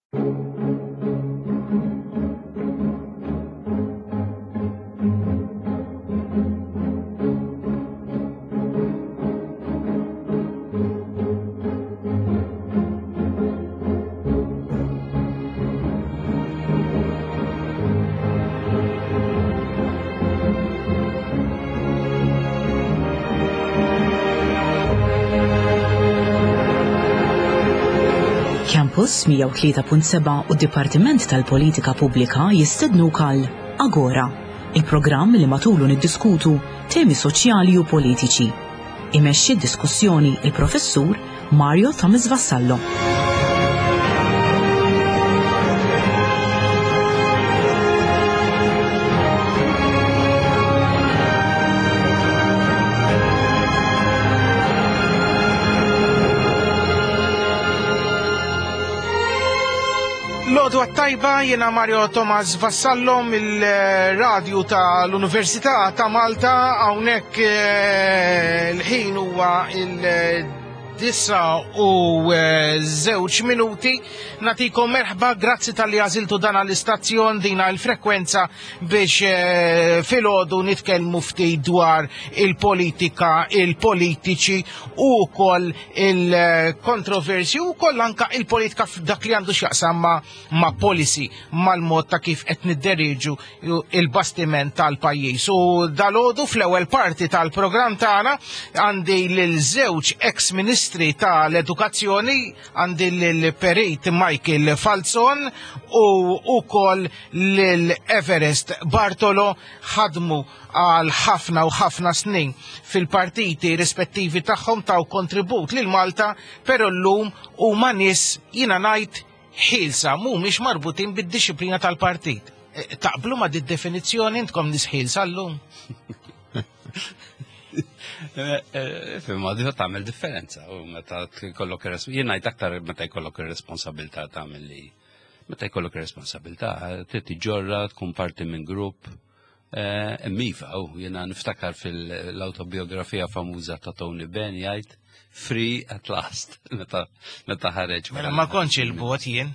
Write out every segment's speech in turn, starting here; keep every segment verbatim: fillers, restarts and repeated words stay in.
Campus mija u tlieta punt seba' u d-Dipartiment tal-Politika Pubblika jistednuk għal Agora, il-programm li matulu niddiskutu temi soċjali u politiċi. Imexxi d-diskussjoni il-professur Mario Thomas Vassallo. Lodwa tajba, jena Mario Thomas Vassallo mill-radju tal-Università ta' Malta, hawnhekk l-ħin huwa il-disa u żewġ minuti. Natikom merħba, grazzi tal-li għażiltu dan l-istazzjon dina l-frekwenza biex filgħodu nitkellmu ftit dwar il-politika, il-politiċi u wkoll il-kontroversi u wkoll anke il-politika f'dak li għandu x'jaqsam ma' ma' policy, mal-mod ta' kif qed nidderieġu il-bastiment tal-pajjiż. U dalgħodu fl-ewwel parti tal-programm tagħna għandi lil żewġ ex-ministri tal-Edukazzjoni, għandi lil Perit Michael Falzon u wkoll lil Everest Bartolo, ħadmu għal ħafna u ħafna snin fil-partiti rispettivi tagħhom taw kontribut lil Malta, però llum huma nies jiena ngħid ħilsa mhumiex marbutin bid-disciplina tal-partit. Taqblu ma' di-definizzjoni intkom nies ħilsa llum? Fimma di tagħmel differenza u meta tkollok jiena ngħid aktar meta jkollok ir-responsabilità tagħmel li meta jkollok ir-responsabilità trid tiġġorra tkun parti minn grupp immiva u jiena niftakar fil-awtobiografija famuża ta' Tony Benn jgħid free at last meta meta ħareġ. Mela ma kontx il-bot jien.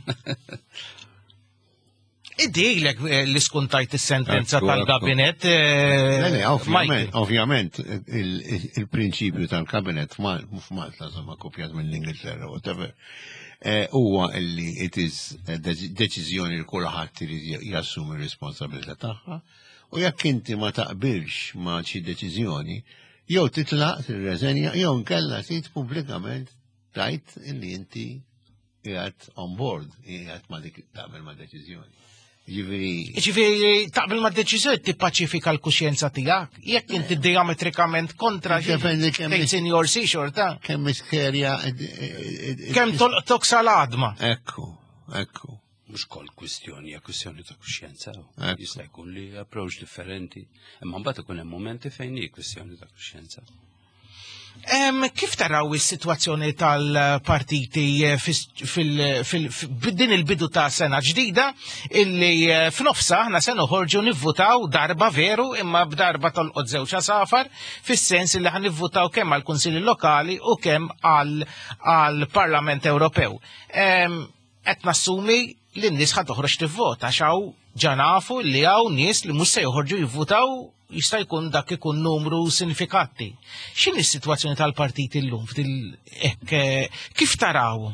Idejlek li skuntajt is-sentenza tal-kabinet. Ovvjament, il-prinċipju tal-kabinet f'Malta ma kopjat mill-Ingilterra, whatever, huwa li it is deċiżjoni li kulħadd irid jassumi r-responsabilità tagħha u jekk inti ma taqbilx ma' xi deċiżjoni, jew titlaq tirreżenja jew nkella trid pubblikament tajt li inti qiegħed on board, qiegħed ma dik taqbel ma' deċiżjoni. Ġifieri taqbel ma' deċiżjoni tippaċifika l-kuxjenza tiegħek, jekk inti diametrikament kontra takes in your sea xorta. Kemm iskerja kemm tolqtok sal-għadma. Ekku, ekku. Mhux kol kwistjoni, hija kwistjoni ta' kuxjenza. Jista' jkun li approach differenti, imma mbagħad ikun hemm momenti fejn hi kwistjoni ta' kuxjenza. Kif taraw is-sitwazzjoni tal-partiti fil-din il-bidu ta' sena ġdida illi f'nofsa aħna se noħorġu nivvutaw darba veru imma b'darba tolqod żewġ safar fis-sens li ħan nivvutaw kemm għall-Kunsilli Lokali u kemm għall-Parlament Ewropew. Qed nassumi li n-nies ħadd toħroġ tivvota x'hawn ġa nafu li hawn nies li mhux se joħorġu jivvutaw jista' jkun dak ikun numru sinifikattiv. X'inhi s-sitwazzjoni tal-partiti llum kif taraw?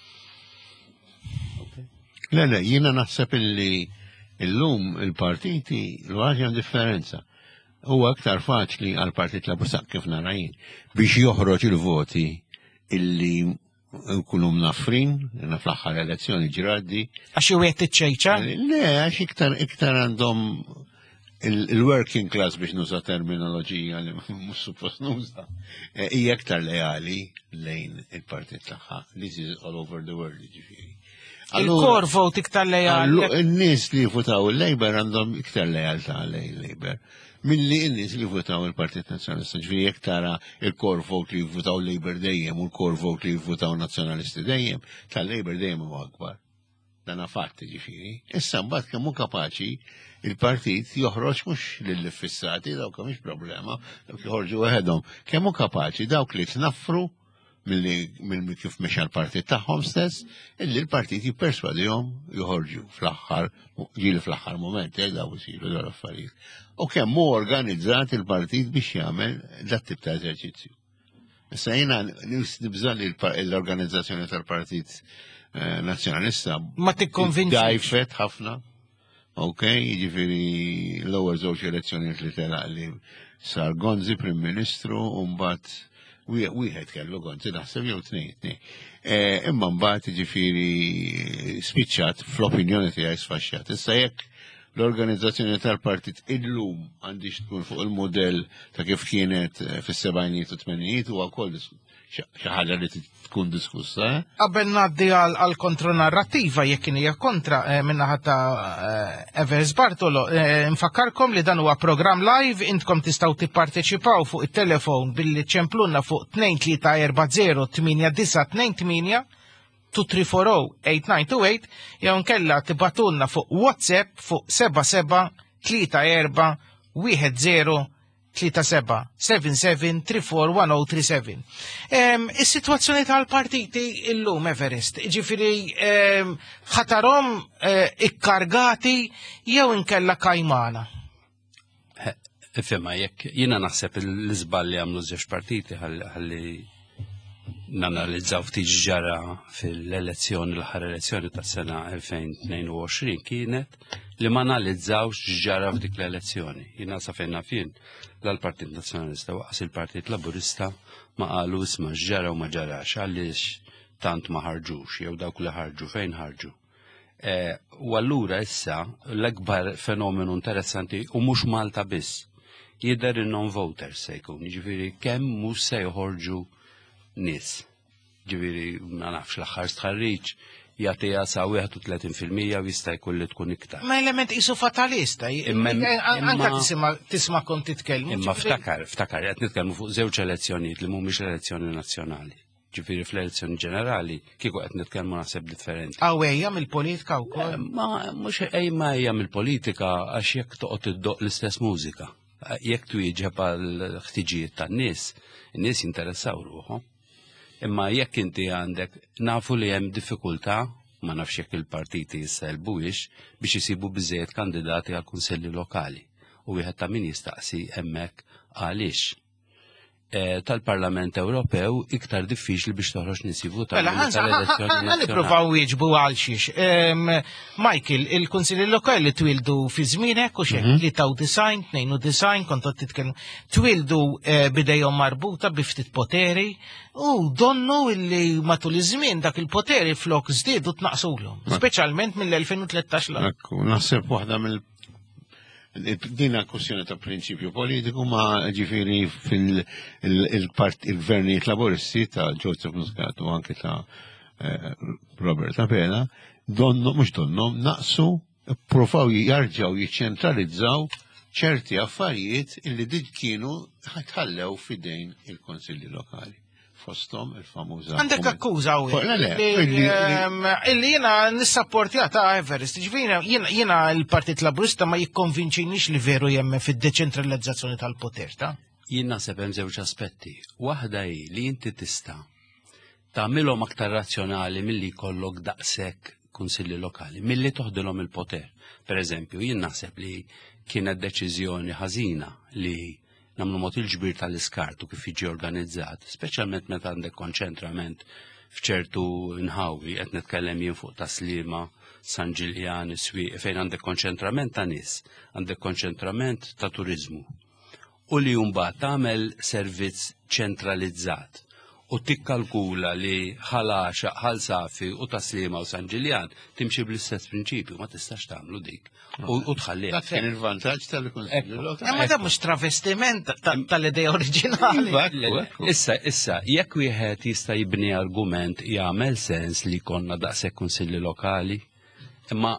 Le, le, jiena naħseb illi llum il-partiti l-għaġi differenza. Huwa aktar faċli għal-partit Labursa kif nara jien biex joħroġ il-voti illi nkunu mnaffrin, fl-aħħar elezzjoni ġraddi. Għax jew tiċċejċa? Le, għax iktar għandhom il-working class biex nuża terminoloġija li mhux suppost nuża, hija aktar leali lejn il-partit tagħha. This is all over the world, ġifieri. Il-core vote iktar lejali. In-nies li votaw il-Labor għandhom iktar lejaltà lejn Labor. Milli n-nies li votaw il-Partit Nazzjonalista, ġifieri jekk tara il-core vote li votaw Labor dejjem u l-core vote li votaw Nazzjonalisti dejjem, tal-Labor dejjem huwa akbar. Dan fatti ġifieri. Issa mbagħad kemm hu kapaċi il-partit joħroġ mhux lill-fissati dawk mhix problema, dawk joħorġu waħedhom. Kemm hu kapaċi dawk li tnaffru mill kif mexa l-partit tagħhom stess, illi l-partit jipperswadihom joħorġu fl-aħħar, ġieli fl-aħħar moment, jgħid daw isiru dawn l-affarijiet. U kemm hu organizzat il-partit biex jagħmel dat tip ta' eżerċizzju. Issa jiena nibżal l-organizzazzjoni tal-Partit Nazzjonalista ma tikkonvinċi. Dajfet ħafna. Ok, jiġifieri l-ewwel żewġ elezzjonijiet li telaq li sar Gonzi Prim Ministru u mbagħad wieħed kellu Gonzi naħseb jew tnejn. Imma mbagħad jiġifieri spiċċat fl-opinjoni tiegħi sfaxxat. Issa jekk l-organizzazzjoni tal-partit illum għandix tkun fuq il-modell ta' kif kienet fis-sebgħinijiet u tmeninijiet huwa wkoll xi ħaġa li tkun diskussa. Qabel ngħaddi għal kontronarrattiva jekk hija kontra minnaħa ta' Evers Bartolo, nfakkarkom li dan huwa programm live, intkom tistgħu tipparteċipaw fuq it-telefon billi ċemplunna fuq tnejn tlieta erba' zero tminja disa' tnejn tminja two three four zero eight nine two eight jew nkella tibatunna fuq WhatsApp fuq seba' seba' tlieta erba' wieħed zero tlieta seba' seven seven three four one zero three seven. Is-sitwazzjoni tal-partiti illum Everest, ġifieri ħatarhom ikkargati jew inkella kajmana. Ifhimha jekk jiena naħseb l-iżball li għamlu żewġ partiti ħalli nanalizzaw ftit ġara fil-elezzjoni l-aħħar elezzjoni tas-sena elfejn tnejn u għoxrin kienet li ma analizzawx ġara f'dik l-elezzjoni. Jiena sa fejn nafin l-Partit Nazzjonalista waqas il-Partit Laburista ma qalu isma' ġara u ma ġarax għaliex tant ma ħarġux jew dawk li ħarġu fejn ħarġu. U allura issa l-akbar fenomenu interessanti u mhux Malta biss jidher in-non-voters se jkun, jiġifieri kemm mhux se joħorġu nis. Ġifieri ma nafx l-aħħar stħarriġ jagħtiha sa wieħed u tletin fil-mija u jista' jkun li tkun iktar. Ma element isu fatalista. Anka tisma' kont titkellmu. Imma ftakar, ftakar qed nitkellmu fuq żewġ elezzjonijiet li mhumiex elezzjoni nazzjonali. Ġifieri fl-elezzjoni ġenerali kieku qed nitkellmu naħseb differenti. Għawejja mill-politika wkoll. Ma mhux ejma hija mill-politika għax jekk toqgħod iddoq l-istess mużika. Jekk twieġeb għal ħtiġijiet tan-nies, in-nies jinteressaw ruħhom. Imma jekk inti għandek nafu li hemm diffikultà, ma nafx jekk il-partiti jisselbuwiex biex isibu biżejjed kandidati għal kunsilli lokali. U wieħed ta' min jistaqsi hemmhekk għaliex. Tal-Parlament Ewropew iktar diffiċli biex toħroġ nisibu tal-elezzjoni. Nipprovaw wieġbu għal xiex. Michael, il-kunsilli lokali twildu fi żmienek u xejn li taw design, tnejn u design, kontot titkellmu. Twildu bidejhom marbuta bi ftit poteri u donnu illi matul iż-żmien dak il-poteri flok żdiedu tnaqsulhom, speċjalment mill-elfejn u tlettax l. Naħseb waħda mill dina kwestjoni ta' prinċipju politiku ma ġifiri fil-gvernijiet laboristi ta' Joseph Muscat u anke ta' Robert Apela, donnu, mux donnu, naqsu, provaw jarġaw jiċċentralizzaw ċerti affarijiet illi dik kienu ħatħallew fidejn il-konsilli lokali. Fostom il-famuża. Għandek akkuża u illi jena nissapportjata Everest. Jena il-Partit Laburista ma jikkonvinċinix li veru jemme fid-deċentralizzazzjoni tal-poter, ta'? Jena sebem żewġ aspetti. Waħda hi li inti tista' tagħmilhom aktar razzjonali milli jkollok daqshekk kunsilli lokali, milli toħdilhom il-poter. Pereżempju, jien naħseb li kienet deċiżjoni ħażina li namlu mod il-ġbir tal-iskartu kif jiġi organizzat, speċjalment meta għandek konċentrament f'ċertu nħawi, qed nitkellem jien fuq Taslima, San Ġiljan, Swieq, fejn għandek konċentrament ta' nies, għandek konċentrament ta' turizmu. U li mbagħad tagħmel servizz ċentralizzat u tikkalkula li ħalaxa, ħal Safi u Taslima u San Ġiljan timxi bl-istess prinċipju, ma tistax tagħmlu dik. U tħalli. Dak kien il-vantaġġ tal-Kunsilli Lokali. Ma da mhux travestiment tal-idea oriġinali. Issa, issa, jekk wieħed jista' jibni argument jagħmel sens li konna daqshekk kunsilli lokali, imma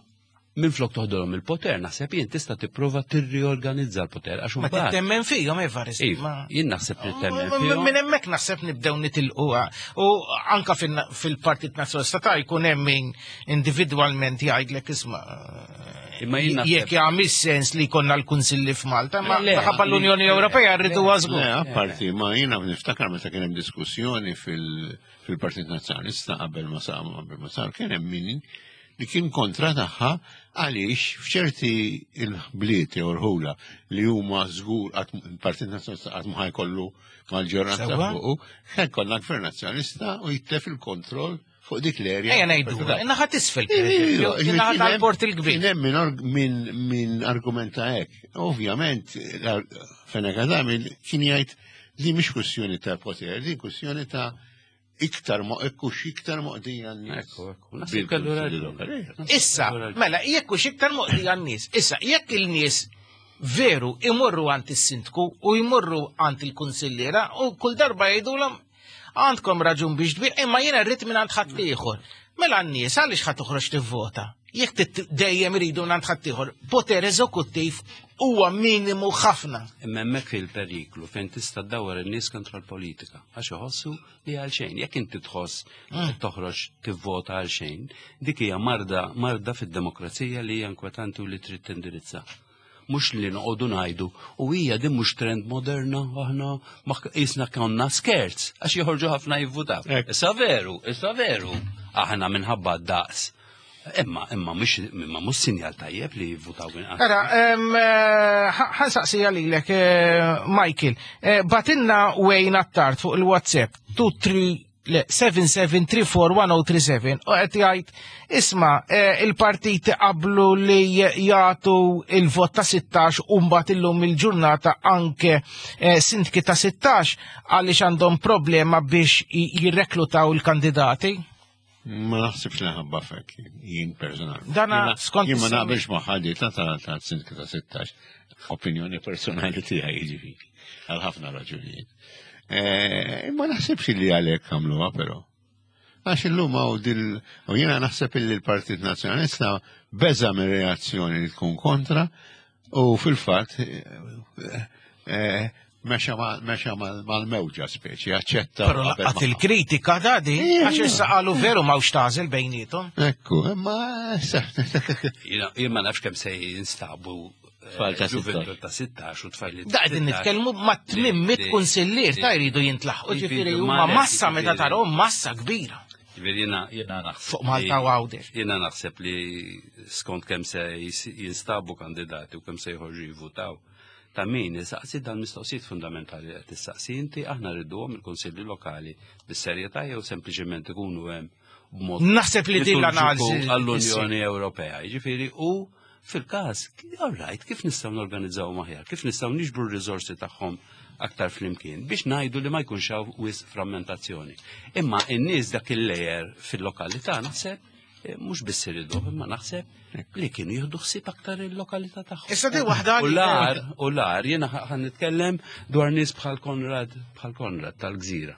minn flok toħdolhom il-poter, naħseb jien tista' tipprova tirriorganizza l-poter għax Ma tittemmen fihom Everest. Jien naħseb nittemmen fihom. Minn hemmhekk naħseb nibdew nitilquha. U anka fil-Partit Nazzjonalista ta' jkun hemm min individwalment jgħidlek isma' jekk jagħmel sens li jkollna l-Kunsilli f'Malta, ma ħabba l-Unjoni Ewropea rridu għażgu. Apparti, ma jiena niftakar meta kien hemm diskussjoni fil-Partit Nazzjonalista qabel ma sar qabel ma sar kien hemm min li kien kontra tagħha għaliex f'ċerti il-bliet jew rħula li huma żgur il-Partit Nazzjonalista qatt ma ħajkollu maġġoranza fuqu, ħajkollna gvern nazzjonalista u jitlef il-kontroll fuq dik l-erja. Ejja ngħidu, naħa tisfel pereżempju, naħa tal-port il-kbir. Kien hemm min argumenta hekk. Ovvjament, Fenek Adamil kien jgħid li mhix kwestjoni ta' poter, li kwestjoni ta' iktar ma' ekkux iktar moqdija n-nies. Issa, mela, jekkux iktar moqdija n-nies. Issa, jekk il-nies veru imorru għand is-sindku u jmorru għand il-kunsillera u kull darba jgħidulhom għandkom raġun biex tbir, imma jiena rrid minn għand ħadd ieħor. Mela n-nies għaliex ħadd toħroġ tivvota. Jekk dejjem iridu għand ħadd ieħor, poter eżekuttiv huwa minimu ħafna. Imma hemmhekk fil-periklu fejn tista' ddawwar in-nies kontra l-politika għax iħossu li għal xejn. Jekk inti tħoss toħroġ tivvota għal xejn, dik hija marda marda fid-demokrazija li hija inkwetanti u li trid tindirizza. Mhux li noqogħdu ngħidu u hija din mhux trend moderna aħna qisna konna skerz għax joħorġu ħafna jivvutaw. Issa veru, issa veru aħna minħabba d-daqs. Imma, imma, imma mux sinjal tajjeb li jivvutaw minn għas. Ara, ħan saqsija lilek, Michael, batinna wejn attart fuq il-WhatsApp, two three seven seven three four one zero three seven, u għet jgħid, isma, il-partit qablu li jgħatu il-vot ta' sittax u mbagħad illum il-ġurnata anke sindki ta' sittax għaliex għandhom problema biex jirreklutaw il-kandidati? Ma naħsibx li ħabba fek, jien personali. Dana skont. Jien ma naqbilx ma' ħadita ta' sindki ta' sittax, opinjoni personali tiegħi jiġifieri, għal ħafna raġunijiet. Ma naħsibx li għalhekk għamluha però. Għax illum hawn dil u jiena naħseb li l-Partit Nazzjonalista beża mir-reazzjoni li tkun kontra u fil-fatt mexa mal-mewġa speċi, aċċetta. Pero laqat il-kritika da di, għax issa qalu veru mawx tażel bejnietom. Ekku, imma jien ma nafx kemm se jinstabu ġuventu ta' sittax u tfajli. Da qegħdin nitkellmu ma' tmimmit kunsillier ta' jridu jintlaħqu ġifieri huma massa meta tarhom massa kbira. Jiena naħseb fuq Malta u Għawdex. Jiena naħseb li skont kemm se jinstabu kandidati u kemm se jħorġu jivvutaw. Ta' min isaqsi dan mistoqsijiet fundamentali qed tissaqsi inti aħna rriduhom il-kunsilli lokali bis-serjetà jew sempliċement ikunu hemm b'mod naħseb li din l-analiżi għall-Unjoni Ewropea. Jiġifieri u fil-każ, all right, kif nistgħu norganizzaw aħjar, kif nistgħu niġbru r-riżorsi tagħhom aktar flimkien biex ngħidu li ma jkunx hawn wisq frammentazzjoni. Imma n-nies dak il-lejer fil-lokalità naħseb mhux biss iridu, imma naħseb li kienu jieħdu ħsieb aktar il-lokalità tagħhom. Issa di waħda u lar, u lar, jiena ħan nitkellem dwar nies bħal Konrad, bħal Konrad tal-Gżira.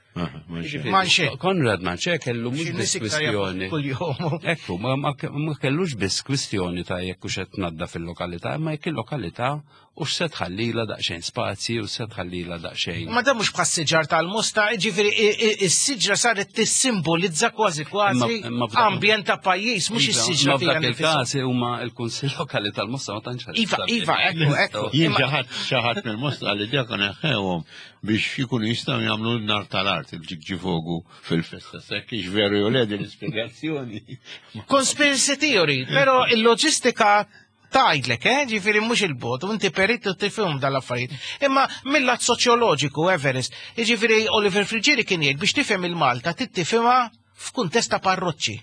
Manxe. Konrad Manxe kellu mhux biss kwistjoni. Ekku, ma kellux biss kwistjoni ta' jekk hux qed tnadda fil-lokalità, imma jekk il-lokalità u x'se tħallila daqsxejn spazji u se tħallila daqsxejn. Ma da mhux bħas-siġar tal-Musta, ġifieri is-siġra saret tissimbolizza kważi kważi ambjent ta' pajjiż mhux is-siġra fiha. Ma f'dak il-każ huma l-Kunsill Lokali tal-Musta ma tantx. Iva, iva, ekku, ekku. Jien xi ħadd mill-Musta li dak neħħewhom biex jikunu jistgħu jagħmlu n-nar tal-art il-ġiġifogu fil-festa. Sekk ix veru jew le din l-ispjegazzjoni. Conspiracy theory, però il-loġistika tajdlek, eh? Ġifiri mux il-bot, u inti perit u tifhom dal-affarijiet. Imma mill-lat soċjoloġiku, Everest, ġifiri Oliver Frigieri kien jgħid biex tifhem il-Malta, tittifhimha f'kuntest ta' parroċċi.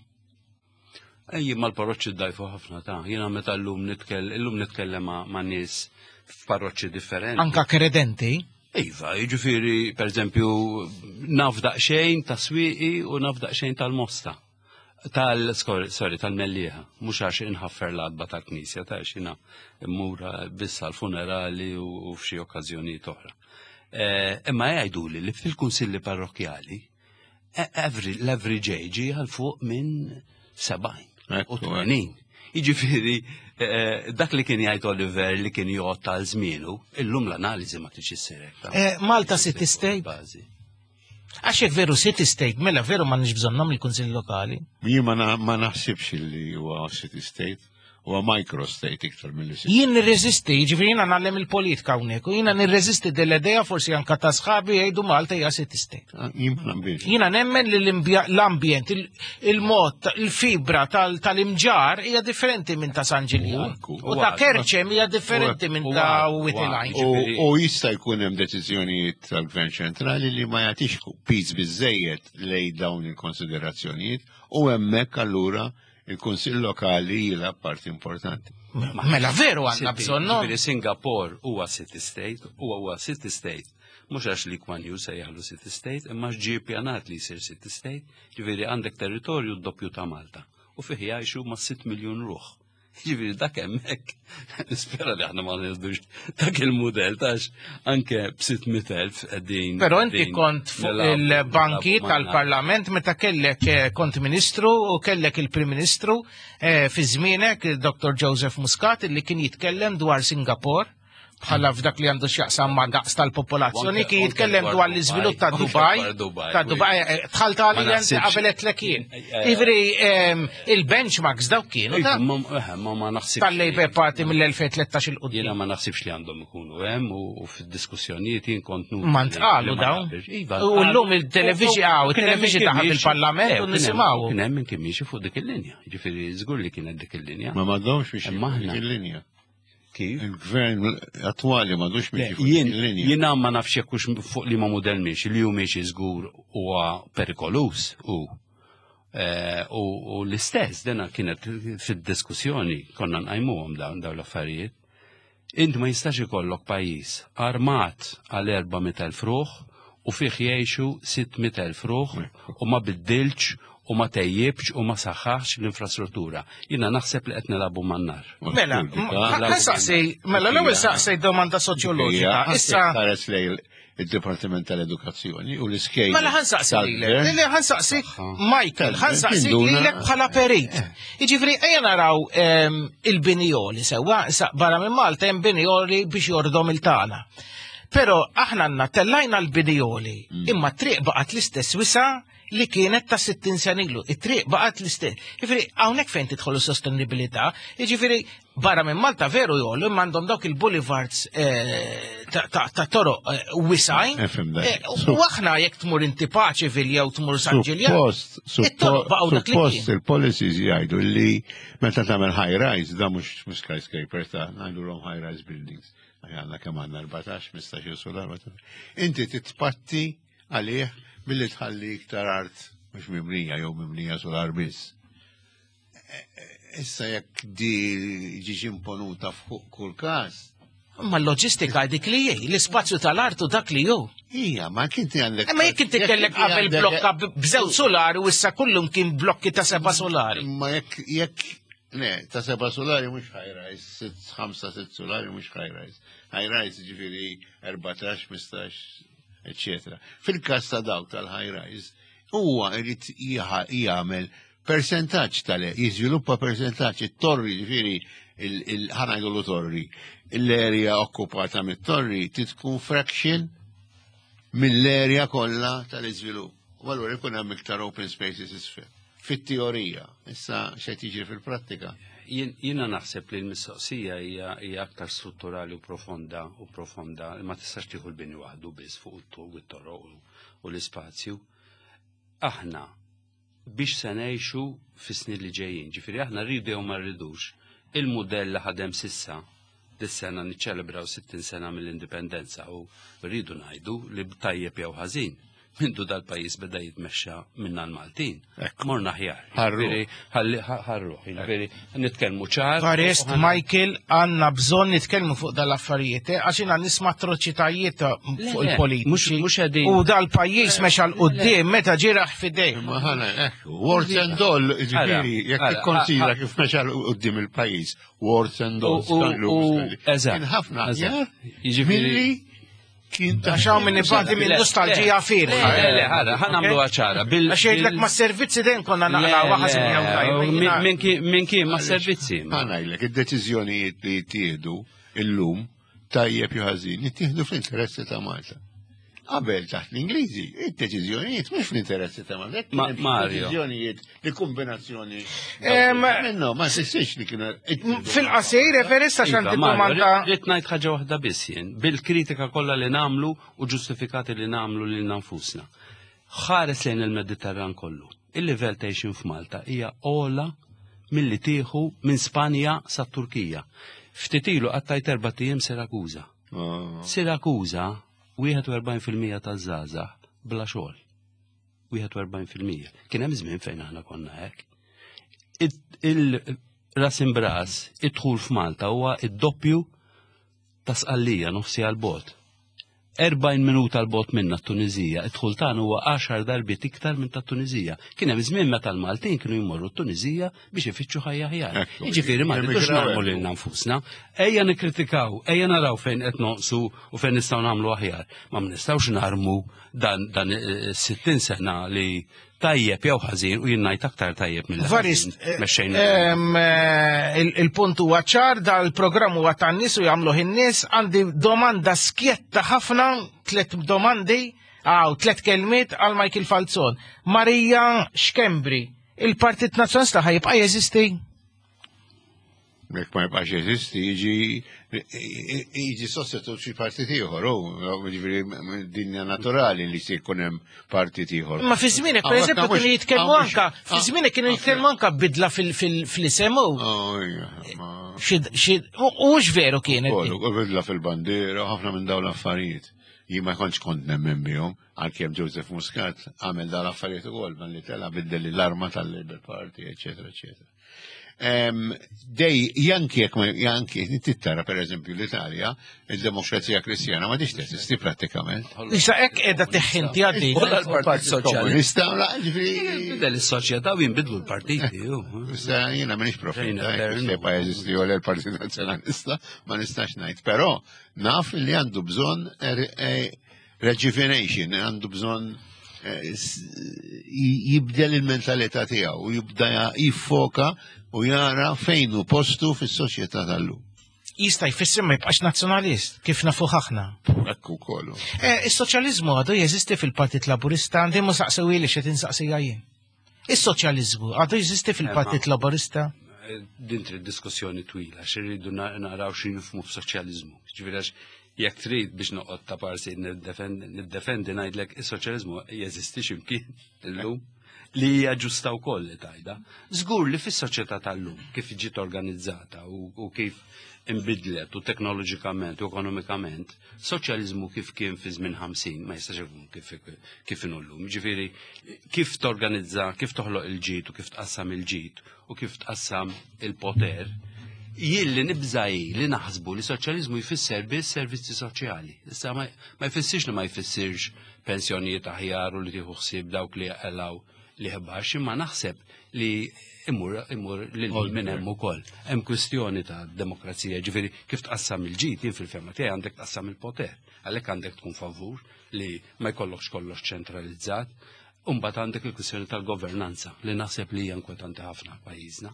Ejji mal-parroċċi ddajfu ħafna ta' jiena meta llum nitkellem nitkellem ma' nies f'parroċċi differenti. Anka kredenti? Iva, ġifiri, per eżempju, naf daqsxejn ta' swieqi u naf daqsxejn tal-Mosta. Tal-sorry, tal-Mellieħa, mhux għax inħaffer l-adba tal-Knisja, ta' xina immura bissa l-funerali u f'xi okkażjonijiet oħra. Imma jgħiduli li fil-kunsilli parrokjali l-average age għal fuq minn sebgħin u tmenin. Jiġifieri dak li kien jgħid Oliver li kien joqgħod tal żmienu, illum l-analiżi ma tiġi ssirek. Malta City State. Għax jekk veru City State, mela veru ma nix bżonnhom il-Kunsill Lokali. Jien ma naħsibx li huwa City State. U microstate iktar mill-li. Jien nirreżisti, ġifiri jina nallem il-politika hawnhekk, u jina nirreżisti dell-idea forsi anka ta' sħabi jgħidu Malta hija City State. Jina nemmen li l-ambjent, il-mod, il-fibra tal-imġar hija differenti minn ta' San Ġiljan. U ta' Kerċem hija differenti minn ta' Witilajn. U jista' jkun hemm deċiżjonijiet tal-Gvern ċentrali li ma jagħtix piż biżejjed lejn dawn il-konsiderazzjonijiet u hemmhekk allura il-Kunsill Lokali jilha parti importanti. Mela veru għandna bżonn. Ġifieri Singapore huwa City State, huwa huwa City State. Mhux għax li Kwan Yu se jaħlu City State, imma ġie pjanat li jsir City State, ġifieri għandek territorju d-doppju ta' Malta. U fih jgħixu ma' sitt miljun ruħ. Ġifieri dak hemmhekk. Nispera li aħna ma nieħdux dak il-mudell tax anke b'sitt elf qegħdin. Però inti kont fuq il-banki tal-Parlament meta kellek kont Ministru u kellek il-Prim Ministru fi żmienek il-Doktor Joseph Muscat li kien jitkellem dwar Singapore bħala f'dak li għandu x'jaqsam ma' daqs tal-popolazzjoni kien jitkellem dwar l-iżvilupp ta' Dubai. Ta' Dubai tħalta li jenti qabelet lekien. Ivri il-benchmarks daw kienu ta' tal-Labour Party mill-elfejn u tlettax il-qudiem. Jiena ma naħsibx li għandhom ikunu hemm u fid-diskussjonijiet jien kont nu. Ma ntqalu dawn. U llum il-televiġi il-televiġi taħab il-Parlament u nisimgħu. Kien hemm kien miexi fuq dik il-linja. Jiġifieri żgur li kienet dik il-linja. Ma m'għadhomx biex dik il-linja. Kif? Il-gvern attwali ma dux miexi fuq il-linja. Jiena ma nafx jekk hux fuq li ma mudell miexi li hu miexi żgur huwa perikolus u u l-istess dena kienet fid-diskussjoni konna nqajmuhom dawn dawn l-affarijiet. Int ma jistax ikollok pajjiż armat għal erba'miet elf ruħ u fih jgħixu sittmiet elf ruħ u ma biddilx u ma tejjibx u ma saħħax l-infrastruttura. Jina naħseb li qed nilagħbu man-nar. Mela, ħansaqsej, mela l-ewwel saqsej domanda soċjoloġika. Issa ħares lej il-Dipartiment tal-Edukazzjoni u l-iskejl. Mela ħansaqsi lilek, ħansaqsi Michael, ħansaqsi lilek bħala perit. Jiġifieri ejja naraw il-binjoli sewwa, barra minn Malta hemm binjoli biex jordhom il-tagħna. Però aħna għandna tellajna l-binjoli, imma triq baqgħet l-istess wisa li kienet ta' sittin sena ilu. It-triq baqgħet l-istess. Jiġifieri hawnhekk fejn tidħol is-sostenibilità, jiġifieri barra minn Malta veru jollu imma għandhom dawk il-boulevards ta' toroq wisajn. U aħna jekk tmur inti Paċeville jew tmur San Ġiljan. Suppost il-policies jgħidu li meta tagħmel high rise da mhux skyscraper ta' ngħidulhom high rise buildings. Għandna kemm għandna erbatax, mistax solar. Inti titpatti għalih billi tħalli iktar art mhux mimlija jew mimlija solar biss. Issa jekk di ġiġi imponuta f'kull kull każ. Ma l-loġistika dik li jgħid, l-ispazju tal-artu dak li hu. Ija, ma kinti għandek. Ma jekk inti kellek qabel blokka b'żewġ solari u issa kullum kien blokki ta' seba' solari. Ma jekk jekk ne, ta' seba' solari mhux high rise, ħamsa sitt solari mhux high rise. High rise ġifieri erbatax, mistax, eccetera. Fil-każ ta' dawk tal-high rise, huwa jrid jagħmel percentaġġ tal jiżviluppa percentaġġ it-torri ġifieri il-ħanajdu l-torri. L-area okkupata mit-torri titkun fraction mill-area kollha tal-iżvilupp. U allura jkun hemm iktar open spaces isfel. Fit-teorija, issa x'qed jiġri fil-prattika. Jiena naħseb li l-mistoqsija hija aktar strutturali u profonda u profonda, ma tistax tieħu l-bini waħdu biss fuq it-toroq u l-ispazju. Aħna biex se ngħixu fis-snin li ġejjin, ġifieri aħna rridu jew ma rridux, il-mudell li ħadem sissa dis-sena niċċelebraw sittin sena mill-indipendenza u rridu ngħidu li tajjeb jew ħażin. Mindu dal-pajis beda jitmexxa minna l-Maltin. Morna ħjar. Ħarruħ. Nitkellmu ċar. Farest, Michael, għanna bżon nitkellmu fuq dal-affarijiet, għaxina nisma' atroċitajiet fuq il-politiċi. U dal-pajis meċa l-qoddim, meta ġiraħ fidej. Words and all, ġifiri, jek tikkonsidra kif meċa l-qoddim il-pajis. Words and all. Eżatt. ħafna ħjar. Milli kien ta' Għaxaw minn nibati minn nostalġija firħa. Le, le, ħara, ħanamlu għaċara. Għaxejtlek ma' servizzi den konna naqra waħas minn kien ma' servizzi. Għanajlek, id-deċizjonijiet li jittieħdu illum tajjeb juħazin, jittieħdu fl-interessi ta' Malta. Qabel taħt l-Ingliżi, id-deċiżjonijiet mhux fl-interessi ta' Malta. Mario. Deċiżjonijiet li kombinazzjoni. No, ma tissiex li kienu. Fil-qasir, referista xanti domanda. Rrid ngħid ħaġa waħda biss jien, bil-kritika kollha li nagħmlu u ġustifikati li nagħmlu lil nfusna. Ħares lejn il-Mediterran kollu. Il-livell tgħixin f'Malta hija ola milli tieħu minn Spanja sa Turkija. Ftit ilu qattajt erba' tiem Sirakuża. Sirakuża wieħed u erbgħin fil-mija taż-żgħażagħ bla xogħol. wieħed u erbgħin fil-mija. Kien hemm żmien fejn aħna konna hekk. Il-ras imbras id-dħul f'Malta huwa id-doppju ta' Sqallija nofsi għal-bot. erbgħin minuta għal-bot minna t-Tunizija, id-dħul tagħna huwa għaxar darbiet iktar minn ta' Tunizija. Kien hemm żmien meta l-Maltin kienu jmorru t-Tunizija biex ifittxu ħajja ħjar. Jiġifieri ma rridux nagħmlu lil nfusna, ejja nikkritikaw, ejja naraw fejn qed noqsu u fejn nistgħu nagħmlu aħjar. Ma nistgħux narmu dan dan sittin sena li tajjeb jew ħażin u jien ngħid aktar tajjeb mill Varist, il-punt huwa ċar dal-programm huwa tan-nies u jagħmluh in-nies, għandi domanda skjetta ħafna, tliet domandi, għaw tliet kelmiet għal Michael Falzon. Marija Xkembri, il-Partit Nazzjonalista ħajibqa' jeżisti? Mek ma jibqax jeżisti, jiġi sostitut xi partit ieħor, ġifieri dinja naturali li se jkun hemm partit ieħor. Ma fi żmienek pereżempju kienu jitkellmu anke, fi żmienek kienu jitkellmu anke bidla fil-isem hu. Hux veru kienet. Bidla fil-bandiera, ħafna minn dawn l-affarijiet. Jien ma kontx kont nemmen bihom, għalkemm Joseph Muscat għamel dawn l-affarijiet ukoll li tela biddel l-arma tal-Labour Party, eċetera, eċetera. Dej, janki jek, janki, tittara per eżempju l-Italja, il-demokrazija kristjana ma diċ teżisti pratikament. Issa ek edha teħinti għaddi. l-Partit Komunista, la, ġifri. Bidel is-soċjetà u jinbidlu l-partiti. Issa jena minix profita, sepa jeżisti u l-Partit Nazzjonalista, ma nistax najt, pero naf li għandu bżon rejuvenation, għandu bżon jibdel il-mentalità tiegħu u jibda jiffoka u jara fejn hu postu fis-soċjetà tal-lum. Jista' jfisser ma jibqax nazzjonalist, kif nafu ħafna. Ekku kollu. Is-soċjaliżmu għadu jeżisti fil-Partit Laburista, għandi mu saqsewi li xed insaqsija jien. Is-soċjaliżmu għadu jeżisti fil-Partit Laburista? Din trid diskussjoni twila, xirridu naraw xi nifhmu f'soċjaliżmu. Ġifieri jekk trid biex noqgħod ta' parsi niddefendi ngħidlek is-soċjaliżmu jeżisti x'imkien illum li hija ġusta wkoll li tajda. Żgur li fis-soċjetà tal-lum kif ġiet organizzata u kif inbidlet u teknoloġikament u ekonomikament, soċjaliżmu kif kien fi żmien ħamsin ma jistax ikun kif inhu llum. Ġifieri kif torganizza, kif toħloq il-ġid u kif tqassam il-ġid u kif tqassam il-poter. Jien li nibżaj li naħsbu li soċjaliżmu jfisser biss servizzi soċjali. Issa ma jfissirx li ma jfissirx pensjonijiet aħjar u li tieħu ħsieb dawk li jaqelaw li ħebbax, imma naħseb li imur imur lil minn hemm ukoll. Hemm kwistjoni ta' demokrazija, ġifieri kif tqassam il-ġid jien fil-fema tiegħi għandek tqassam il-poter. Għalhekk għandek tkun favur li ma jkollokx kollox ċentralizzat. U mbagħad għandek il-kwistjoni tal-governanza li naħseb li hija inkwetanti ħafna pajjiżna.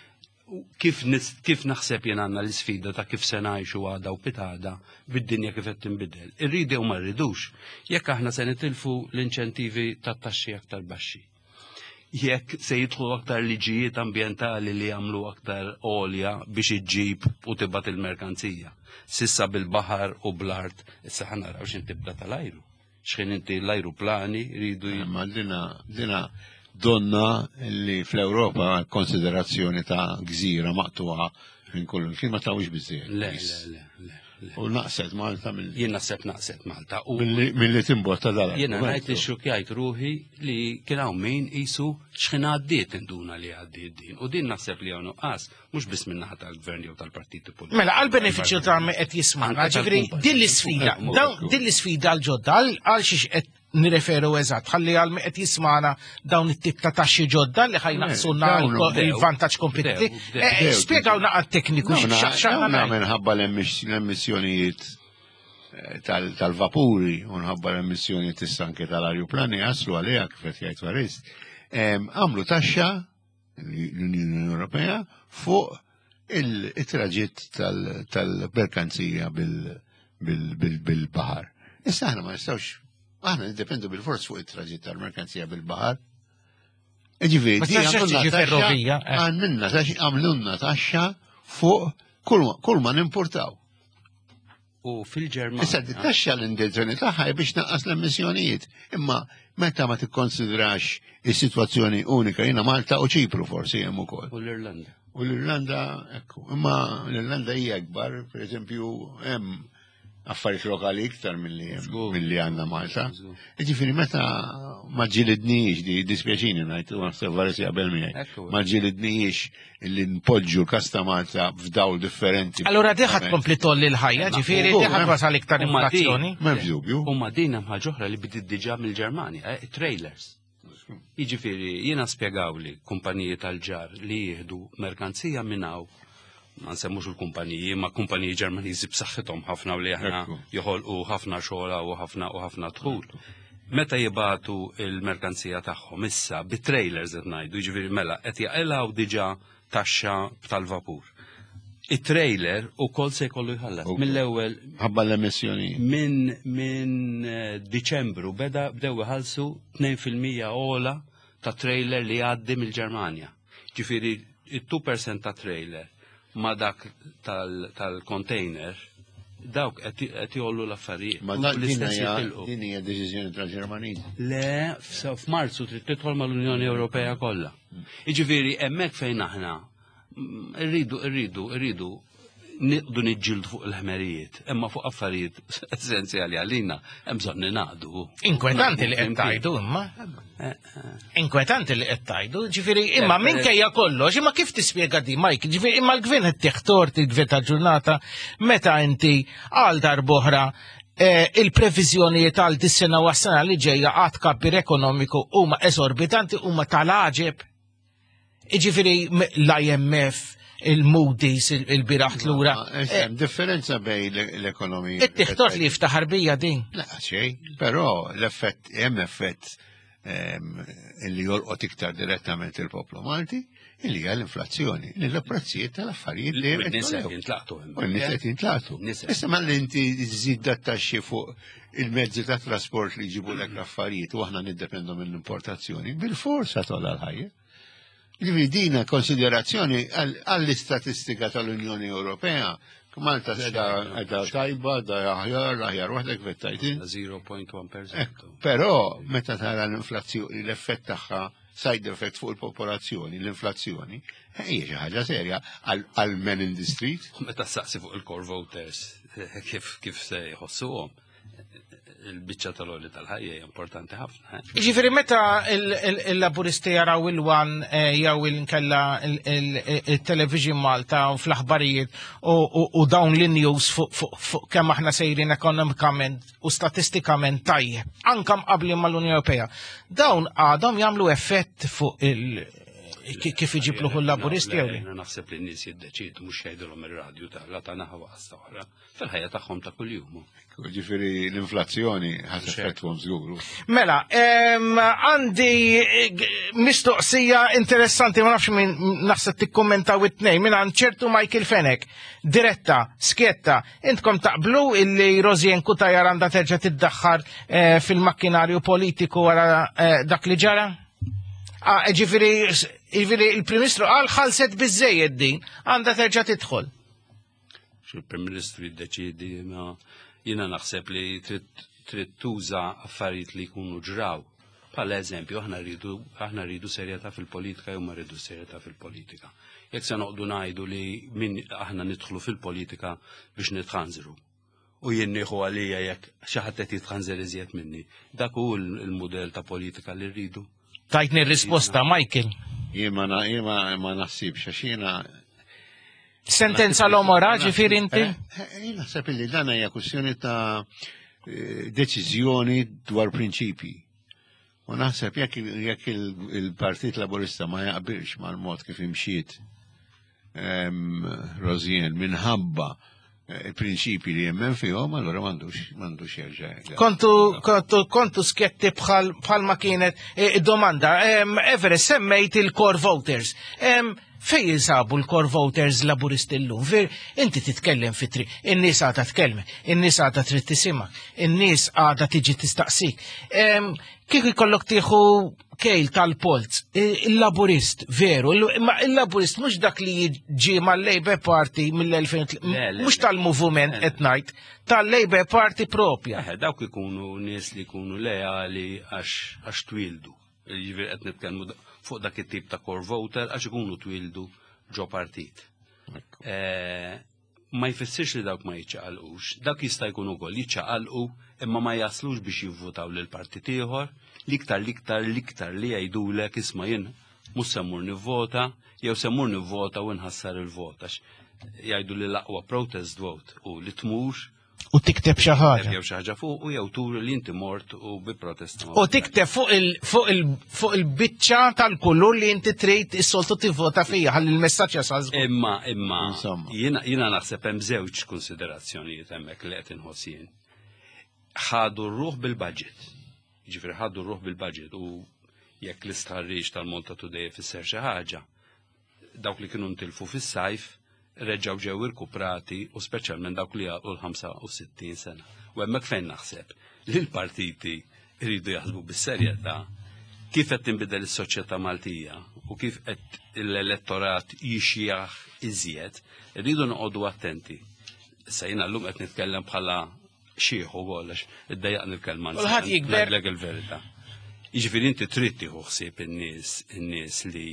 Kif, kif naħseb jien għandna l-isfida ta' kif se ngħixu għada u pitada bid-dinja kif qed tinbidel. Irridi u ma rridux, jekk aħna se nitilfu l-inċentivi tat-taxxi aktar baxxi. Jekk se jidħlu aktar liġijiet ambjentali li jagħmlu aktar għolja biex iġġib u tibgħat il-merkanzija. Sissa bil-baħar u bl-art, issa ħa naraw x'in tibda tal-ajru. X'ħin inti l-ajruplani jridu Ma dina dina donna li fl-Ewropa konsiderazzjoni ta' gżira maqtuha minn kollu kien ma tawx biżejjed. Le, le, le, le. U naqset Malta mill Jien naħseb naqset Malta. Milli timbotta dal. Jiena ngħid li xukjajt ruħi li kien hawn min qisu x'ħin għaddiet induna li għaddiet din. U din naħseb li hawn nuqqas mhux biss min naħa tal-gvern jew tal-partiti politiċi. Mela għal benefiċċju ta' qed jisma', ġifieri din l-isfida, din l-isfida l-ġodda għal xiex qed nireferu eżatt, ħalli għal qed jismana dawn it-tip ta' taxxi ġodda li ħajnaqsulna il-vantaġġ kompetittiv. Spjegaw naqgħad tekniku x'xaqna minħabba l-emissjonijiet tal-vapuri unħabba l-emissjoni tissanke tal-arjuplani jaslu għalija kif qed jgħid Faris. Għamlu taxxa l-Unjoni Ewropea fuq il-traġitt tal-merkanzija bil-baħar. Issa aħna ma nistgħux, aħna niddependu bil-fors fuq it-traġitt tal-merkanzija bil-baħar. Ġifieri, għamlunna taxxa fuq kull ma nimportaw. U fil-Ġermanja. Issa taxxa l-intenzjoni tagħha biex naqqas l-emissjonijiet. Imma meta ma tikkonsidrax is-sitwazzjoni unika jiena Malta u Ċipru forsi hemm ukoll. U l-Irlanda. U l-Irlanda, ekku, imma l-Irlanda hija akbar, pereżempju, hemm affarijiet lokali iktar milli milli għandna Malta. Ġifieri meta ma ġilidniex di dispjaċini ngħid u Varesi qabel miegħek. Ma ġilidniex illi npoġġu l-Kasta Malta f'dawl differenti. Allura diħat kompli tolli l-ħajja, ġifieri diħat wasal iktar inflazzjoni. M'hemmx dubju. U ma din hemm ħaġa oħra li bidiet diġà mill-Ġermanja, trailers. Jiġifieri jiena spjegawli kumpaniji tal-ġar li jieħdu merkanzija minn hawn ma nsemmux il-kumpaniji, ma kumpaniji Ġermaniżi b'saħħithom ħafna u li aħna joħolqu ħafna xogħol u ħafna u ħafna dħul. Meta jibatu il-merkanzija tagħhom issa bit-trailers qed ngħidu, jiġifieri mela qed jaqilgħu diġà taxxa tal-vapur. it-trailer ukoll se jkollu jħallas. Mill-ewwel ħabba l-emissjoni. Minn minn Diċembru beda bdew iħallsu tnejn fil-mija ola ta' trailer li għaddi mill-Ġermanja. Ġifieri it-two percent ta' trailer ma dak tal-container dawk qed jollu l-affarijiet. Ma dak din hija deċiżjoni tal-Ġermaniżi. Le, f'Marzu trid tidħol mal-Unjoni Ewropea kollha. Jiġifieri hemmhekk fejn aħna rridu rridu rridu niqdu niġġieldu fuq il-ħmerijiet, imma fuq affarijiet essenzjali għalina hemm bżonn ninaqdu. Inkwetanti li qed tgħidu imma. Inkwetanti li qed tgħidu, ġifieri imma minkejja kollox, imma kif tispjega di Mike, ġifieri imma l-gvern qed tieħtort il-gvern tal-ġurnata meta inti għal darb'oħra il-previżjonijiet għal dis-sena u għas-sena li ġejja għad kabbir ekonomiku huma esorbitanti huma tal-għaġeb. Ġifieri l-I M F, il-Moody's, il-biraħt l-ura. Differenza bej l-ekonomija. It-tiħtort li jiftaħar bija din. La, xej, però l-effett, hemm effett li jolqot iktar direttament il-poplu Malti, illi hija l-inflazzjoni, li l-prezzijiet tal-affarijiet li n-nies qed jintlaqtu. U n-nies qed jintlaqtu. Issa malli inti żid dat-taxxi fuq il-mezzi ta' trasport li jġibu lek l-affarijiet u aħna niddependu mill-importazzjoni, bil-forsa tolla l-ħajja. Ġifieri dina konsiderazzjoni għall-istatistika tal-Unjoni Ewropea, Malta għedha tajba, da aħjar, aħjar waħdek vettajtin. zero point one percent. Però meta tara l-inflazzjoni, l-effett tagħha side effect fuq il-popolazzjoni, l-inflazzjoni, hija xi ħaġa serja għal men in the street. Meta saqsi fuq il-core voters kif se jħossuhom. Il-bicċa tal-oli tal-ħajja importanti ħafna. Ġifieri meta il-laburisti jaraw il-wan jew il-nkella il-television Malta u fl-aħbarijiet u dawn l-news fuq kemm aħna sejrin ekonomikament u statistikament tajjeb, anke qabli mal-Unjoni Ewropea, dawn għadhom jagħmlu effett fuq il- kif iġibluħu l-laburisti jew li? Naħseb li n-nies jiddeċidu mhux jgħidulhom ir-radju tagħla ta' naħa waqsta oħra fil-ħajja tagħhom ta' kuljum. Ġifieri l-inflazzjoni ħadd effetthom żguru. Mela, għandi mistoqsija interessanti ma nafx min naħseb tikkummentaw it-tnejn minn għand ċertu Michael Fenek. Diretta, skjetta, intkom taqblu illi Rosien Kutajar għandha terġa' tiddaħħar fil-makkinarju politiku wara dak li ġara? Ġifieri il-Prim-Ministru qal ħalset biżżejjed din għandha terġa' tidħol. Il-Prim Ministru jiddeċiedi ma jiena naħseb li trid tuża affarijiet li jkunu ġraw. Bħal eżempju, aħna rridu aħna rridu serjetà fil-politika jew ma rridu serjetà fil-politika. Jekk se noqogħdu ngħidu li min aħna nidħlu fil-politika biex nitħanżru. U jien nieħu għalija jekk xi ħadd qed jitħanżer iżjed minni. Dak hu l-mudell ta' politika li rridu. Tajtni r-risposta, Michael. Jien ma naħsibx għax jiena sentenza l-omora ġifieri inti? Jien naħseb li dan hija kwestjoni ta' deċiżjoni dwar prinċipji. U naħseb jekk il-Partit Laburista ma jaqbilx mal-mod kif imxiet Rosien minħabba il-prinċipi li jemmen fihom, allora m'għandux m'għandux jerġa'. Kontu kontu kontu skjetti bħal bħal ma kienet domanda, Everest semmejt il-core voters. Fej jisabu l-core voters laburisti l-lum? Inti titkellem fitri, in-nies għadha tkellem, in-nies għadha trid tisimak, in-nies għadha tiġi tistaqsik. Kif ikollok tieħu kejl tal-polz, il-laburist, veru, il-laburist mhux dak li jiġi mal-Labour Party mill-elfejn, mhux tal-movement qed ngħid, tal-Labour Party propja. Dawk ikunu nies li jkunu leali għax twildu. Jiġifieri qed nitkellmu fuq dak it-tip ta' core voter għax ikunu twildu ġo partit. Ma jfissirx li dawk ma jiċċaqalqux, dak jista' jkun ukoll jiċċaqalqu imma ma jaslux biex jivvotaw lil partit ieħor, l-iktar l-iktar l-iktar li jgħidulek isma' jien mhux semmur nivvota, jew semmur nivvota u nħassar il-vot għax jgħidu li l-aqwa protest vote u li tmur u tikteb xi ħaġa. Jew xi ħaġa fuq u jew tur li inti mort u bi protesta. U tikteb fuq il fuq il fuq il-biċċa tal-kulur li inti trid is-soltu tivvota fija ħalli l-messaġġ jasal. Imma imma jiena jiena naħseb hemm żewġ konsiderazzjonijiet hemmhekk li qed inħoss jien. Ħadu r-ruħ bil-budget. Jiġifieri ħadu r-ruħ bil-budget u jekk l-istħarriġ tal-Malta Today fisser xi ħaġa, dawk li kienu ntilfu fis-sajf reġgħu ġew irkuprati u speċjalment dawk li għaqlu l-ħamsa u sittin sena. U hemmhekk fejn naħseb li l-partiti jridu jaħsbu bis-serjetà kif qed tinbidel is-soċjetà Maltija u kif qed l-elettorat jixjah iżjed, irridu noqogħdu attenti. Issa jiena llum qed nitkellem bħala xieħ ukoll għax iddejjaqni l-kelma ngħidlek il-verità. Jiġifieri inti trid tieħu ħsieb in-nies in-nies li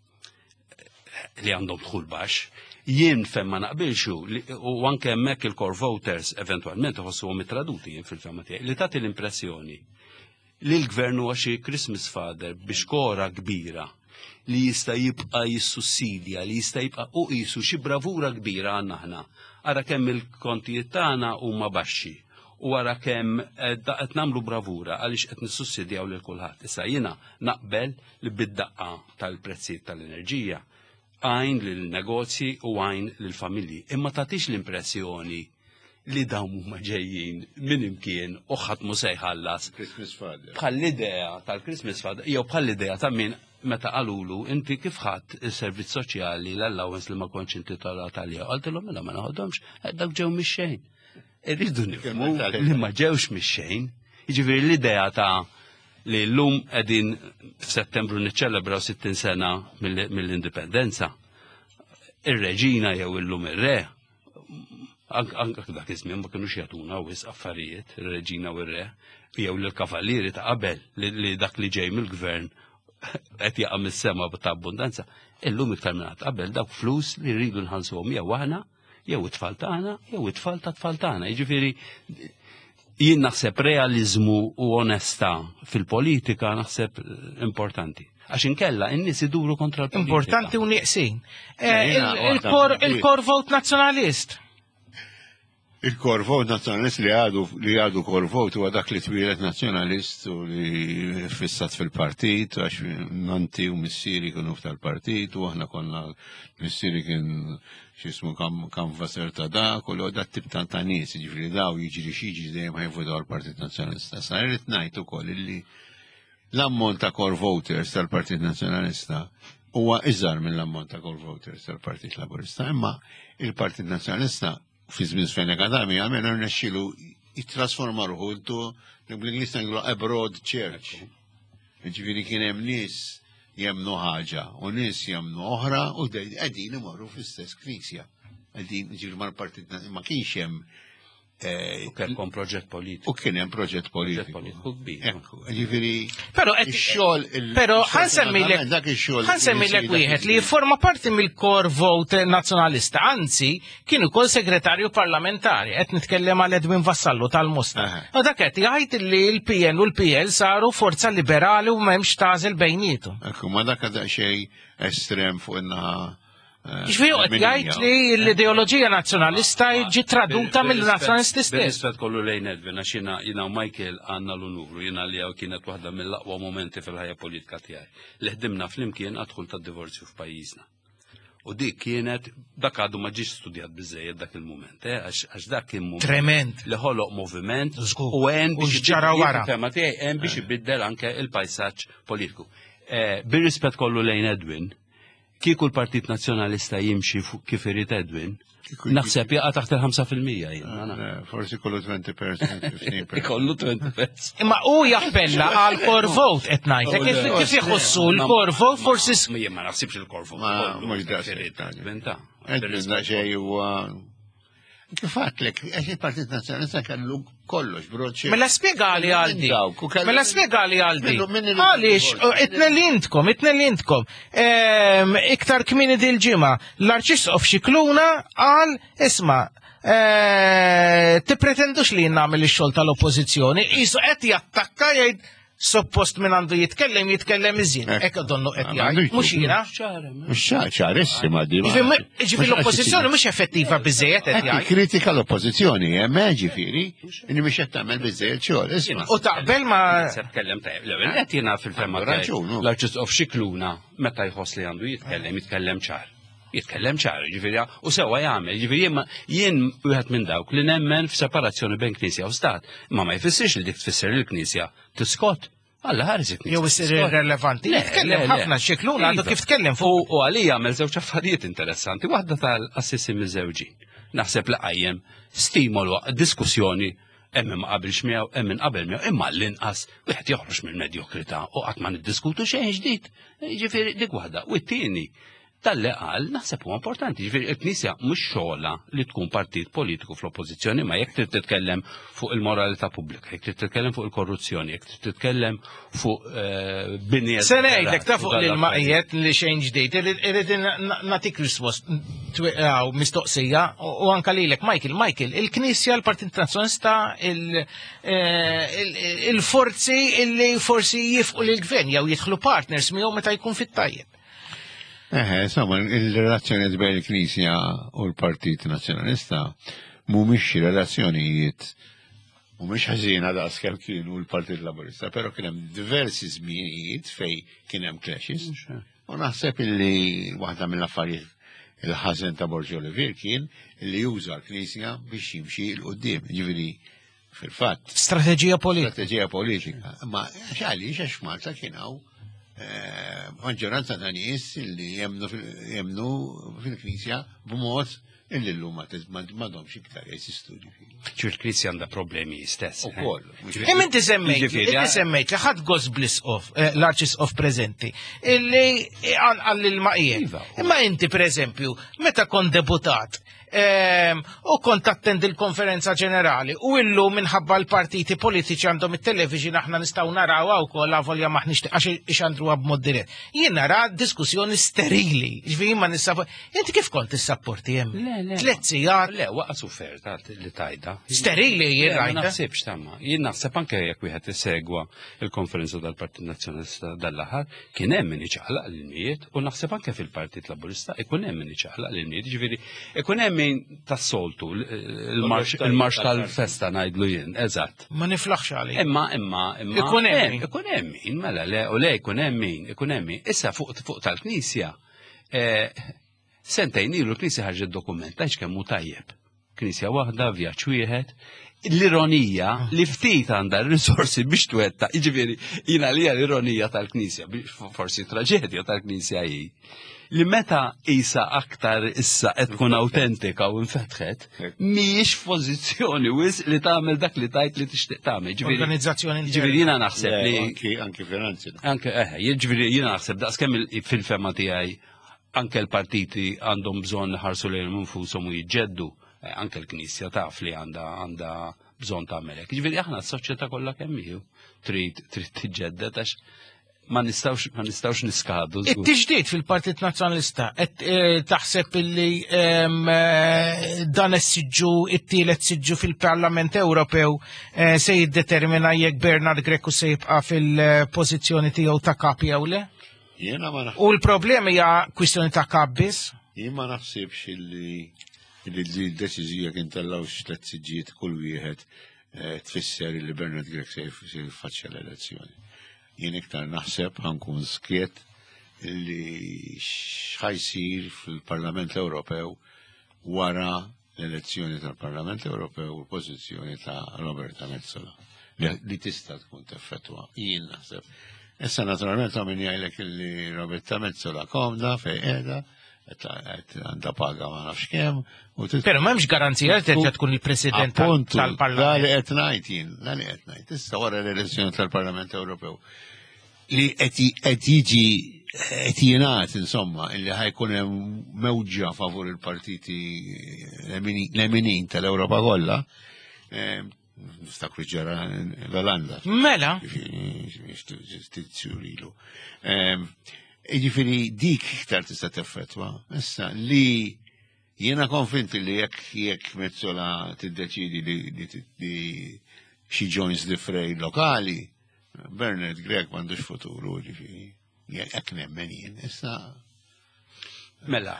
li għandhom dħul baxx. Jien femma naqbilxu u anke hemmhekk il-core voters eventwalment iħossuhom mitraduti jien fil-femma tiegħi li tagħti l-impressjoni li l-gvern huwa xi Christmas father biex kora kbira li jista' jibqa' jissussidja, li jista' jibqa' u qisu xi bravura kbira għandna aħna. Ara kemm il-kontijiet tagħna huma baxxi u wara kemm qed nagħmlu bravura għaliex qed nissussidjaw lil kulħadd. Issa jiena naqbel li bid-daqqa tal-prezzijiet tal-enerġija għajn lill-negozji u għajn lill-familji. Imma tagħtix l-impressjoni li dawn huma ġejjin minn imkien u ħadd mhu se jħallas. Bħall-idea tal-Christmas Father jew bħall-idea ta' min meta qalulu inti kif ħadd is-servizz soċjali l-allowance li ma kontx inti tal-għalija. Qaltilhom mela ma naħodhomx, dak ġew mix-xejn. Irridu nifhmu li ma ġewx mix-xejn. Jiġifieri l-idea ta' li l-lum għedin f'Settembru niċċelebraw sittin sena mill-indipendenza. Ir-reġina jew il-lum ir-re, anke dak iż-żmien ma kinux jagħtuna wis affarijiet, ir-reġina u r-re, jew lill-kavallieri ta' qabel li dak li ġej mill-gvern qed jaqa' mis-sema ta' abbundanza. Illum iktar minn qabel dawk flus li rridu nħallsuhom jew aħna, jew it-tfal tagħna, jew it-tfal ta' tfal tagħna. Jiġifieri jien naħseb realizmu u onesta fil-politika naħseb importanti. Għax inkella n-nies iduru kontra l-politika. Importanti u nieqsin. Il-core vote nazzjonalist. Il-core vote nazzjonalist li għadu li għadu core vote huwa dak li twilet nazzjonalist u li fissat fil-partit għax nanti u missieri kienu tal-partit u aħna konna missieri kien xismu kanvasser ta' dak u l-għodat tip ta' ta' nies, ġifri daw jiġri xieġi dejjem ħajvotaw l-Partit Nazzjonalista. Sa' rrit ngħid ukoll illi l-ammont ta' core voters tal-Partit Nazzjonalista huwa iżgħar mill-ammont ta' core voters tal-Partit Laburista, imma il-Partit Nazzjonalista fi żmien Sven Akademi għalmenu rnexxielu jittrasforma ruħu intu l-Ingliż ngħidu abroad church. Ġifieri kien hemm nies jemnu ħaġa u nies jemnu oħra u qegħdin imorru fl-istess knisja. Qegħdin ġifieri mal-Partit ma kienx hemm U kien hemm proġett politiku. U kien hemm proġett politiku. Ġifieri Però ix-xogħol Però ħansemmilek dak ix-xogħol ħansemmilek wieħed li forma parti mill-core vote nazzjonalista, anzi kien ukoll segretarju parlamentari qed nitkellem għal Edwin Vassallo tal-Musta. U dak qed jgħid li l-P N u l-P L saru forza liberali u m'hemmx tażel bejnietom. Ekku ma dak xejn estrem fuq in-naħa. Ġviju għed jgħid li l-ideologija nazjonalista ġi traduta mill-nazjonalisti stess. Bil-rispet kollu lejn Edwin, għax jina u Michael għanna l-unuru, jina li għaw kienet waħda mill-aqwa momenti fil-ħajja politika tiegħi. Li ħdimna fl-imkien għadħul ta' divorzju f'pajjiżna. U dik kienet, dak għadu ma ġiex studjat biżejjed dak il-moment, għax dak kien moment. Trement. Li ħoloq moviment u għen biex ġara wara. Fema tiegħi hemm biex ibiddel anke il-pajsaġġ politiku. Bir-rispett kollu lejn Edwin, kieku l-Partit Nazzjonalista jimxi kif irid Edwin, naħseb jaqa' taħt il-ħamsa fil-mija jien. Forsi kollu twenty percent, fifteen percent. Kollu twenty percent. Imma u jappella għal core vote qed ngħid. Kif jħossu l-core vote forsi. Jien ma naħsibx il-core vote. Ma mhux da. Edwin xej huwa kif għatlek, għax il-Partit Nazzjonalista kellu kollox, broċi. Mela spiegali għaldi. Mela spiegali għaldi. Għalix, itnellintkom, itnellintkom. Iktar kmini dil-ġima, l-Arċisqof Xikluna għal, isma, tipretendux li jinnamil il-xol tal-oppozizjoni, jisu qed jattakka jgħid suppost minn għandu jitkellem, jitkellem iżjien. Ekka donnu qed jgħid, mhux jiena. Mhux ċarissima di. Ġifieri l-oppożizzjoni mhux effettiva biżejjed qed jgħid. Kritika l-oppożizzjoni, hemm ġifieri, inni mhux qed tagħmel biżejjed xogħol. Isma'. U taqbel ma se tkellem tajjeb. L-ewwel qed jiena fil-fema l-Arċisqof Xikluna meta jħoss li għandu jitkellem, jitkellem ċar. Jitkellem ċar, ġifieri, u sewa jagħmel, ġifieri jien wieħed minn dawk li nemmen f'separazzjoni bejn Knisja u Stat, ma ma jfissirx li dik tfisser il-Knisja tiskot. Alla ħares il-Knisja. Jew isir irrelevanti. Jitkellem ħafna Xikluna għandu kif tkellem fuq. U għalija għamel żewġ affarijiet interessanti, waħda tal-assissi miż-żewġin. Naħseb li qajjem stimolu diskussjoni hemm ma qabilx miegħu, hemm min qabel miegħu, imma l-inqas wieħed joħroġ mill-medjokrità u qatt ma niddiskutu xejn ġdid. Ġifieri dik waħda. U t-tieni tal-li qal naħseb huwa importanti, ġifieri il-Knisja mhux xogħla li tkun partit politiku fl-oppożizzjoni, ma jekk trid titkellem fuq il-moralità pubblika, jekk trid titkellem fuq il-korruzzjoni, jekk trid titkellem fuq binijiet. Se ngħidlek ta' fuq l-ilmaqijiet li xejn ġdid, irid nagħtik rispost mistoqsija u anke lilek Michael, Michael, il-Knisja, l-Partit Nazzjonalista, il-forzi illi forsi jifqu lill-gvern jew jidħlu partners miegħu meta jkun fit-tajjeb. Eħe, insomma, il-relazzjoni bejn il-Knisja u l-Partit Nazzjonalista mhumiex relazzjonijiet mhumiex ħażina daqs kemm kienu l-Partit Laburista, però kien hemm diversi żmienijiet fejn kien hemm clashes. U naħseb illi waħda mill-affarijiet il-ħażen ta' Borġ Olivier kien illi juża l-Knisja biex jimxi l-qudiem, ġifieri fil-fatt. Strateġija politika. Strateġija politika. Ma għaliex għax Malta kien hawn maġġoranza ta' nies li jemnu fil-Knisja b'mod illi l-lum m'għandhomx iktar jesistu. ċu l-Knisja għandha problemi stess. Ukoll. Imma inti semmejt, inti semmejt li ħadd Gost Blisqof, l-Arċisqof preżenti, illi għall il-maqjiet. Imma inti pereżempju, meta kont deputat, u kont attendi l-konferenza ġenerali u illu minħabba l-partiti politiċi għandhom it-television aħna nistgħu naraw wkoll avolja maħniex għax ixandruha b'mod dirett. Jien nara diskussjoni sterili. Ġifieri ma nissab. Inti kif kont tissapporti hemm? Tliet sigħat. Le, waqas ufferta li tajda. Sterili jien rajta. Ma naħsibx tamma. Jien naħseb anke jekk wieħed isegwa il-konferenza tal-Partit Nazzjonalista dal-aħħar kien hemm min iċaqlaq l-mijiet u naħseb anke fil-Partit Laburista ikun hemm min iċaqlaq l-mijiet. Ġifieri ikun hemm tas-soltu, il-marx tal-festa ngħidlu jien, eżatt. Ma niflaħx għalik. Imma, imma, imma. Ikun hemm. Ikun hemm min, mela, le, u le, ikun hemm min, ikun hemm min. Issa fuq tal-Knisja, sentejn ilu l-Knisja ħarġet dokument, għax kemm hu tajjeb. Knisja waħda, vjaġġ wieħed. L-ironija li ftit għandha r-risorsi biex twetta, jiġifieri jiena li l-ironija tal-Knisja, forsi traġedja tal-Knisja hi. Li meta isa aktar issa qed tkun autentika u nfetħet, mhijiex pożizzjoni wis li tagħmel dak li tajt li tixtieq tagħmel. Organizzazzjoni ġifieri jiena naħseb li anke finanzi. Anke eħe, jiġifieri jiena naħseb daqskemm fil-fema tiegħi anke l-partiti għandhom bżonn ħarsu lejhom infushom u jiġġeddu, anke l-Knisja taf li għandha għandha bżonn tagħmel hekk. Ġifieri aħna s-soċjetà kollha kemm hi trid trid tiġġedded għax ma nistawx ma nistawx niskadu. It-tiġdid fil-Partit Nazzjonalista qed taħseb illi dan is-siġġu it-tielet siġġu fil-Parlament Ewropew se jiddetermina jekk Bernard Greco se jibqa' fil-pożizzjoni tiegħu ta' kap jew le? Jiena ma U l-problema hija kwistjoni ta' kap biss? Jien ma naħsibx illi l-deċiżija kien tellawx tliet siġġijiet kull wieħed tfisser li Bernard Greco se jfaċċja l-elezzjoni. Jien iktar naħseb ħankun skiet li xħajsir fil-Parlament Ewropew wara l-elezzjoni tal-Parlament Ewropew u l-pożizzjoni ta' Roberta Metsola li tista' tkun teffettwa. Jien naħseb. Issa naturalment għamin jgħajlek li Roberta Metsola komda fej qiegħda, għandha paga ma nafx kemm. Però m'hemmx garanzija li terġa' tkun il-President tal-Parlament. Li qed ngħid jien, li qed ngħid. Issa wara l-elezzjoni tal-Parlament Ewropew li qed jiġi qed jingħad insomma illi ħajkun hemm mewġa favur il-partiti l-eminin tal-Ewropa kollha. Nistakru ġara l-Olanda. Mela. Tizzurilu. Ġifiri dik iktar tista' teffettwa. Issa li jiena konvinti li jekk jekk Metsola tiddeċidi li xi joins the fray lokali, Bernard Gregg m'għandux futuru ġifiri. Jekk nemmen jien. Issa. Mela.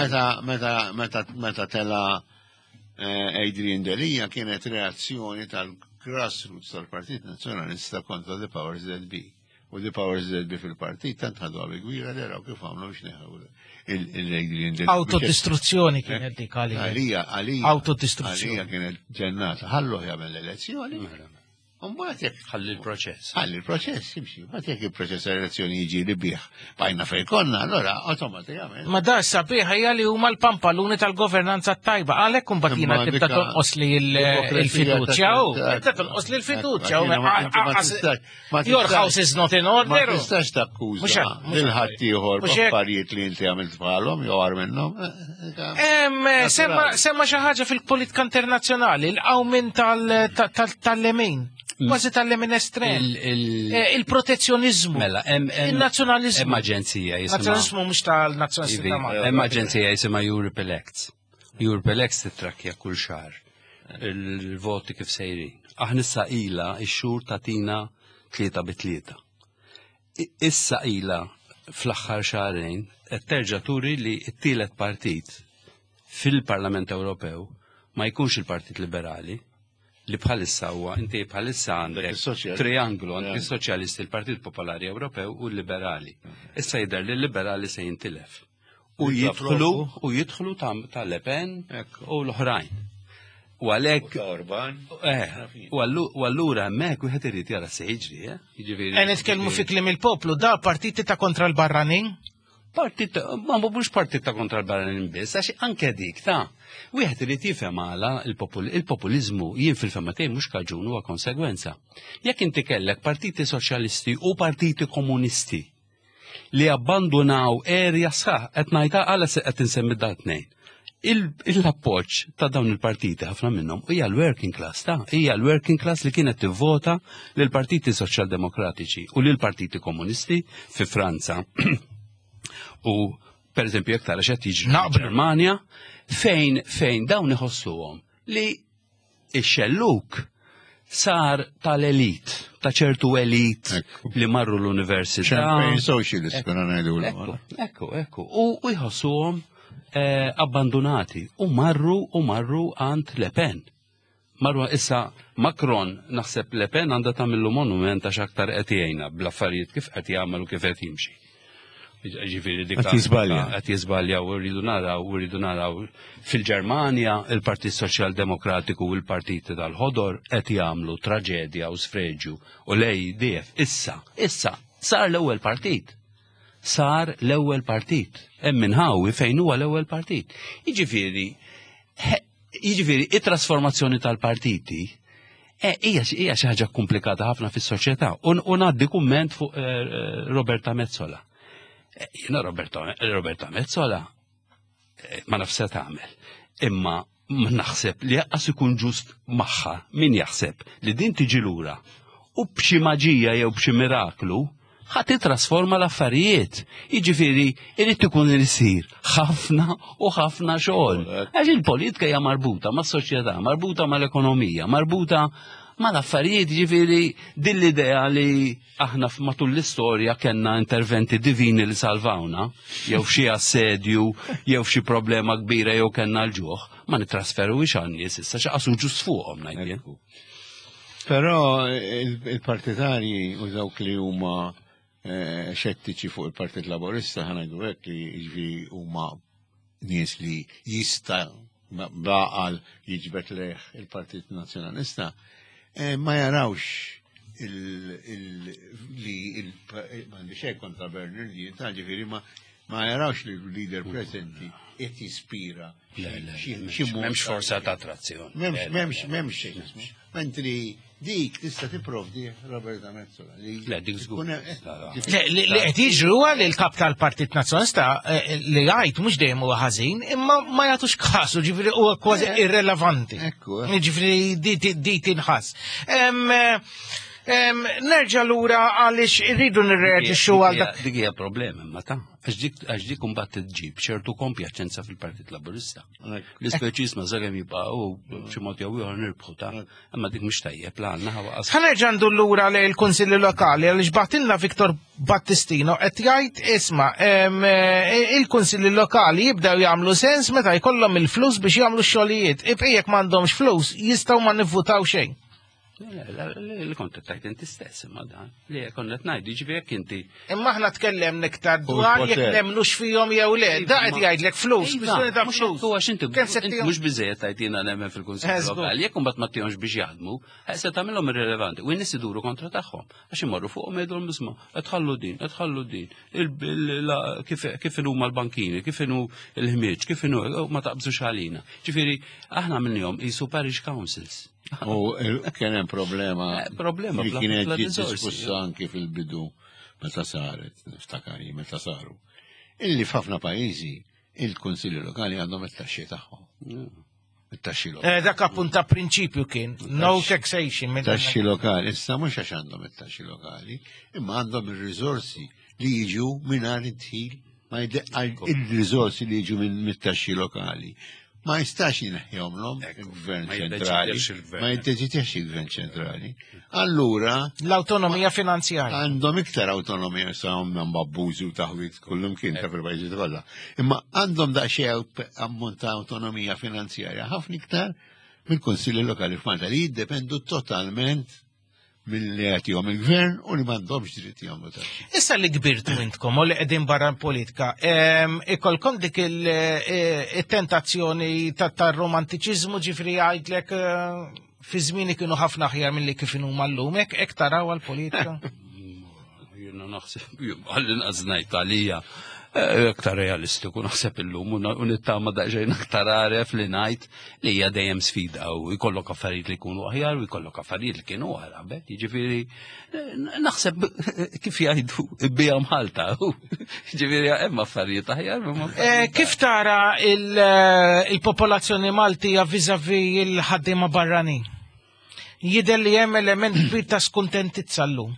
Meta tela Adrian Delija kienet reazzjoni tal-grassroots tal-Partit Nazzjonalista kontra the powers that be. U the powers that be fil-partit tant ħadu għabi gwira li raw kif għamlu biex neħu il-Adrian Delija. Autodistruzzjoni kienet dik għalija. Għalija, għalija. Autodistruzzjoni. Għalija kienet ġennata. Ħallu jgħamil l-elezzjoni. Umbat jek. Ħalli l-proċess. Ħalli l-proċess, jimxi. Umbat jek il-proċess tal-elezzjoni jiġi li bieħ bajna fej konna, allora automatikament. Ma da sabiħa jgħali huma l-pampaluni tal-governanza tajba. Għalek kumbatina tibta tonqos li l-fiduċja u. Tibta tonqos li l-fiduċja u. Your house is not in order. Ma tistax takkuża lil-ħaddieħor b'affarijiet li inti għamilt bħalhom jew għar minnhom. Semma xi ħaġa fil-politika internazzjonali, l-qawmin tal-lemin. Quasi tal-lemin estrem. Il-protezzjonizmu. Mela, il-nazzjonalizmu. Hemm aġenzija jisimha. Nazzjonalizmu mhux tal-nazzjonalizmu. Hemm aġenzija jisimha Europe Elects. Europe Elects titrakkja kull xahar il-voti kif sejrin. Aħna issa ilha x-xhur tagħtina tlieta bitlieta. Issa ilha fl-aħħar xahrejn qed terġa' turi li t-tielet partit fil-Parlament Ewropew ma jkunx il-Partit Liberali li bħalissa huwa inti bħalissa għandek trianglu għandek is-Soċjalisti, il-Partit Popolari Ewropew u l-Liberali. Issa jidher li l-Liberali se jintilef. U jidħlu u jidħlu ta' Le Pen u l-oħrajn. U għalhekk u allura hemmhekk wieħed irid jara se jiġri, eh? Jiġifieri. Nitkellmu fi kliem il-poplu da partiti ta' kontra l-barranin? Partit, ma mhux partit ta' kontra l-barranin biss, għax anke dik ta' wieħed irid jifhem għala il-populiżmu jien fil-fema tiegħi mhux kaġun huwa konsegwenza. Jekk inti kellek partiti soċjalisti u partiti komunisti li abbandunaw erja sħaħ qed ngħidha għala se qed insemmi da tnejn. Il-appoġġ ta' dawn il-partiti ħafna minnhom hija l-working class ta' hija l-working class li kienet tivvota lil partiti soċjaldemokratiċi u lil partiti komunisti fi Franza. U per eżempju jekk tara x'qed jiġri f'Ġermanja fejn fejn dawn iħossuhom li x-xelluk sar tal-elit, ta' ċertu elit li marru l-università. Champagne socialist, kuna ngħidulhom. Ekku, ekku. U jħossuhom abbandonati u marru u marru għand Le Pen. Marru issa Macron naħseb Le Pen għandha tagħmillu monument għax aktar qed jgħinha bl-affarijiet kif qed jagħmel u kif qed jimxi. Ġifiri dik qed jiżbalja. Qed jiżbalja u rridu naraw u rridu naraw fil-Ġermanja il-Partit Soċjal-Demokratiku u l-partiti tal-ħodor qed jagħmlu traġedja u sfreġġju u lej def issa issa sar l-ewwel partit. Sar l-ewwel partit. Hemm minħawi fejn huwa l-ewwel partit. Jiġifieri jiġifieri it-trasformazzjoni tal-partiti hija hija xi ħaġa komplikata ħafna fis-soċjetà u ngħaddi kumment fuq Roberta Metsola. Jena Roberta Metsola ma nafse tagħmel. Imma naħseb li jaqqas ikun ġust magħha min jaħseb li din tiġi lura u b'xi maġija jew b'xi miraklu ħadd titrasforma l-affarijiet. Jiġifieri irid ikun isir ħafna u ħafna xogħol. Għax il-politika hija marbuta mas-soċjetà, marbuta mal-ekonomija, marbuta mal-affarijiet ġifieri din l-idea li aħna matul l-istorja kellna interventi divini li salvawna, jew xi assedju, jew xi problema kbira jew kellna l-ġuħ, ma nitrasferuwix għan-nies issa xaqasu ġust fuqhom ngħidlek. Però il-partitarji u dawk li huma xettiċi fuq il-Partit Laburista ħanajdu hekk li jiġifieri huma nies li jista' baqal jiġbed leħ il-Partit Nazzjonalista ma jarawx li m'għandix hekk kontra Bernardin ġifieri ma jarawx li l-leader presenti qed jispira m'hemmx forza ta' attrazzjoni. M'hemmx xejn. Mentri dik tista' tipprovdi Roberta Mezzola. Le, dik żgur. Li qed jiġru huwa li l-kap tal-Partit Nazzjonalista li jgħid mhux dejjem huwa ħażin, imma ma jagħtux kasu, ġifieri huwa kważi irrelevanti. Ġifieri di tinħass. Nerġa' lura għaliex irridu nirreaġixxu għal dak. Dik hija problema imma ta' għax dik imbagħad tġib ċertu kompjaċenza fil-Partit Laburista. L-ispeċiżma żagħem jibqgħu b'xi mod jew ieħor nirbħu ta' imma dik mhux tajjeb l-għandna ħawaqas. Ħanerġa' ndur lura lejn il-Kunsilli Lokali għaliex bagħtilna Viktor Battistino qed jgħid isma' il-Kunsilli Lokali jibdew jagħmlu sens meta jkollhom il-flus biex jagħmlu x-xogħlijiet. Ibqejjek m'għandhomx flus jistgħu ma nivvutaw xejn. Il-kontet tajt inti stess, imma dan. Li konnet najdi ġivek inti. Imma ħna tkellem nektar dwar jek nemlux fijom jew le. Da qed jgħidlek flus, biex ta' flus. Huwa x'inti mhux biżejjed tajtina nemmen fil-Kunsill Lokali. Jekk imbagħad ma tihomx biex jaħdmu, se tagħmilhom irrelevanti. U n-nies iduru kontra tagħhom. Għax imorru fuqhom jgħidulhom isma' qed ħallu din, qed ħallu din. Kif inhu mal-bankini, kif inhu l-ħmieġ, kif inhu ma taqbżux għalina. Ġifieri aħna minnhom qisu parish councils. U kien hemm problema problema li kienet diskussa anki fil-bidu meta saret, niftakari meta saru. Illi f'ħafna pajjiżi il-Kunsilli Lokali għandhom it-taxxi tagħhom. It-taxxi lokali. Dak appunta prinċipju kien, no taxation. Taxxi lokali, issa mhux għax għandhom it-taxxi lokali, imma għandhom ir-riżorsi li jiġu mingħajr id-dħil, ma il-riżorsi li jiġu mit-taxxi lokali. Ma jistax jinħjomlom il-Gvern ċentrali, ma jiddeċidix il-Gvern ċentrali. Allura l-autonomija finanzjarja. Għandhom iktar autonomija sawm nan babbużi u taħwit kullum kien ta' fil-pajjiżi kollha. Imma għandhom daqsxejn ammont ta' autonomija finanzjarja ħafna iktar mill-Kunsilli Lokali f'Malta li jiddependu totalment mill-li għatijom il-gvern u li mandomx dritti jgħamlu taxxi. Issa li kbirtu intkom u li qegħdin barra l-politika, ikolkom dik il-tentazzjoni tar-romantiċiżmu ġifri għajdlek fi żmieni kienu ħafna aħjar milli kif inhu mallum, hekk taraw għall-politika? Jiena naħseb għall-inqas ngħid għalija aktar realistiku naħseb illum u nittama daqsxejn aktar għaref li ngħid li hija dejjem sfida u jkollok affarijiet li jkunu aħjar u jkollok affarijiet li kienu ħarabet. Jiġifieri naħseb kif jgħidu bija Malta. Jiġifieri hemm affarijiet aħjar. Kif tara il-popolazzjoni Maltija viżavi il-ħaddiema barranin? Jidher li hemm element kbir ta' skuntentizza llum.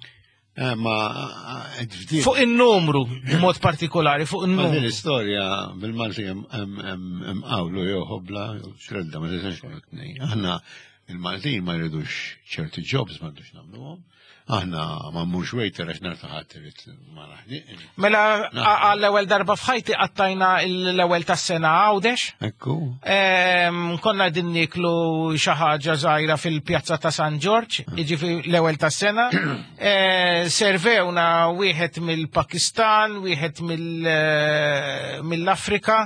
Fuq il-numru, mod partikolari, fuq il-numru. L-istoria bil-Malti hemm qawlu jew ħobla, xredda ma tisax t-nej. Aħna il-Maltin ma jridux ċerti jobs ma rridux nagħmluhom. Aħna ma mmux wejter għax nartaħat irid ma naħdiq. Mela għall-ewwel darba f'ħajti qattajna l-ewwel tas-sena għawdex. Ekku. Konna din niklu xi ħaġa żgħira fil-pjazza ta' San George, jiġifieri l-ewwel tas-sena. Servewna wieħed mill-Pakistan, wieħed mill-Afrika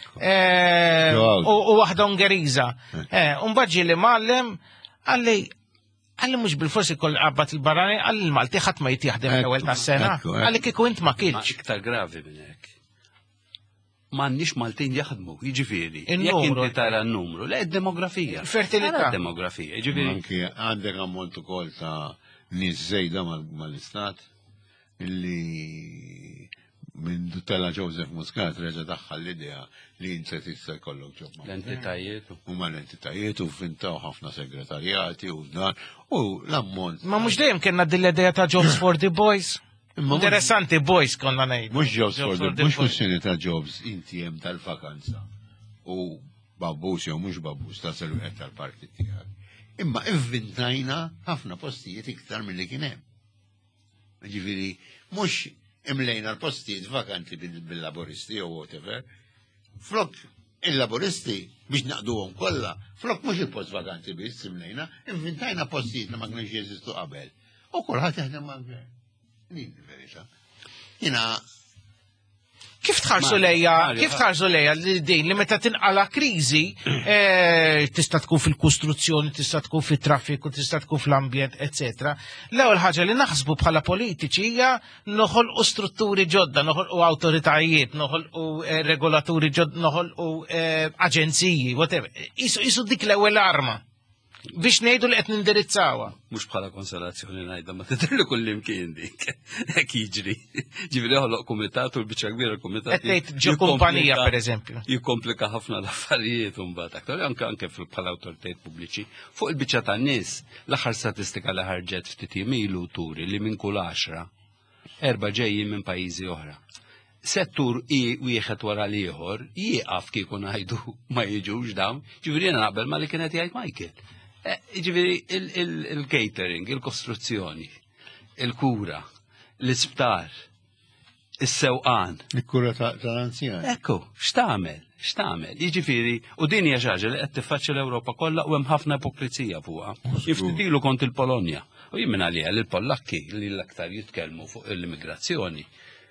u waħda Ungeriża. U mbagħad ġieli mgħallem għalli Għalli mux bil-forsi koll qabbat il-barrani, għalli l-Malti ħat ma jitjaħdem l-ewel tas sena. Għalli kiku int ma kienx. Iktar gravi minn hekk. M'għandniex Maltin jaħdmu, jiġifieri. Jekk inti tara n-numru, le d-demografija. Fertilità. Demografija, jiġifieri. Anki għandek ammont ukoll ta' nies żejda mal-istat illi minn Dutella Joseph Muscat reġa' daħħal l-idea li inti tista' jkollok ġob. L-entitajiet. Huma l-entitajiet u fintaw ħafna segretarjati u dan u l-ammont. Ma mhux dejjem kienna din l-idea ta' jobs for the boys. Interessanti boys konna ngħid. Mhux jobs for the boys, mhux kwestjoni ta' jobs inti hemm tal-vakanza. U babbus jew mhux babbus ta' selwieħed tal-partit tiegħek. Imma ivvintajna ħafna postijiet iktar milli kien hemm. Ġifieri mhux imlejna l-postijiet vakanti bil-laboristi u whatever, flok il-laboristi biex naqduhom kollha, flok mhux il-post vakanti biss imlejna, inventajna postijiet li ma kienx jeżistu qabel. U kulħadd jaħdem mal-gvern. Din il-verità. Jiena Kif tħarsu lejja, kif tħarsu lejja li din li meta tinqala kriżi tista' tkun fil-kostruzzjoni, tista' tkun fit-traffiku, tista' tkun fl-ambjent, et cetera. L-ewwel ħaġa li naħsbu bħala politiċi hija noħolqu strutturi ġodda, noħolqu awtoritajiet, noħolqu regolaturi ġodda, noħolqu aġenziji, whatever. Isu dik l-ewwel arma biex ngħidu li qed nindirizzawha. Mhux bħala konsolazzjoni ngħidha ma tidhirli kull imkien dik. Hekk jiġri. Ġifieri joħloq kumitat u l-biċċa kbira l-kumitat. Qed ngħid ġo kumpanija pereżempju. Jikkomplika ħafna l-affarijiet u mbagħad aktar anke anke bħala awtoritajiet pubbliċi. Fuq il-biċċa tan-nies l-aħħar statistika li ħarġet ftit ilu turi li minn kull għaxra erba' ġejjin minn pajjiżi oħra. Settur i wieħed wara l-ieħor jieqaf kieku ngħidu ma jiġux dawn, ġifieri jiena naqbel ma li kienet jgħid Michael. Ġifieri il-catering, il-kostruzzjoni, il-kura, l-isptar, is-sewqan. Il-kura tal-anzjan. Ekku, x'tagħmel, x'tagħmel. Jiġifieri, u din hija xi ħaġa li qed tiffaċċja l-Ewropa kollha u hemm ħafna ipokrizija fuqha. Jiftitilu kont il-Polonja. U jien minn għalija li l-Pollakki li l-aktar jitkellmu fuq l-immigrazzjoni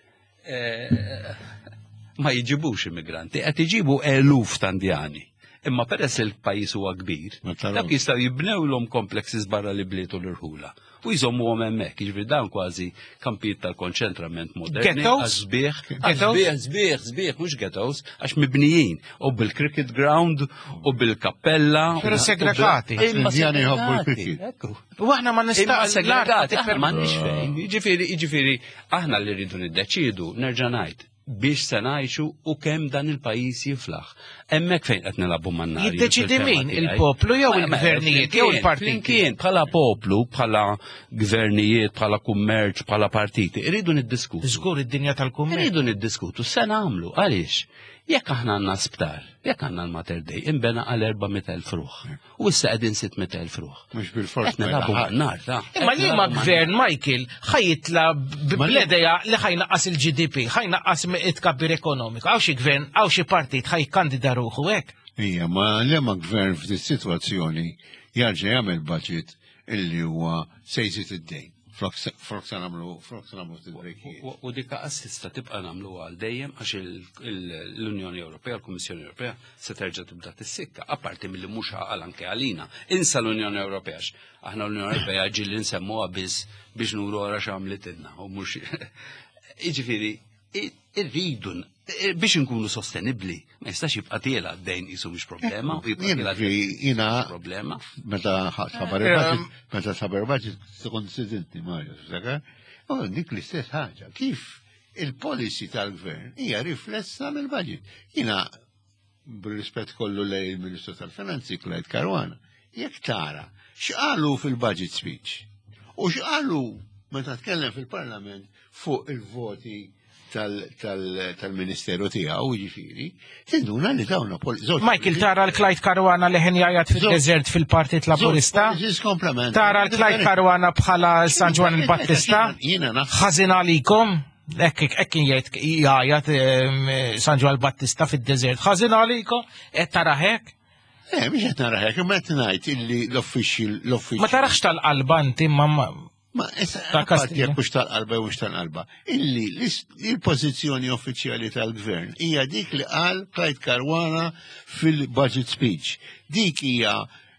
ma jiġibux immigranti, qed iġibu eluf tandjani. Imma peress il-pajis huwa kbir, dak jistgħu jibnewlhom komplexes barra li blietu l-irħula. U jżommuhom hemmhekk, jiġri dawn kważi kampijiet tal-konċentrament moderni. Ghettos? Sbieħ, sbieħ, sbieħ, sbieħ, mhux ghettos, għax mibnijin, u bil-cricket ground, u bil-kappella. Pero segregati. Imma segregati. U aħna ma nistaqs segregati, aħna m'għandniex fejn. Jiġifieri, jiġifieri, aħna li rridu niddeċiedu, nerġa' ngħid, biex se ngħixu u kemm dan il-pajjiż jiflaħ. Hemmhekk fejn qed nilagħbu man-nar. Jiddeċidi min, il-poplu jew il-gvernijiet jew il-partiti. Bħala poplu, bħala gvernijiet, bħala kummerċ, bħala partiti, irridu niddiskutu. Żgur id-dinja tal-kummerċ. Irridu niddiskutu, se nagħmlu għaliex. Jekk aħna għandna sptar, jekk għandna l-Mater Dei, imbena għal erba' meta fruħ. U issa qegħdin sitt meta fruħ. Mhux bil-forz. Qed nilagħbu man-nar, ta. Imma li ma gvern Michael ħajitla b'ledeja li ħajnaqqas il-G D P, ħajnaqqas it-tkabbir ekonomiku. Għaw xi gvern, għaw xi partit ħajkandida ruħu hekk. Ija, ma li ma gvern f'din sitwazzjoni jarġa' jagħmel budget illi huwa se jżid id-dejn. Frok sa namlu, frok sa namlu t-brekijiet. U dika assista tibqa namlu għal dejjem għax l-Unjoni Ewropea, l-Kummissjoni Ewropea, se terġa' tibda tissikka, apparti mill-li mhux għal anke għalina. Insa l-Unjoni Ewropea, aħna l-Unjoni Ewropea ġilli nsemmuha biss biex nuru għara x'għamlitilna u mhux. Jiġifieri, irridu biex nkunu sostenibbli, ma jistax jibqa' tiela d-dejn isu mhux problema u jibqa' tiela jiena problema. Meta sabar il-budget, meta sabar il-budget sekond sidinti Mario, saka? U dik l-istess ħaġa. Kif il-policy tal-gvern hija riflessa mill-budget. Jiena b'rispett kollu lej il-Ministru tal-Finanzi Clyde Caruana, jekk tara x'qalu fil-budget speech u x'qalu meta tkellem fil-Parlament fuq il-voti tal-Ministeru tiegħu jiġifieri, tinduna li dawna Michael tara l-Clyde Caruana li ħen jgħajjat fil-deżert fil-Partit Laburista? Tara l-Clyde Caruana bħala San Juan il-Battista? Ħażin għalikom? Ekk jgħid jgħajjat San Juan il-Battista fil-deżert. Ħażin għalikom? Qed tara hekk? Eh, mhux qed nara hekk, imma qed ngħid illi l-official Ma tarax tal-qalba inti mamma. Ma issa jekk mhux tal-qalba u mhux tal-qalba. Illi il-pożizzjoni uffiċjali tal-gvern hija dik li qal Clyde Caruana fil-budget speech. Dik hija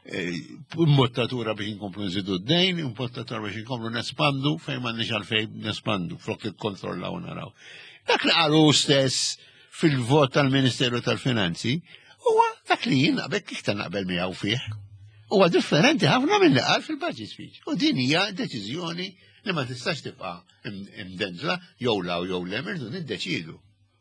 imbottatura biex inkomplu nżidu d-dejn, imbottatura biex inkomplu nespandu fejn m'għandniex għalfejn nespandu flok ikkontrollaw u naraw. Dak li qalu stess fil-vot tal-Ministeru tal-Finanzi huwa dak li jien naqbel kif naqbel miegħu fih. Huwa differenti ħafna minn li qal fil-budget speech. U din hija deċiżjoni li ma tistax tibqa' imdendla jew law jew lem irdu niddeċiedu.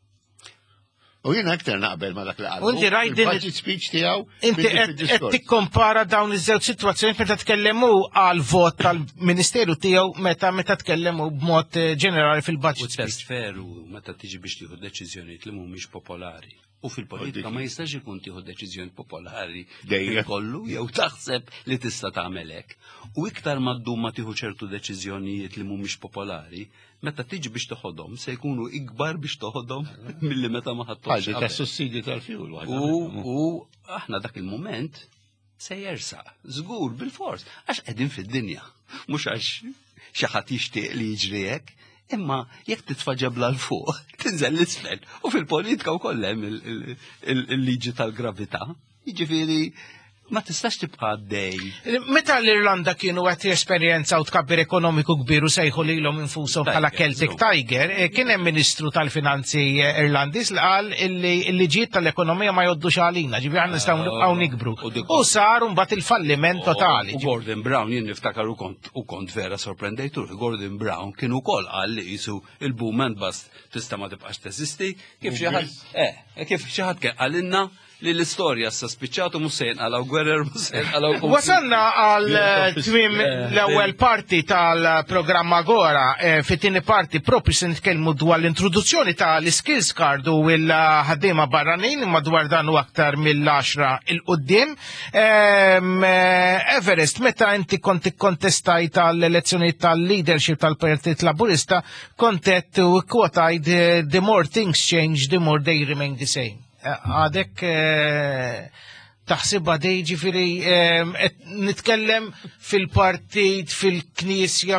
U jien aktar naqbel ma dak li qal. Inti rajt din il-budget speech tiegħu. Inti qed tikkompara dawn iż-żewġ sitwazzjonijiet meta tkellemu għal vot tal-Ministeru tiegħu meta meta tkellemu b'mod ġenerali fil-budget speech. Veru meta tiġi biex tieħu deċiżjonijiet li mhumiex popolari. U fil-politika ma jistax ikun tieħu deċiżjoni popolari dejjem kollu jew taħseb li tista' tagħmel hekk. U iktar ma ddum ma tieħu ċertu deċiżjonijiet li mhumiex popolari, meta tiġi biex toħodhom se jkunu ikbar biex toħodhom milli meta ma ħadtux. Ħaġa tas-sussidji tal-fjuwil. U aħna dak il-mument se jersaq, żgur bil-fors, għax qegħdin fid-dinja, mhux għax xi ħadd jixtieq li jiġri hekk. Imma jekk titfaġġabla l fuq, tinżel l-isfel. U fil-politika wkoll hemm il-liġi tal-gravità. Jiġifieri ma tistax tibqa' għaddej. Meta l-Irlanda kienu qed jesperjenzaw tkabbir ekonomiku kbir u sejħu lilhom infushom bħala Celtic Tiger, kien hemm Ministru tal-Finanzi Irlandiż li qal il-liġijiet tal-ekonomija ma jgħoddux għalina, ġifieri aħna nistgħu nibqgħu nikbru. U sar mbagħad il-falliment totali. U Gordon Brown jien niftakar u kont vera sorprendejtur. Gordon Brown kien ukoll qal li qisu il-boom and bust tista' ma tibqax teżisti kif xi ħadd eh kif xi ħadd kien qalilna li l-istorja s-saspiċċatu mussejn għalaw gwerer mussejn għalaw. Wasanna għal twim l-ewwel parti tal-programma Agora, fit-tieni parti propri se nitkellmu dwar l-introduzzjoni tal-skills card u l-ħaddiema barranin madwar dan u aktar mill-għaxra il-qudiem. Everest, meta inti konti kontestaj tal-elezzjoni tal-leadership tal-Partit Laburista, kontet u kwotaj the more things change, the more they remain the same. Għadek taħsibha dej ġifiri nitkellem fil-partit, fil-knisja,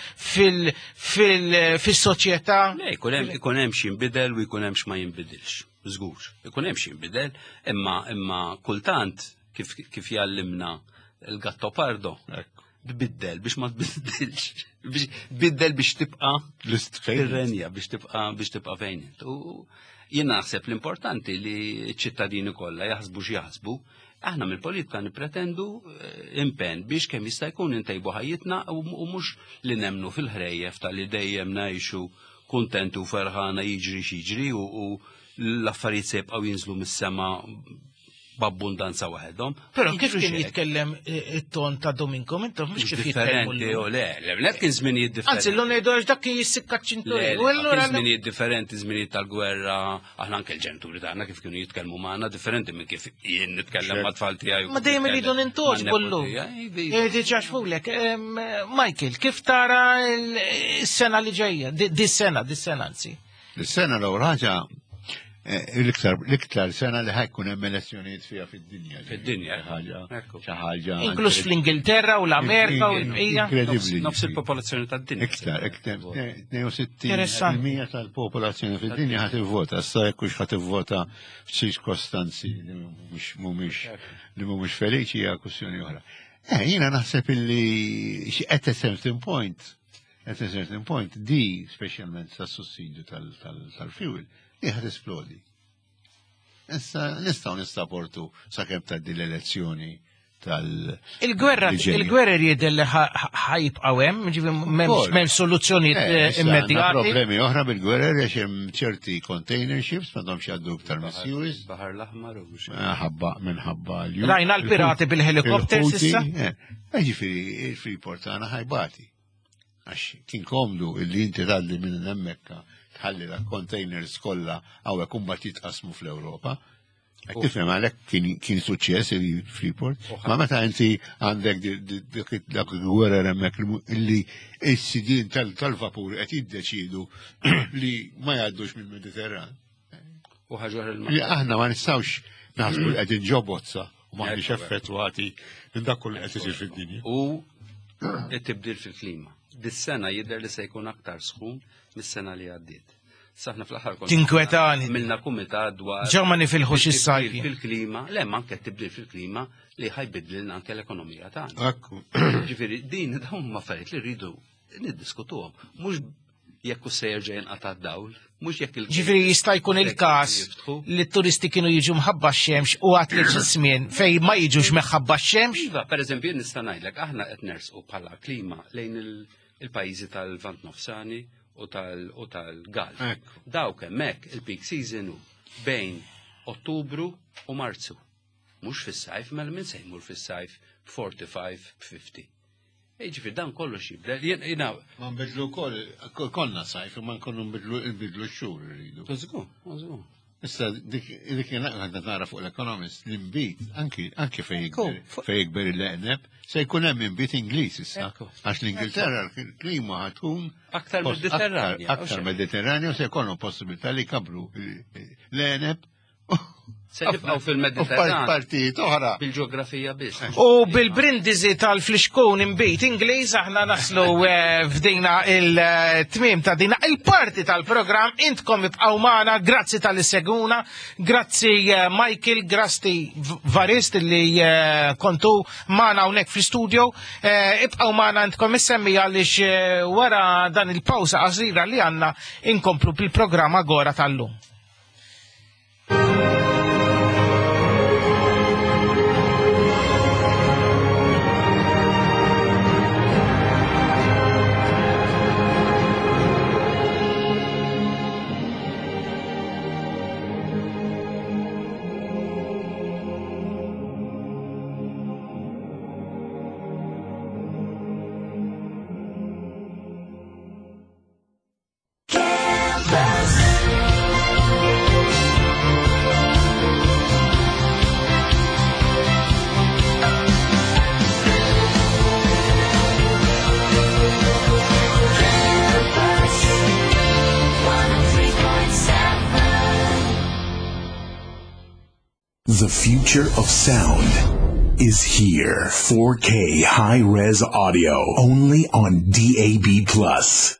fil-soċjetà. Ikun hemm xi jinbidel u jkun hemm x'ma jinbidilx. Żgur. Ikun hemm xi jinbidel, imma imma kultant kif jallimna il-gatto pardo. Biddel biex ma tbiddilx. Biddel biex tibqa' l-istfejn biex tibqa' biex tibqa' fejn. Jien naħseb l-importanti li ċ-ċittadini kollha jaħsbu x'jaħsbu, aħna mill-politika nippretendu impenn biex kemm jista' jkun intejbu ħajjitna u mhux li nemnu fil-ħrejjef tal-li dejjem ngħixu kuntenti u ferħana jiġri x'jiġri u l-affarijiet se jibqgħu jinżlu mis-sema b'abbundanza waħedhom. Però kif kien jitkellem it-ton ta' Domingo Mintoff mhux kif jitkellem. Differenti u le, le kien żminijiet differenti. Anzi, l-ngħidu dak jissikka ċinturi. Kien żminijiet differenti, żminijiet tal-gwerra, aħna anke l-ġenituri tagħna kif kienu jitkellmu magħna differenti minn kif jien nitkellem mat-tfal tiegħi. Ma dejjem iridu nintoġ kollu. Diġà xfulek. Michael, kif tara s-sena li ġejja? Dis-sena, dis-sena anzi. Dis-sena l-ewwel ħaġa l-iktar sena li ħajkun hemm elezzjonijiet fiha fid-dinja. Fid-dinja. Xi ħaġa. Inkluż fl-Ingilterra u l-Amerika u l-bqija. Inkredibbli. Nofs il-popolazzjoni tad-dinja. Iktar, iktar. tnejn u sittin fil-mija tal-popolazzjoni fid-dinja ħadd ivvota, issa jekk hux ħadd ivvota f'ċirkostanzi li mhumiex li mhumiex feliċi hija kwestjoni oħra. Eh, jiena naħseb illi at a certain point, at a certain point, di speċjalment tas-sussidju tal-fuel jħad esplodi. Issa nistaw nistaportu sakemm tgħaddi l-elezzjoni tal- Il-gwerra il-gwerra jidher li ħajbqgħu hemm, m'hemm soluzzjonijiet immedjati. Problemi oħra bil-gwerra għax hemm ċerti container ships m'għandhomx jgħaddu iktar mis-Suez. Baħar l-Aħmar u ħabba minħabba l Rajna l-pirati bil-helikopters issa. Ġifieri il-Freeport tagħna ħajbati. Għax kien komdu illi inti tgħaddi minn hemmhekk ħalli la containers kollha hawnhekk imbagħad jitqasmu fl-Ewropa. Tifhem għalhekk kien suċċess il-Freeport. Ma meta inti għandek dak il-gwerer hemmhekk illi s-sidien tal-vapur qed jiddeċiedu li ma jgħaddux mill-Mediterran. U ħaġa aħna ma nistgħux naħsbu li qegħdin ġobozza u m'aħniex effettwati minn dak kollu qed isir fid-dinja. U t-tibdil fil-klima. Dis-sena jidher li se jkun aktar sħun mis-sena li għaddiet. Saħna fl-aħħar kont tinkwetani. Milna kumitat dwar ġewma nifilħux is-sajfi. Fil-klima, le ma anke tibdil fil-klima li ħajbidlilna anke l-ekonomija tagħna. Ekku. Ġifieri din dawn ma affarijiet li rridu niddiskutuhom. Mhux jekk se jerġa' jinqata' d-dawl, mhux jekk il Ġifieri jista' jkun il-każ li t-turisti kienu jiġu mħabba x-xemx u għat li żmien fejn ma jiġux meħħabba x-xemx. Iva, pereżempju nista' ngħidlek aħna qed nersqu bħala klima lejn il-pajjiżi tal-Lvant Nofsani u tal-Galf. Dawk hemmhekk il-peak season hu bejn Ottubru u Marzu. Mhux fis-sajf, mela min se jmur fis-sajf b'forty-five b'fifty. Ġifier dan kollox jibdel. Jiena ma nbidlu wkoll konna sajf ma nkunu nbidlu x-xhur irridu. Żgur, żgur. Issa dik kien għandna nara fuq l-Economist l-inbit anki anki fejn jikber il-leqneb se jkun hemm inbit Ingliż issa. Għax l-Ingilterra l-klima ħatkun aktar mediterranja. Aktar mediterranja u se jkollhom possibilità li jkabru l-leqneb Se nibqgħu fil-Mediterran. Partijiet oħra. Bil-ġeografija biss. U bil-brindisi tal-fliexkun imbit Ingliż aħna naslu f'dina il-tmiem ta' dina il-parti tal-programm intkom ibqgħu magħna, grazzi tal-seguna, grazzi Michael, grazzi Varist li kontu magħna hawnhekk fl-studio, ibqgħu magħna intkom issemmi għaliex wara dan il-pawsa qasira li għandna inkomplu bil-programm agora tal-lum. The future of sound is here. four K high-res audio only on D A B plus.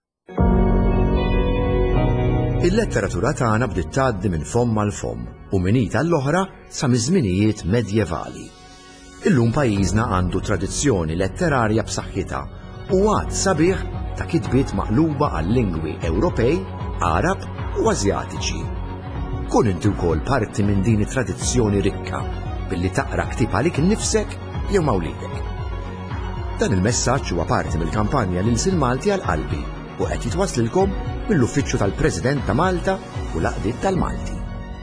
Il-letteratura tagħna bdiet tgħaddi minn fomm mal fomm u minita l-oħra sa miż-żminijiet medjevali. Illum pajjiżna għandu tradizzjoni letterarja b'saħħitha u għad sabiħ ta' kitbiet maqluba għal lingwi Ewropej, Arab u Asjatiċi. Kun inti wkoll parti minn din it-tradizzjoni rikka billi taqra ktieb għalik innifsek jew mawlidek. Dan il-messaġġ huwa parti mill-kampanja lil Sil Malti għal qalbi u qed jitwaslilkom mill-Uffiċċju tal-President ta' Malta u l-Għaqdiet tal-Malti.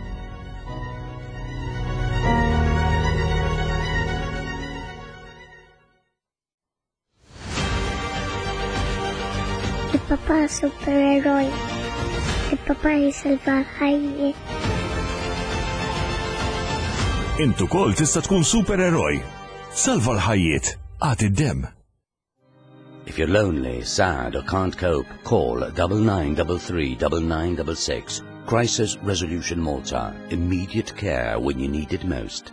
Il-papà supereroj. Il-papà jisalva ħajjiet. Intu kol tista' tkun supereroj. Salva l-ħajjiet, għati d-dem. If you're lonely, sad or can't cope, call double nine double three double nine double six. Crisis Resolution Malta. Immediate care when you need it most.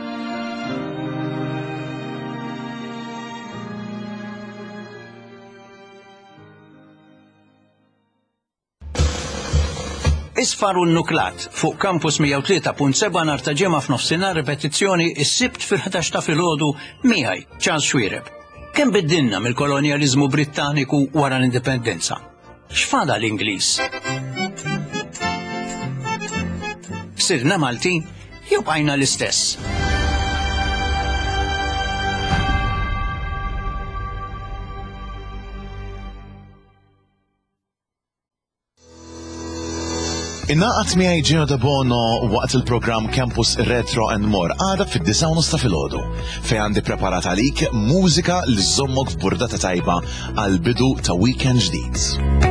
Isfaru n-nuklat fuq kampus mija u tlieta punt seba' nhar ta' ġimgħa f'nofsinhar ripetizzjoni is-sibt fil-ħdax ta' filgħodu miegħi Charles Schwireb. Kemm biddilna mill-kolonjaliżmu Brittaniku wara l-indipendenza? X'fada l-Ingliż? Sirna Maltin jew bqajna l-istess? Innaqat miegħi Gino De Bono waqt il-programm Campus Retro and More għada fid-disa u nofs ta' filgħodu fejn għandi preparat għalik mużika li żommok f'burdata tajba għal bidu ta' weekend ġdid.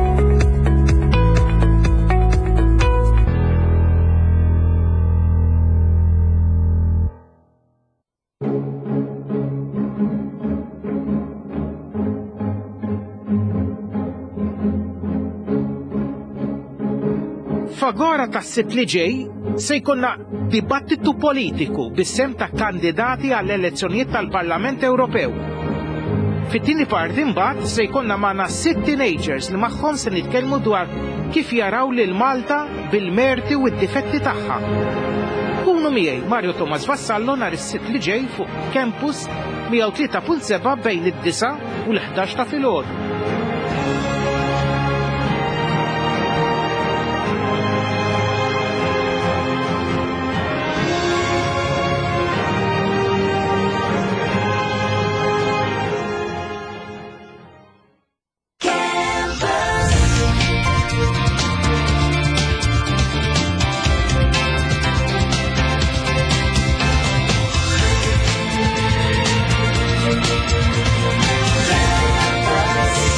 F'agora tas-sibt li ġej se jkollna dibattitu politiku bis-sem ta' kandidati għall-elezzjonijiet tal-Parlament Ewropew. Fit-tieni parti mbagħad se jkollna magħna sitt teenagers li magħhom se nitkellmu dwar kif jaraw lil Malta bil-merti u d-difetti tagħha. Kunu miegħi Mario Thomas Vassallo nhar is-sibt li ġej fuq Campus mija u tlieta punt seba' bejn id-disa u l-ħdax ta' filgħodu. Campus.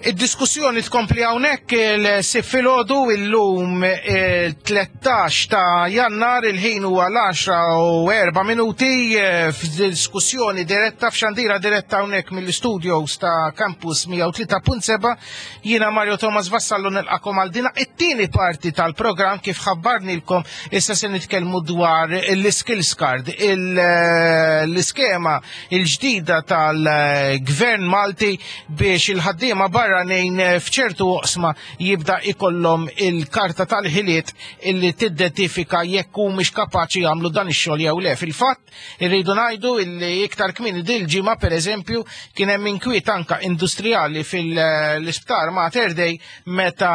Id-diskussjoni tkompli hawnhekk il-sib filgħodu illum il-tlettax ta' Jannar il-ħin huwa l-għaxra u erba' minuti f'diskussjoni diretta f'xandira diretta hawnhekk mill-studios ta' Campus mija u tlieta punt seba' jiena Mario Thomas Vassallo nilqakom għal dina it-tieni parti tal-programm kif ħabbarnilkom issa se nitkellmu dwar l-skills card l-iskema il-ġdida tal-Gvern Malti biex il-ħaddiema barranin f'ċertu oqsma jibda ikollhom il-karta tal-ħiliet illi tidentifika jekk hu mhix kapaċi jagħmlu dan ix-xogħol jew le. Fil-fatt irridu ngħidu illi iktar kmieni dil-ġimgħa pereżempju kien hemm inkwiet anke industrijali fil-isptar Mater Dei meta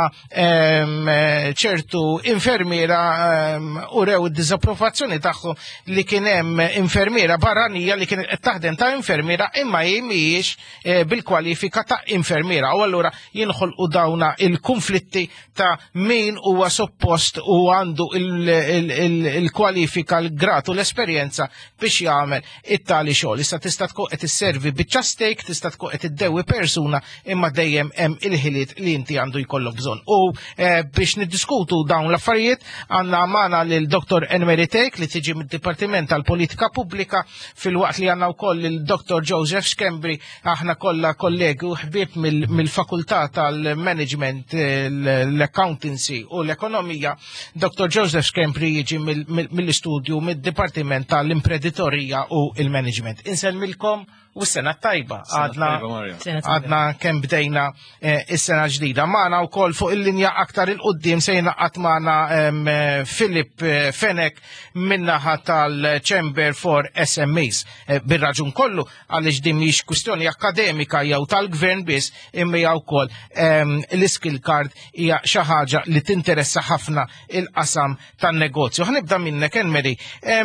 ċertu infermiera urew id-diżapprovazzjoni tagħhom li kien hemm infermiera barranija li kienet qed taħdem ta' infermiera imma hi mhijiex bil-kwalifika ta' infermiera. U allura jinħolqu dawna il-konflitti ta' min huwa suppost u għandu il-kwalifika, l-grat u l-esperjenza biex jagħmel it-tali xogħol. Issa tista' tkun qed isservi biċċa steak, tista' tkun qed iddewwi persuna imma dejjem hemm il-ħiliet li inti għandu jkollok bżonn. U biex niddiskutu dawn l-affarijiet għandna magħna lil doktor Emery Tek li tiġi mid-Dipartiment tal-Politika Pubblika fil-waqt li għandna wkoll il-doktor Joseph Schembri aħna kollha kollegi u ħbieb mill-Fakultà tal-Management, l-Accountancy u l-Ekonomija, doktor Joseph Schembri jiġi mill-istudju mid-Dipartiment tal-Imprenditorija u il-Management. Insellmilkom u s-sena tajba, għadna kemm bdejna is-sena ġdida. Magħna wkoll fuq il-linja aktar il-qudiem se jingħaqad magħna Philip Fenek min-naħa tal-Chamber for S M Es. Bir-raġun kollu għaliex din mhix kwistjoni akademika jew tal-gvern biss imma hija wkoll l-skill card hija xi ħaġa li tinteressa ħafna il-qasam tan-negozju. Ħnibda minnek Emery.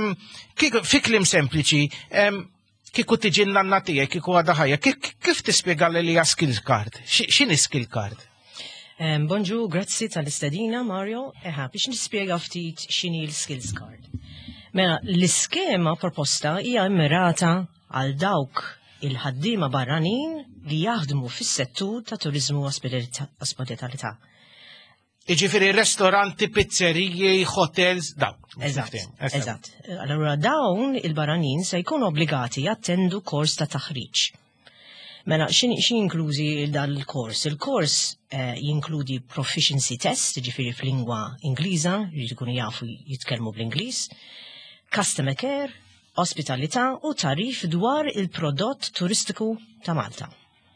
Fi kliem sempliċi, kieku tiġi n-nanna tiegħek, kieku għadha ħajja, kif tispjega li hija skill card? X'inhi skill card? Bonġu, grazzi tal-istadina, Mario. Eħa, biex nispjega ftit x'inhi l-skills card. Mela, l-iskema proposta hija immirata għal dawk il-ħaddiema barranin li jaħdmu fis-settur ta' turizmu u ospitalità. Iġifieri ristoranti, pizzeriji, hotels, dawk. Eżatt, eżatt. Allura dawn il-barranin se jkunu obbligati jattendu kors ta' taħriġ. Mela, xin jinklużi dal-kors? Il-kors jinkludi proficiency test, ġifieri f'lingwa Ingliża, jridu jkunu jafu jitkellmu bl-Ingliż, customer care, ospitalità u tarif dwar il-prodott turistiku ta' Malta.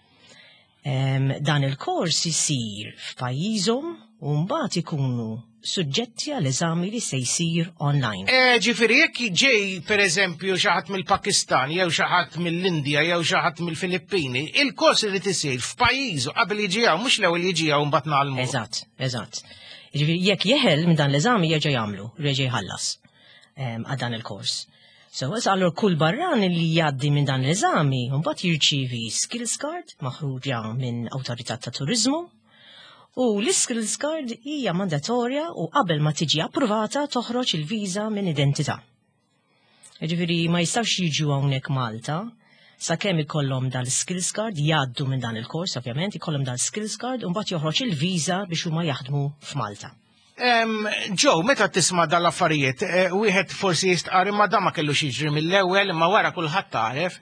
Dan il-kors jisir f'pajjiżhom u mbagħad ikunu suġġetti għal eżami li se jsir online. Ġifieri jekk ġej pereżempju xi ħadd mill-Pakistan jew xi ħadd mill-Indja jew xi ħadd mill-Filippini, il-kors li tisir f'pajjiżu qabel jiġiha mhux l-ewwel jiġiha u mbagħad nagħlmu. Eżatt, eżatt. Jiġifieri jekk jeħel minn dan l-eżami jerġa' jagħmlu, reġa' jħallas għal dan il-kors. So, allura kull barran li jgħaddi minn dan l-eżami, mbagħad jirċievi skills card maħruġa minn awtorità ta' turiżmu. U l-skills card hija mandatorja u qabel ma tiġi approvata toħroġ il-viża minn identità. Ġifieri ma jistgħux jiġu hawnhekk Malta sakemm ikollhom dal-skills card jgħaddu minn dan il-kors ovvjament ikollhom dal-skills card u mbagħad joħroġ il-viża biex huma jaħdmu f'Malta. Joe, meta tisma' dal-affarijiet, wieħed forsi jistqar imma dan ma kellux jiġri mill-ewwel imma wara kulħadd taref.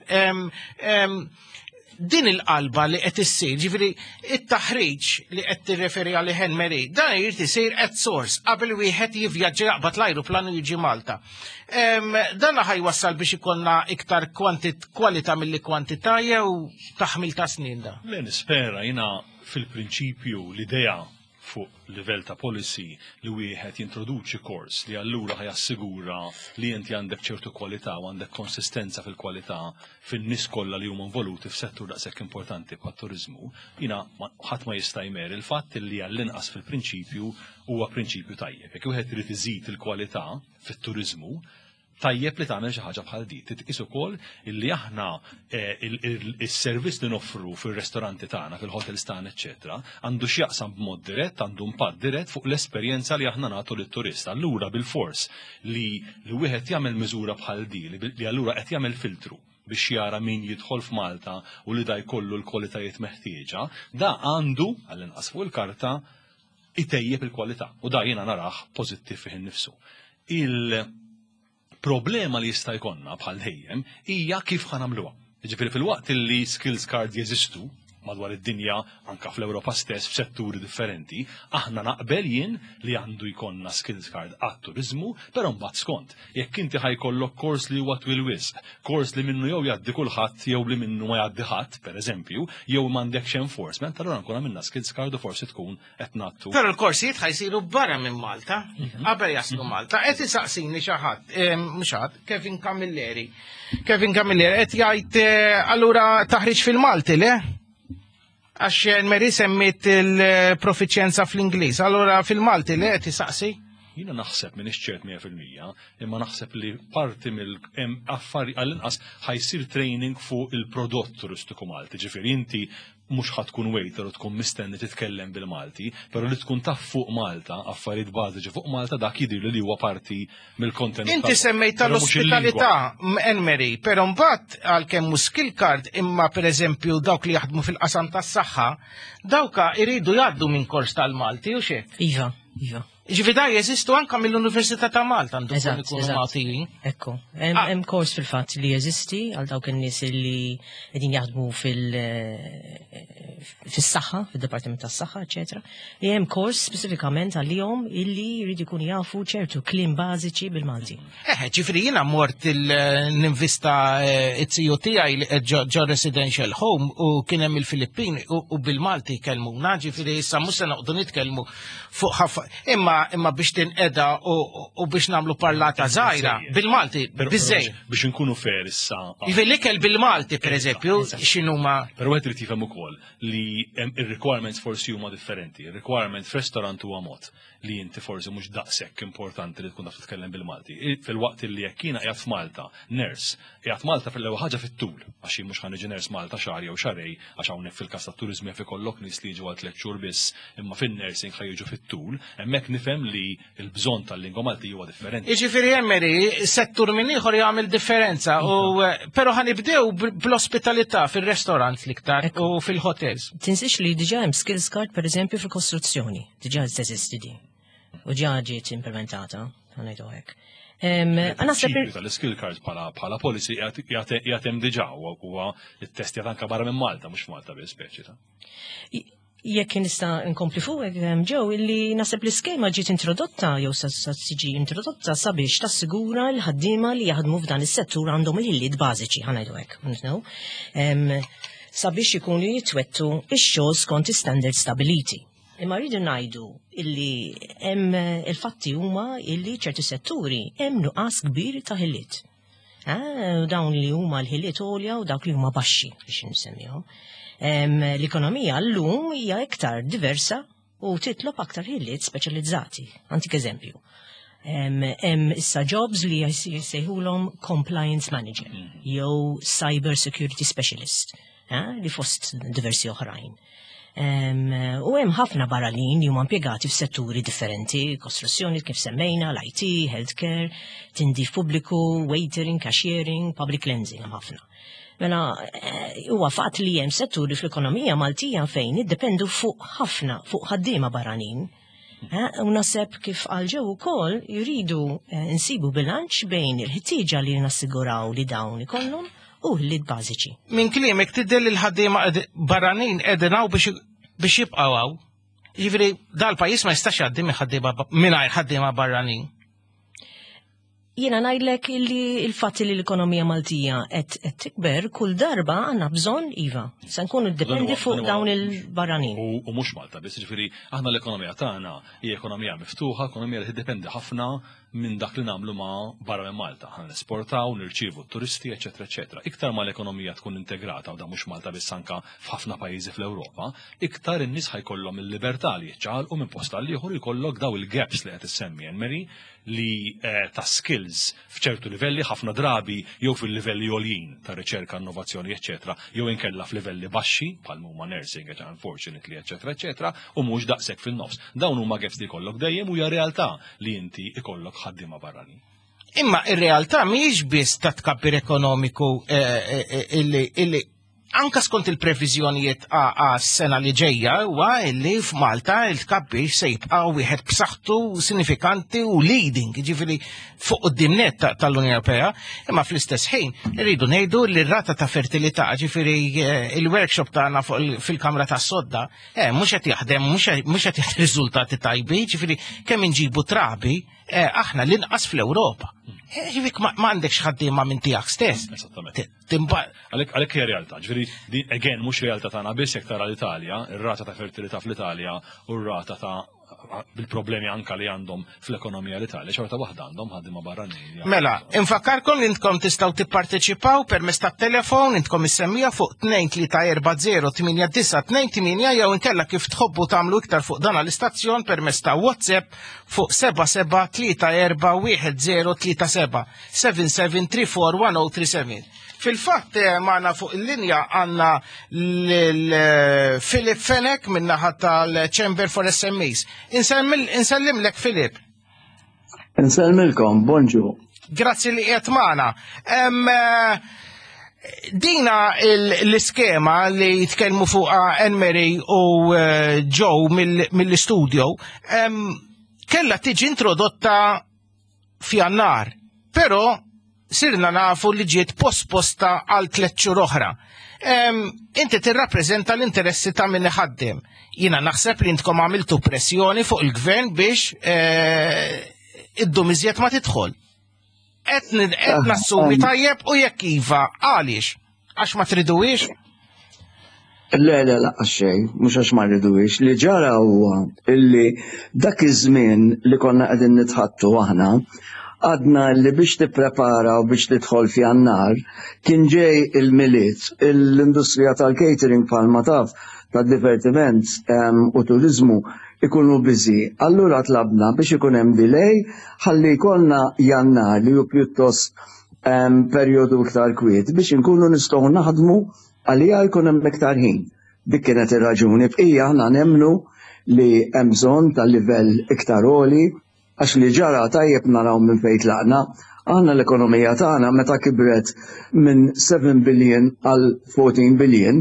Din il-qalba li qed issir, ġifieri it-taħriġ li qed tirreferi għalih Emery, dan irid isir at source qabel wieħed jivvjaġġa jaqbad l-ajruplan u jiġi Malta. Dan ħajwassal biex ikollna iktar kwalità milli kwantità jew taħmil ta' snin da. Le nispera jiena fil-prinċipju l-idea fuq livell ta' policy li wieħed jintroduċi kors li allura ħajassigura li inti għandek ċertu kwalità u għandek konsistenza fil-kwalità fin-nies kollha li huma involuti f'settur daqshekk importanti bħat-turiżmu, jiena ħadd ma jista' jmer il-fatt li għall-inqas fil-prinċipju huwa prinċipju tajjeb. Jekk wieħed irid iżid il-kwalità fit-turiżmu, tajjeb li tagħmel xi ħaġa bħal di. Titqis ukoll illi aħna is-servizz li noffru fir-restoranti tagħna, fil-hotels tagħna, eċetera, għandu x'jaqsam b'mod dirett, għandu impatt dirett fuq l-esperjenza li aħna nagħtu lit-turist. Allura bil-fors li li wieħed jagħmel miżura bħal di, li allura qed jagħmel filtru biex jara min jidħol f'Malta u li da jkollu l-kwalitajiet meħtieġa, da għandu għall-inqas fuq il-karta itejjeb il-kwalità u da jiena naraħ pożittiv fih innifsu. Il-problema li jista' jkollna bħal dejjem hija kif ħanamluha. Jiġifieri fil-waqt li skills card jeżistu madwar id-dinja anka fl-Ewropa stess f'setturi differenti, aħna naqbel jien li għandu jkollna skills card għat-turizmu, però mbagħad skont. Jekk inti ħajkollok kors li huwa twil wisq, kors li minnu jew jgħaddi kulħadd jew li minnu ma jgħaddi ħadd, pereżempju, jew m'għandekx enforcement, allura nkun għamilna skills card u forsi tkun qed nattu. Però l-korsijiet ħajsiru barra minn Malta, qabel jaslu Malta. Qed isaqsini xi ħadd, mhux ħadd, Kevin Camilleri. Kevin Camilleri qed jgħid allura taħriġ fil-Malti le? Għax Meri semmit il-profiċjenza fl-Ingliż. Allora fil-Malti li qed isaqsi? Jiena naħseb minn ixċert mija fil-mija, imma naħseb li parti mill-affari għall-inqas ħajsir training fuq il-prodott turistiku Malti. Ġifieri inti mhux ħadd tkun waiter u tkun mistenni titkellem bil-Malti, però li tkun taf fuq Malta, affarijiet bażiċi fuq Malta dak jidhir li huwa parti mill-kontenut. Inti semmejt tal-ospitalità Meri, però mbagħad għalkemm hu skill card imma pereżempju dawk li jaħdmu fil-qasam tas-saħħa, dawka iridu jgħaddu minn kors tal-Malti u x'hekk. Iva, iva. Ġifi da jeżistu anka mill-Università ta' Malta għandu ikunu magħtili. Ekku, hemm kors fil-fatt li jeżisti għal dawk in-nies li qegħdin jaħdmu fil- fis-saħħa, fid-Dipartiment tas-Saħħa, eċetera. Hemm kors speċifikament għalihom illi jridu jkunu jafu ċertu kliem bażiċi bil-Malti. Eh, ġifieri jiena mort ninvista it-C O tiegħi ġo residential home u kien hemm il-Filippini u bil-Malti kellmuna, ġifieri issa mhux se noqogħdu nitkellmu fuq ħafna. Imma imma biex tinqeda u biex nagħmlu parlata żgħira bil-Malti biżejjed. Biex inkunu fair issa. Iva l-ikel bil-Malti pereżempju x'inhuma. Però qed irid tifhem ukoll li ir-requirements forsi huma differenti. Ir-requirement f'restorant huwa mod li inti forsi mhux daqshekk importanti li tkun taf titkellem bil-Malti. Fil-waqt li jekk jiena qiegħed f'Malta, nurse, qiegħed Malta fil-ewwel ħaġa fit-tul, għax jien mhux ħaniġi nurse Malta xahar jew xarej, għax hawnhekk fil-każ tat-turiżmu jaf ikollok nies li jiġu għal tliet xhur biss, imma fin-nursing ħajjiġu fit-tul, hemmhekk nifhem li l-bżonn tal-lingwa Malti huwa differenti. Jiġifieri Meri, settur minn ieħor jagħmel differenza, u però ħanibdew bl-ospitalità fir-restaurants l-iktar u fil-hotels. Tinsix li diġà hemm skills card pereżempju fil-kostruzzjoni, diġà teżisti din. U ġa ġiet implementata, għanajdu għek. Il-ċipju tal-skill card bħala policy jgħatem diġa huwa il-test jgħatanka barra minn Malta, mux Malta bi speċi ta' jekk nista' nkompli fuq ġew illi naħseb l-iskema ġiet introdotta jew sa tiġi introdotta sabiex tassigura l-ħaddiema li jaħdmu f'dan is-settur għandhom il-ħiliet bażiċi ħanajdu hekk. Sabiex ikunu jitwettu ix-xogħol skont is-standard stabiliti. Imma rridu ngħidu illi hemm il-fatti huma illi ċerti setturi hemm nuqqas kbir ta' ħiliet. Dawn li huma l-ħiliet għolja u dawk li huma baxxi biex nsemmihom. L-ekonomija llum hija iktar diversa u titlob aktar ħiliet speċjalizzati. Antik eżempju. Hemm issa jobs li jsejħulhom compliance manager jew cyber security specialist li fost diversi oħrajn. U hemm ħafna barranin li huma impjegati f'setturi differenti, kostruzzjoni kif semmejna, l-I T, healthcare, tindif pubbliku, waitering, cashiering, public cleansing hemm ħafna. Mela huwa fatt li hemm setturi fl-ekonomija Maltija fejn iddependu fuq ħafna fuq ħaddiema barranin. U naħseb kif għalġew ukoll jridu nsibu bilanċ bejn il-ħtieġa li nassiguraw li dawn ikollhom u l-lid bażiċi. Min kliemek tidel il-ħaddiema barranin edinaw biex jibqaw. Jiġifieri dal-pajjiż ma jistax jgħaddim mingħajr ħaddiema barranin. Jiena ngħidlek illi il-fatt li l-ekonomija Maltija qed tikber kull darba għandna bżonn iva. Se nkunu ddependi fuq dawn il-barranin. U mhux Malta biss, jiġifieri aħna l-ekonomija tagħna hija ekonomija miftuħa, ekonomija li tiddependi ħafna minn dak li nagħmlu ma' barra minn Malta. Ħan nesportaw, nirċievu turisti, eċetera, eċetera. Iktar ma l-ekonomija tkun integrata u da mhux Malta biss anke f'ħafna pajjiżi fl-Ewropa, iktar in-nies ħajkollhom il-libertà li jiċċaqalqu minn post għal ieħor jkollok daw il-gaps li qed issemmi Meri li ta' skills f'ċertu livelli ħafna drabi jew fil-livelli għoljin ta' riċerka, innovazzjoni, eċetera, jew inkella f'livelli baxxi bħal huma nursing, unfortunately, eċetera, eċetera, u mhux daqshekk fin-nofs. Dawn huma gaps li jkollok dejjem u hija realtà li inti ikollok ħaddiema barranin. Imma ir-realtà mhijiex biss ta' tkabbir ekonomiku illi anka skont il-previżjonijiet għas sena li ġejja huwa illi f'Malta il-tkabbir se jibqa' wieħed b'saħħtu sinifikanti u leading, jiġifieri fuq qudiemnet tal-Unjoni Ewropea, imma fl-istess ħin irridu ngħidu li r-rata ta' fertilità, ġifieri il-workshop tagħna fil-Kamra tas-Sodda mhux qed jaħdem, mhux qed jagħti riżultati tajbi, ġifieri kemm inġibu trabi aħna l-inqas fl-Ewropa. Ġivik ma għandekx ħaddiema minn tiegħek stess. Għalhekk hija realtà, ġifieri din again mhux realtà tagħna biss jekk tara l-Italja, ir-rata ta' fertilità fl-Italja u r-rata ta' bil-problemi anka li għandhom fl-ekonomija l-Italja, xorta waħda għandhom ħaddiema barranin. Mela, infakkarkom li intkom tistgħu tipparteċipaw permezz tat-telefon intkom issemmija fuq tnejn tlieta erba' zero tminja disa' tnejn tminja jew inkella kif tħobbu tagħmlu iktar fuq dan l-istazzjon permezz ta' WhatsApp fuq seba' seba' tlieta erba' wieħed zero tlieta seba' seven seven three four one zero three seven. Fil-fatt maħna fuq il-linja għanna l-Filip Fenek minnaħat tal-Chamber for S M Es. Insellim lek Filip. Inselmilkom, bonġu. Grazzi li qiegħed magħna. Dina l-iskema li jitkellmu fuqha Anne-Marie u Joe mill-istudio kella tiġi introdotta f'Jannar, però sirna nafu li ġiet posposta għal tliet xhur oħra. Inti tirrappreżenta l-interessi ta' min iħaddem. Jiena naħseb li intkom għamiltu pressjoni fuq il-gvern biex id-dum iżjed ma tidħol. Qed nassumi tajjeb u jekk iva għaliex? Għax ma triduwiex? Le, le, la, xejn, mhux għax ma rriduwiex. Li ġara huwa illi dak iż-żmien li konna qegħdin nitħattu aħna għadna li biex tipprepara u biex tidħol f'Jannar kien ġej il-miliet, l-industrija tal-catering palma taf, tad-divertiment u turizmu ikunu biżi. Allura tlabna biex ikun hemm delay ħalli jkollna Jannar li hu pjuttost perjodu iktar kwiet biex inkunu nistgħu naħdmu għalija jkun hemm iktar ħin. Dik kienet ir-raġuni bqija aħna nemmnu li hemm bżonn tal-livell iktar għoli għax li ġara tajjeb naraw minn fejn tlaqna, aħna l-ekonomija tagħna meta kibret minn seven billion għal fourteen billion,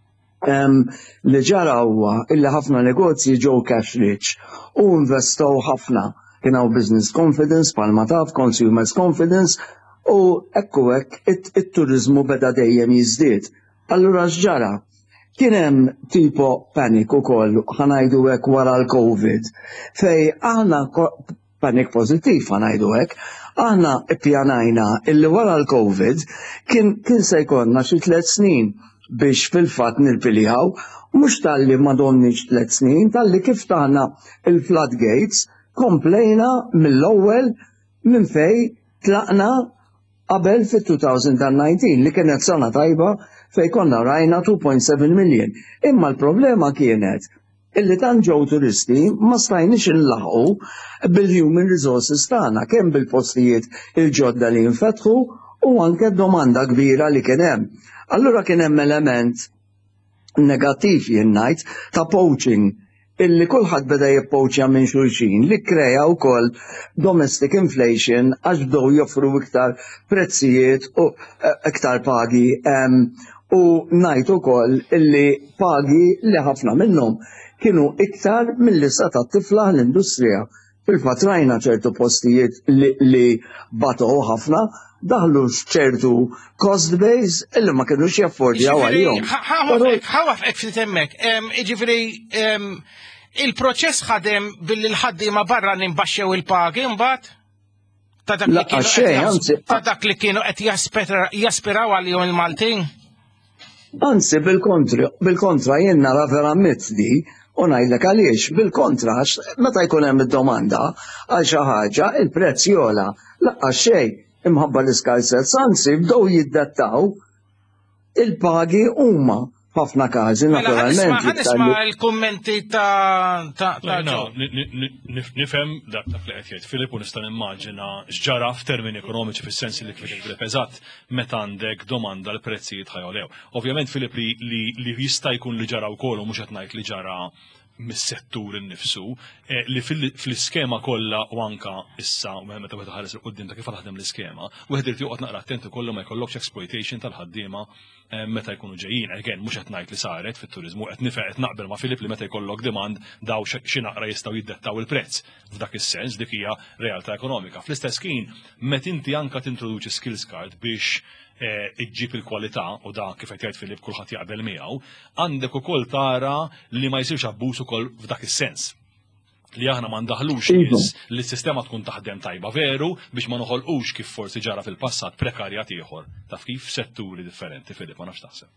li ġara huwa illi ħafna negozji ġew cash rich u investew ħafna. Kien hawn business confidence, palma taf, consumers confidence u ekku hekk it-turiżmu beda dejjem jiżdied. Allura x'ġara? Kien hemm tipo panic ukoll ħanajdu hekk wara l-COVID fej aħna panik pozittiv ħanajdu hekk, aħna ppjanajna illi wara l-COVID kien kien se jkollna xi tliet snin biex fil-fatt nirpiljaw, mhux talli ma donniex tliet snin, talli kif taħna il-floodgates komplejna mill-ewwel minn fej tlaqna qabel fit-two thousand nineteen li kienet sena tajba fej konna rajna two point seven million. Imma l-problema kienet illi tan ġew turisti ma stajniex inlaħqu bil-human resources tagħna kemm bil-postijiet il-ġodda li nfetħu u anke domanda kbira li kien hemm. Allura kien hemm element negattiv jien ngħid ta' poaching illi kulħadd beda jippoċja minn xulxin li kreja wkoll domestic inflation għax bdew joffru iktar prezzijiet u iktar pagi u ngħid ukoll illi pagi li ħafna minnhom kienu iktar mill-li seta' tifla l-industrija. Fil-fatt rajna ċertu postijiet li, li batow ħafna, daħlu ċertu cost base illi ma kienux jaffordjaw għalihom. Ħawaf ek fil-temmek, ġifiri il-proċess ħadem billi l-ħaddiema barra nimbaxxew il-pagi mbagħad? Ta' dak li kienu qed jaspiraw għalihom il-Maltin? Anzi, bil-kontra, bil-kontra jien nara verament di u ngħidlek għaliex, bil-kontra, meta jkun hemm id-domanda għal xi ħaġa il-prezz jola, laqqas xejn imħabba l-iskarsezz, anzi bdew jiddettaw il-pagi huma ħafna każi naturalment. Ħanisma' l-kummenti ta' nifhem dak li qed jgħid Filip u nista' nimmaġina x'ġara f'termini ekonomiċi fis-sens li kif Filip eżatt meta għandek domanda l-prezzijiet ħajolew. Ovvjament Filip li jista' jkun li ġara wkoll u mhux qed ngħid li ġara mis-settur innifsu li fl-iskema kollha u anka issa meta wieħed ħares il-qudiem ta' kif taħdem l-iskema, wieħed irid joqgħod naqra attent ukoll ma jkollokx exploitation tal-ħaddiema meta jkunu ġejjin. Again, mhux qed ngħid li saret fit-turiżmu, qed nifhem qed naqbel ma' Filip li meta jkollok demand daw xi naqra jistgħu jiddettaw il-prezz. F'dak is-sens dik hija realtà ekonomika. Fl-istess kien, meta inti anka tintroduċi skills card biex iġġib il-kwalità u da kif qed jgħid Filip kulħadd jaqbel miegħu, għandek ukoll tara li ma jsirx abbuż ukoll f'dak is-sens. Li aħna ma ndaħlux nies li s-sistema tkun taħdem tajba veru biex ma noħolqux kif forsi ġara fil-passat prekarjat ieħor taf kif setturi differenti Filip ma nafx taħseb.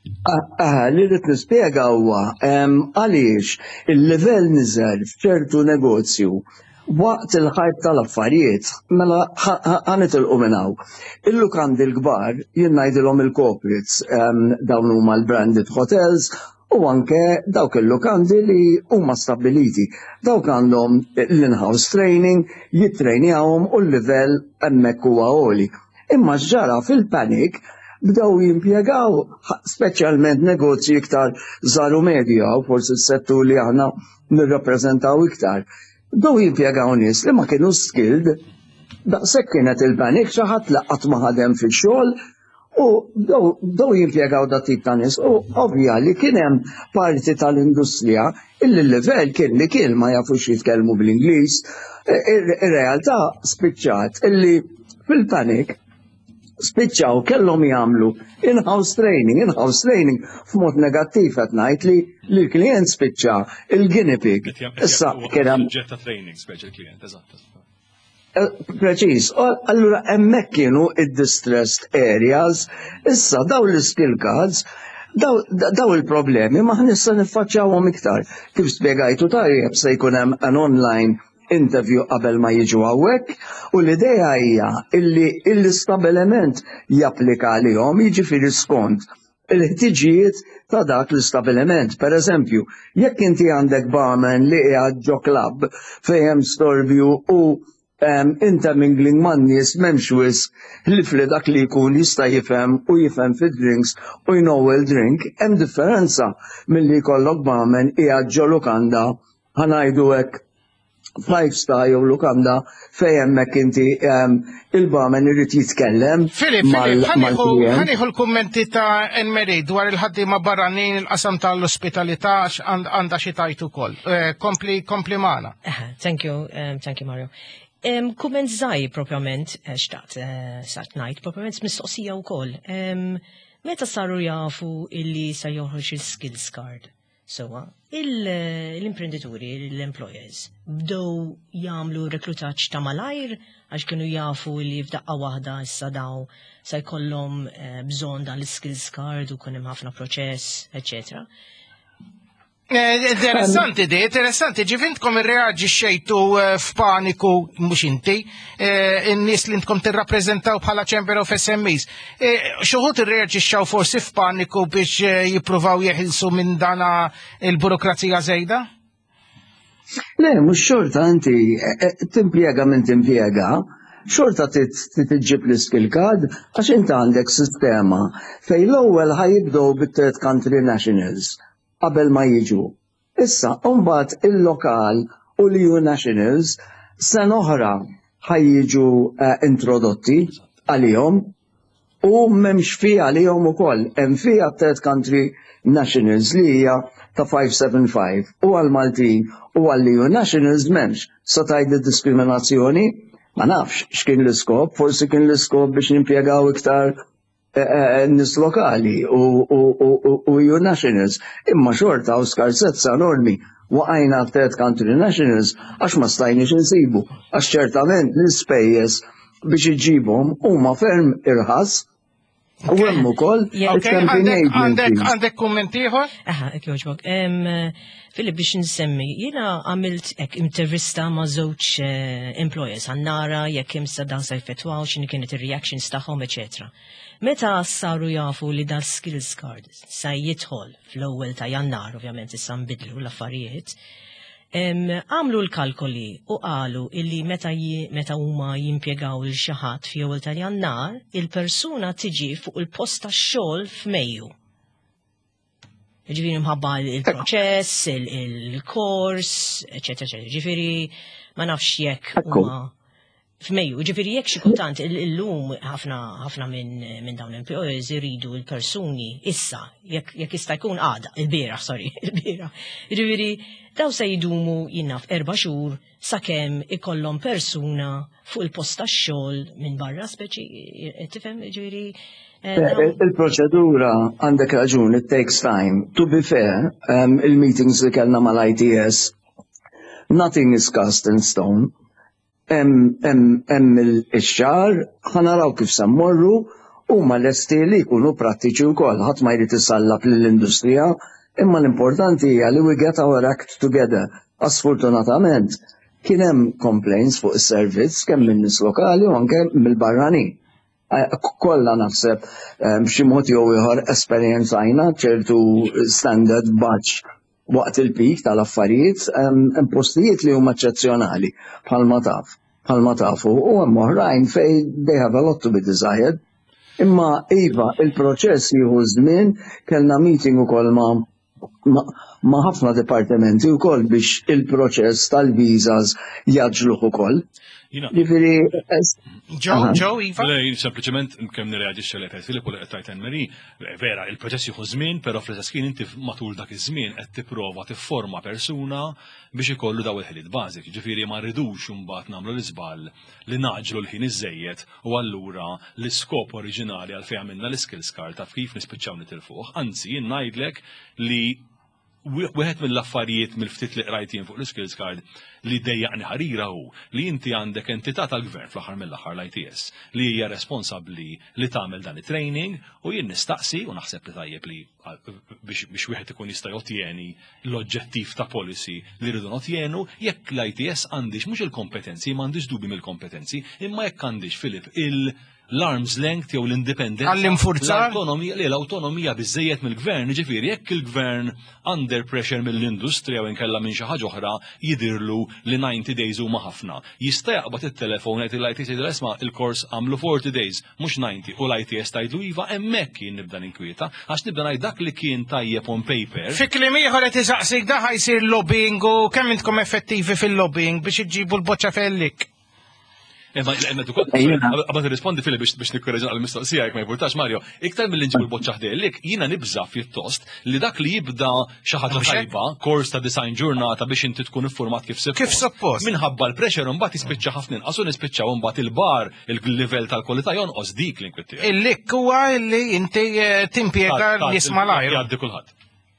Li rrid nispjega huwa għaliex il-livell niżel f'ċertu negozju waqt il-ħajb tal-affarijiet, mela ħanet il-quminaw. Il-lukandi l-kbar, jien ngħidilhom il-corporates, dawn huma l-branded hotels, u anke dawk il-lukandi li huma stabiliti. Dawk għandhom l-in-house training, jittrejnjawhom u l-livell hemmhekk huwa għoli. Imma ġara fil-panik bdew jimpjegaw speċjalment negozji iktar żaru medja u forsi s-settur li aħna nirrappreżentaw iktar. Bdew jimpjegaw nies li ma kienu skilled, daqshekk kienet il-panik xi ħadd li qatt ma ħadem fix-xogħol u bdew jimpjegaw dat tip ta' nies. U ovvja li kien hemm parti tal-industrija illi l-livell kien li kien ma jafux jitkellmu bl-Ingliż. Ir-realtà spiċċat illi fil-panik spiċċaw kellhom jagħmlu in-house training, in-house training f'mod negattiv qed ngħid li l-klient spiċċa il-guinea pig. Issa kien hemm ġetta training speċi l-klient, eżatt. Preċiż, allura hemmhekk kienu id-distressed areas, issa daw l-skill cards, daw il-problemi ma ħnissa niffaċċawhom iktar. Kif spjegajtu tajjeb se jkun hemm an online interview qabel ma jiġu hawnhekk u l-idea hija illi l-istabbiliment japplika għalihom jiġifieri skont il-ħtiġijiet ta' dak l-istabbiliment. Pereżempju, jekk inti għandek barman li qiegħed ġo club fejn hemm storbju u intermingling man nies m'hemmx wisq li fli dak li jkun jista' jifhem u jifhem fid-drinks u jnow il-drink, hemm differenza milli jkollok barman qiegħed ġo lukanda ħanajdu hekk five star jew lukanda fejn hemmhekk inti il-barman irid jitkellem mal-klient. Ħanieħu l-kummenti ta' Enmeri dwar il-ħaddiema barranin il-qasam tal-ospitalità għandha xi tajt ukoll. Kompli kompli magħna. Thank you, thank you Mario. Kumment żgħir propjament xtaqt sart ngħid, propjament mistoqsija wkoll. Meta saru jafu illi sa joħroġ il-skills card? Sowa, l-imprenditori, l-employers, bdew jagħmlu reklutaġġ ta' malajr għax kienu jafu li f'daqqa waħda issa daw se jkollhom bżonn dan l-skills card u kun hemm ħafna proċess, eċetera. Interessanti di, interessanti, ġivintkom irreagġi xejtu f'paniku, mux inti, in-nies li intkom tirrappreżentaw bħala Chamber of S M Es. Xuħut irreagġi xaw forsi f'paniku biex jippruvaw jeħilsu minn dana il-burokrazija żejda? Le, mux xorta inti, timpiega minn timpiega, xorta titġib l-skill card, għax inti għandek sistema fej l-ewwel ħajibdow bit-third country nationals qabel ma jiġu. Issa, mbagħad il-lokal u l-E U nationals sen oħra ħajjiġu introdotti għalihom u m'hemmx fija għalihom ukoll. Hemm fija third country nationals li hija ta' five seven five u għal-Maltin u għall-E U nationals m'hemmx. Sa tgħid diskriminazzjoni? Ma nafx x'kien l-iskop, forsi kien l-iskop biex nimpjegaw iktar nis lokali u E U nationals, imma xorta u skarsezza enormi waqajna third country nationals għax ma stajniex insibu, għax ċertament l-ispejjeż biex iġibhom huma ferm irħas u hemm ukoll għandek kumment ieħor? Aha, hekk jogħġbok. Filip biex nsemmi, jiena għamilt hekk intervista ma' żewġ employers għannara jekk hemm sa dan se jfettwaw x'inhi kienet ir-reactions tagħhom, eċetera. Meta saru jafu li dal skills card sa jidħol fl-ewwel ta' Jannar, ovvjament issa nbidlu l-affarijiet, għamlu l-kalkoli u qalu illi meta meta huma jimpjegaw il xi ħadd fl-ewwel ta' Jannar, il-persuna tiġi fuq il-post tax-xogħol f'Mejju. Ġifiri mħabba il-proċess, il-kors, eccetera, eccetera. Ġifiri ma nafx jekk huma f'Mejju, ġifiri jekk xi kultant illum ħafna ħafna minn dawn l-employers iridu l-persuni issa, jekk jista' jkun għada, il-bieraħ, sorry, il-bieraħ. Ġifiri daw se jidumu jinnaf erba' xhur sakemm ikollhom persuna fuq il-post tax-xogħol minn barra speċi, tifhem ġifiri. Il-proċedura għandek raġun, it takes time. To be fair, um, il-meetings li kellna mal-I T S, nothing is cast in stone. Hemm il-xar, ħanaraw kif se mmorru, huma lesti li jkunu prattiċi wkoll, ħadd ma jrid isallab lill-industrija, imma l-importanti hija li we get our act together. Asfortunatament, kien hemm complaints fuq is-servizz kemm min-nies lokali u anke mill-barranin. Kollha naħseb b'xi mod jew ieħor esperjenzajna ċertu standard batch waqt il-pik tal-affarijiet, hemm postijiet li huma eċċezzjonali bħalma taf, bħalma tafu, u hemm oħrajn fejn they have a lot to be desired. Imma iva, il-proċess jieħu żmien, kellna meeting ukoll ma' ma' ħafna dipartimenti wkoll biex il-proċess tal-visas jaġluh ukoll. Ġifieri Joe, Joe, Iva? Lej, sempliċement kemm nirreaġixxi lek Filip u li qed tajt Mary, vera, il-proċess jieħu żmien, però fl-istess kien inti matul dak iż-żmien qed tipprova tifforma persuna biex ikollu daw il-ħiliet bażik. Ġifieri ma rridux imbagħad nagħmlu l-iżball li naġlu l-ħin iżejjed u allura l-iskop oriġinali għal fejn għamilna l-skills card taf kif nispiċċaw nitilfuh. Anzi, jien ngħidlek li wieħed mill-affarijiet mill-ftit li qrajtien fuq l-skills card li dejjaqni ħarira hu li inti għandek entità tal-gvern fl-aħħar mill-aħħar l-I T S li hija responsabbli li tagħmel dan it-training u jien nistaqsi u naħseb li tajjeb li biex wieħed ikun jista' jottieni l-oġġettiv ta' policy li rridu notjenu jekk l-I T S għandix mhux il-kompetenzi, m'għandix dubi mill-kompetenzi, imma jekk għandix Filip il- l-arms length jew l-indipendenza għall-infurzar l-autonomija li l-autonomija biżejjed mill-gvern, ġifieri jekk il-gvern under pressure mill-industrija u nkella minn xi ħaġa oħra jidirlu li ninety days huma ħafna. Jista' jaqbad it-telefon qed il-I T S jgħidilha isma' il-kors għamlu forty days mhux ninety u l-I T S tgħidlu iva hemmhekk jien nibda ninkwieta għax nibda ngħid dak li kien tajjeb on paper. Fi kliem ieħor qed isaqsik da ħajsir lobbying u kemm intkom effettivi fil-lobbying biex iġġibu l-boċċa fellik. Għabad rispondi fili biex nikkorreġa għal-mistoqsija jek ma jibultax Mario, iktar mill-inġibu l-boċċa ħdejlik, jina nibża fil-tost li dak li jibda xaħġa tajba, kors ta' design ġurnata biex inti tkun informat kif suppost. Kif suppost? Minħabba l-pressure mbagħad jispiċċa ħafna inqas u nispiċċaw mbagħad il-bar, il-livell tal-kwalità jonqos dik l-inkwitti. Il-lik huwa li inti timpjega jisma' l-ajru. Jgħaddi kulħadd.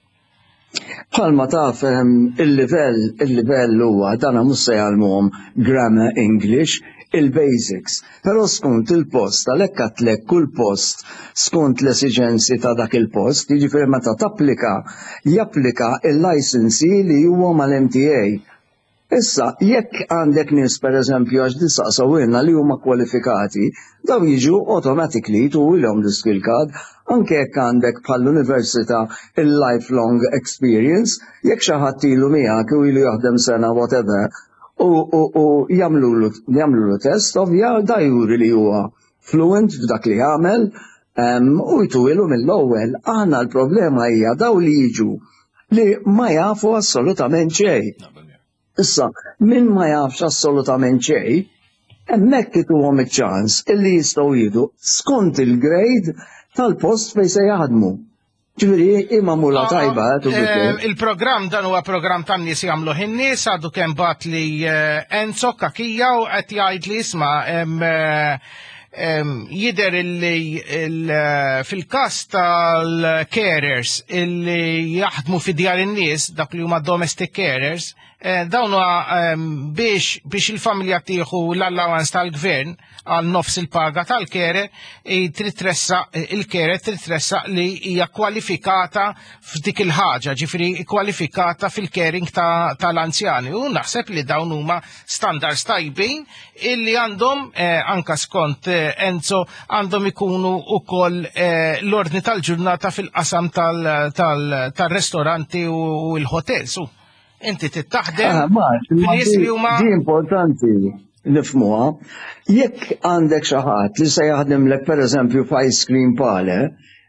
Bħalma taf il-livell il-livell huwa dana mhux se jgħallmuhom grammar English, il-basics, però skont il-post, għalhekk għatlek kull post skont l-esigenzi ta' dak il-post, jiġifieri meta tapplika, japplika il-licensi li huwa mal-M T A. Issa, jekk għandek nies pereżempju għax dissaqsaw ilna li huma kwalifikati, daw jiġu automatically tuwilhom l-skill card, anke jekk għandek bħall-università il-lifelong experience, jekk xi ħadd ilu miegħek u ilu jaħdem sena whatever, u jamlu test, ovvja da juri li huwa fluent f'dak li jagħmel u jtuwilu mill-ewwel. Aħna l-problema hija daw li jiġu li ma jafu assolutament xejn. Issa, min ma jafx assolutament xejn, hemmhekk ituhom iċ-ċans illi jistgħu jidu skont il-grade tal-post fejn se jaħdmu. Ġifieri imma mula tajba. Il-programm dan huwa programm tan-nies jagħmlu in-nies għadu kemm bat li Enzo Kakija u qed jgħid li isma' jidher illi fil-każ tal-carers illi jaħdmu fi djar in-nies dak li huma domestic carers dawn huwa biex biex il-familja tieħu l-allowance tal-gvern għal nofs il-paga tal-kere, trid tressaq il-kere trid tressaq li hija kwalifikata f'dik il-ħaġa, ġifri kwalifikata fil-caring tal-anzjani. U naħseb li dawn huma standards tajbin illi għandhom anka skont Enzo għandhom ikunu ukoll l-ordni tal-ġurnata fil-qasam tal-restoranti u l-hotels. Inti tittaħdem f'nies li huma importanti. Nifmuha, jekk għandek xi ħadd li se jaħdem lek pereżempju f'ice cream parlor,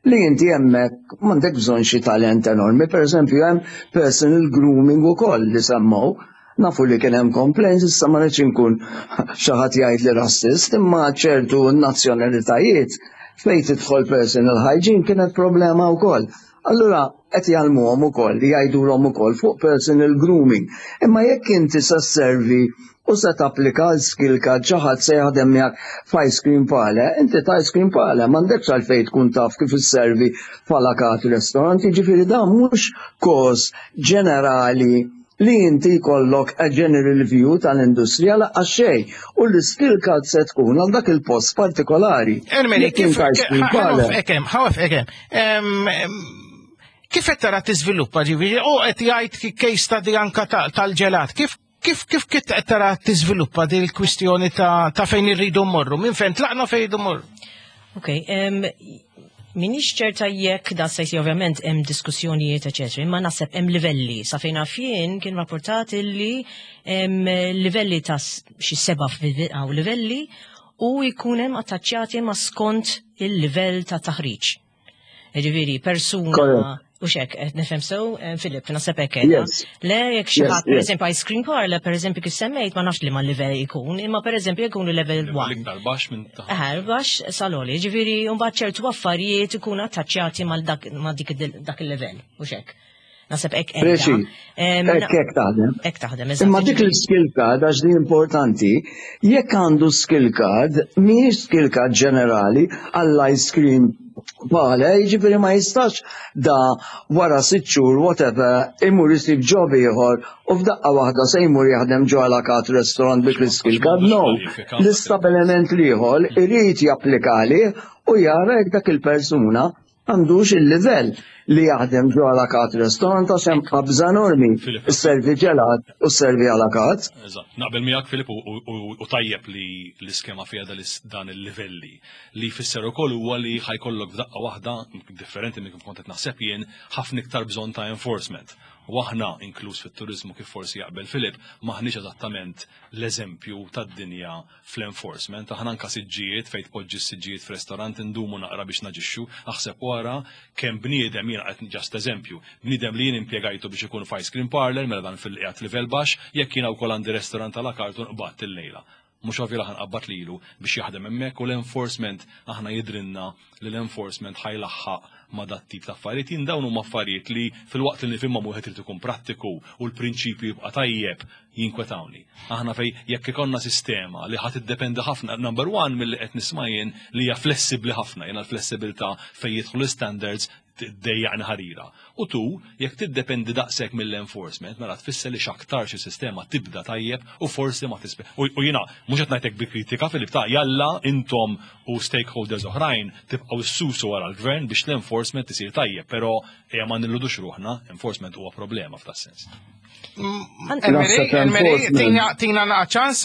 li inti hemmhekk m'għandek bżonn xi talent enormi, pereżempju hemm personal grooming ukoll li semmew. Nafu li kien hemm complaints, issa ma rridx inkun xi ħadd jgħid li rassist, imma ċertu nazzjonalitajiet fejn tidħol personal hygiene kienet problema wkoll. Allura qed jgħalmuhom ukoll, jgħidulhom ukoll fuq personal grooming. Imma jekk inti se sservi u se tapplika l-skill card xi ħadd se jaħdem miegħek f'ice cream parlour, inti ta' ice cream parlour m'għandekx għalfejn tkun taf kif isservi f'ala kat ristorant, jiġifieri dan mhux kos ġenerali li inti jkollok a general view tal-industrija laqqas xejn u l-skill card se tkun għal dak il-post partikolari. Ermeni, kif ħawef ekem, kif qed tara tiżviluppa ġifieri u qed jgħid case study anke tal-ġelat, kif kif kif qed tara tiżviluppa din il-kwistjoni ta' fejn irridu mmorru, minn fejn tlaqna fejn irridu mmorru? Okay, minix ċerta jekk da sejsi ovvjament hemm diskussjonijiet eċetera, imma naħseb hemm livelli. Sa fejn fien kien rapportat illi hemm livelli ta' xi seba' għaw livelli u jkun hemm attaċċjati ma' skont il-livell ta' taħriġ. Jiġifieri persuna u xek, nifhem sew, Filip, naħseb hekk le jekk xi ħadd pereżempju ice cream parlour, pereżempju kif semmejt ma nafx li ma livell ikun, imma pereżempju jkun level one. L-iktar baxx minn taħt. Eħe, baxx saloli, ġifieri mbagħad ċertu affarijiet ikunu attaċċjati mal dak il-livell u xek. Naħseb hekk hekk. Preċi, hekk hekk taħdem. Hekk taħdem, imma dik il-skill card għax din importanti, jekk għandu skill card, mhijiex skill card ġenerali għall-ice cream Bale, jiġifieri ma jistax da wara sitt xhur whatever imur isib ġob ieħor u f'daqqa waħda se jmur jaħdem ġo għal kat restaurant bi skill card. No, l-istabbiliment liħor irid japplikali u jara jekk dak il-persuna għandux il-livell li jaħdem ġo għal kat restaurant għax hemm qabża enormi s-servi ġelat u s-servi għal kat. Naqbel miegħek Filip u tajjeb li l-iskema fiha dan il-livelli li jfisser ukoll huwa li ħajkollok f'daqqa waħda differenti minn kif kont qed naħseb jien ħafna iktar bżonn ta' enforcement. U aħna inkluż fit-turizmu kif forsi jaqbel Filip maħniex eżattament l-eżempju tad-dinja fl-enforcement. Aħna anke siġġijiet fejn tpoġġi s-siġġijiet f'restorant indumu naqra biex naġixxu, aħseb wara kemm bniedem jiena qed ġast eżempju, bniedem li jien impjegajtu biex ikun f'ice cream parlour mela dan fil-qiegħed livell baxx, jekk jiena wkoll għandi restorant ala kartun qbad il-lejla. Mhux ovvja aħna qabad lilu biex jaħdem hemmhekk u l-enforcement aħna jidrinna li l-enforcement ħajlaħħaq ma' dat tip ta' affarijiet jien dawn huma affarijiet li fil-waqt li nifhimhom wieħed irid ikun prattiku u l-prinċipju jibqa' tajjeb jinkwetawni. Aħna fej jekk ikonna sistema li ħadd iddependi ħafna number one milli qed nisma' jien li hija flessibbli ħafna, jiena l-flessibilità fejn jidħlu l-standards dejjaqni ħarira. U tu, jekk tiddependi daqshekk mill-enforcement, mela tfisser li x'aktar xi sistema tibda tajjeb u forsi ma tisbe. U jiena mhux qed ngħidlek bi kritika Filip ta' jalla intom u stakeholders oħrajn tibqgħu issusu wara l-gvern biex l-enforcement isir tajjeb, però hija ma nilludux ruħna, enforcement huwa problema f'ta' sens. Elmeri, tina naqċans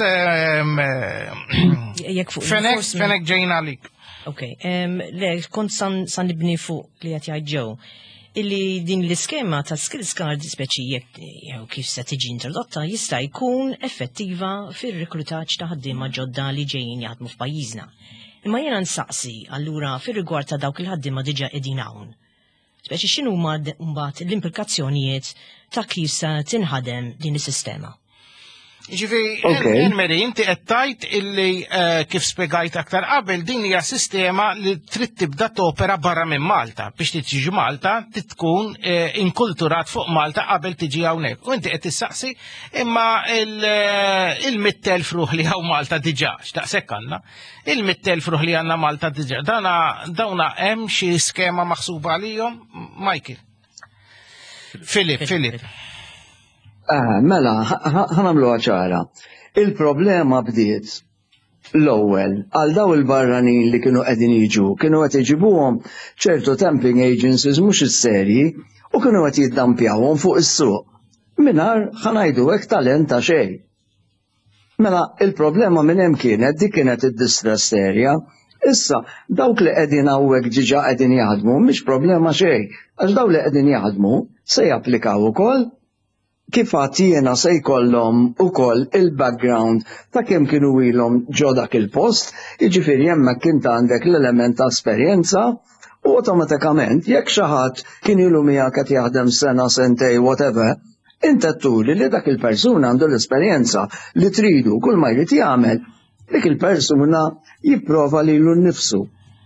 fenek ġejna lik. Ok, le, kont san nibni fuq li għat jgħidġew, illi din l-iskema ta' skills card speċi jek kif se tiġi introdotta jista' jkun effettiva fir-reklutaġġ ta' ħaddiema ġodda li ġejjin jaħdmu f'pajjiżna. Imma jiena nsaqsi allura fir-rigward ta' dawk il-ħaddiema diġà qegħdin hawn. Speċi x'inhuma mbagħad l-implikazzjonijiet ta' kif se tinħadem din is-sistema. Ġifieri, Elmeri, inti qed tgħid illi kif spjegajt aktar qabel din hija sistema li trid tibda topera barra minn Malta biex tiġi Malta tkun inkulturat fuq Malta qabel tiġi hawnhekk. U inti qed tissaqsi imma il-mittelf ruħ li hawn Malta diġà x'daqshekk għandna. Il-mittelf ruħ li għandna Malta diġà dawna hemm xi skema maħsuba għalihom, Michael. Filip, Filip. Ah, mela, ħanamlu ċara. Il-problema bdiet l-ewwel għal daw il-barranin li kienu qegħdin jiġu, kienu qed iġibuhom ċertu temping agencies mhux is-serji u kienu qed jiddampjawhom fuq is-suq. Mingħajr ħanajdu hekk talent ta' xejn. Mela, il-problema minn hemm kienet dik kienet id-distress serja. Issa, dawk li qegħdin hawnhekk ġiġa qegħdin jaħdmu mhix problema xejn, għax dawk li qegħdin jaħdmu se japplikaw ukoll. Kif għatijena se jkollhom ukoll il-background ta' kemm kienu ilhom ġo dak il-post, jiġifieri hemmhekk kien għandek l-element ta' esperjenza U automatikament, jekk xi ħadd kien ilu miegħek qed jaħdem sena, sentej, whatever, inta turi li dak il-persuna għandu l-esperjenza li tridu kull ma jrid jagħmel, dik il-persuna jipprova lilu nnifsu.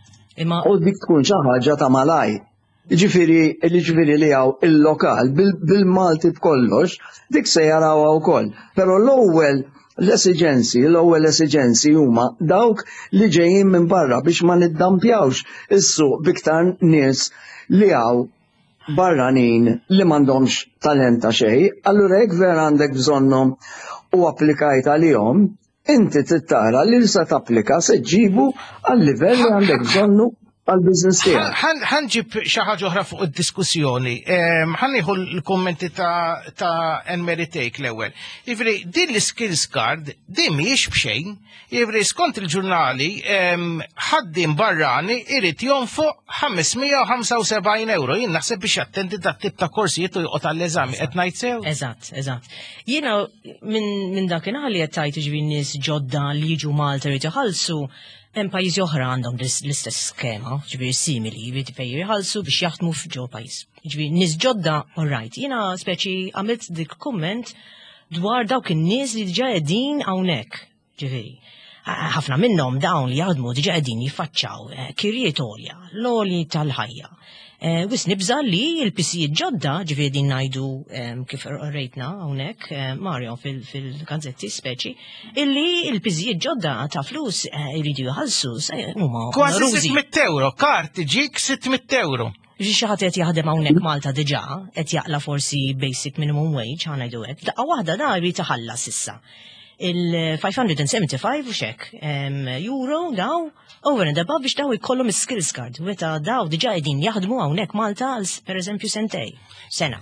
U dik tkun xi ħaġa ta' malaj. Ġifieri, ġifieri li hawn il-lokal bil-Malti b'kollox, dik se jarawha wkoll. Però l-ewwel l-esigenzi, l-ewwel esigenzi huma dawk li ġejjin minn barra biex ma niddampjawx is-suq biktar nies li hawn barranin li m'għandhomx talent ta' xejn, allura jekk vera għandek bżonnhom u applikajt għalihom, inti tittara li se tapplika se ġibu għal-livell li għandek bżonnu għal-biznis tiegħek. Ħanġib xi ħaġa oħra fuq id-diskussjoni. Ħannieħu l-kummenti ta' Enmeri Take l-ewwel. Jiġri din l-skills card din mhijiex b'xejn, jiġri skont il-ġurnali ħaddiem barrani irid jonfoq ħamesmija u ħamsa u sebgħin euro. Jien naħseb biex jattendi dat-tip ta' korsijiet u joqgħod għall-eżami qed ngħid sew. Eżatt, eżatt. Jiena minn dakinhar li qed tgħid jiġri nies ġodda li jiġu Malta jrid iħallsu. Hemm pajjiżi oħra għandhom l-istess skema, ġifieri simili, jiġifieri fejn jħallsu biex jaħdmu f'ġo pajjiż. Ġifieri nies ġodda all right. Jiena speċi għamilt dik kumment dwar dawk in-nies li diġà qegħdin hawnhekk. Ġifieri. Ħafna minnhom dawn li jaħdmu diġà qegħdin jiffaċċaw kirjiet għolja, l-għoli tal-ħajja. Wis nibża li l-pisijiet ġodda ġifieri din ngħidu kif rejtna hawnhekk Mario fil-gazzetti speċi, illi l-pisijiet ġodda ta' flus jridu jħallsu huma kważi sitt euro, kart ġik sitt euro. Ġi xi ħadd qed jaħdem hawnhekk Malta diġà qed jaqla forsi basic minimum wage ħa ngħidu hekk. Daqqa waħda da jrid iħallas issa. Il-five hundred seventy-five u xek euro daw over and above biex daw jkollhom is-skills card. Weta daw diġà qegħdin jaħdmu hawnhekk Malta għal pereżempju sentej, sena.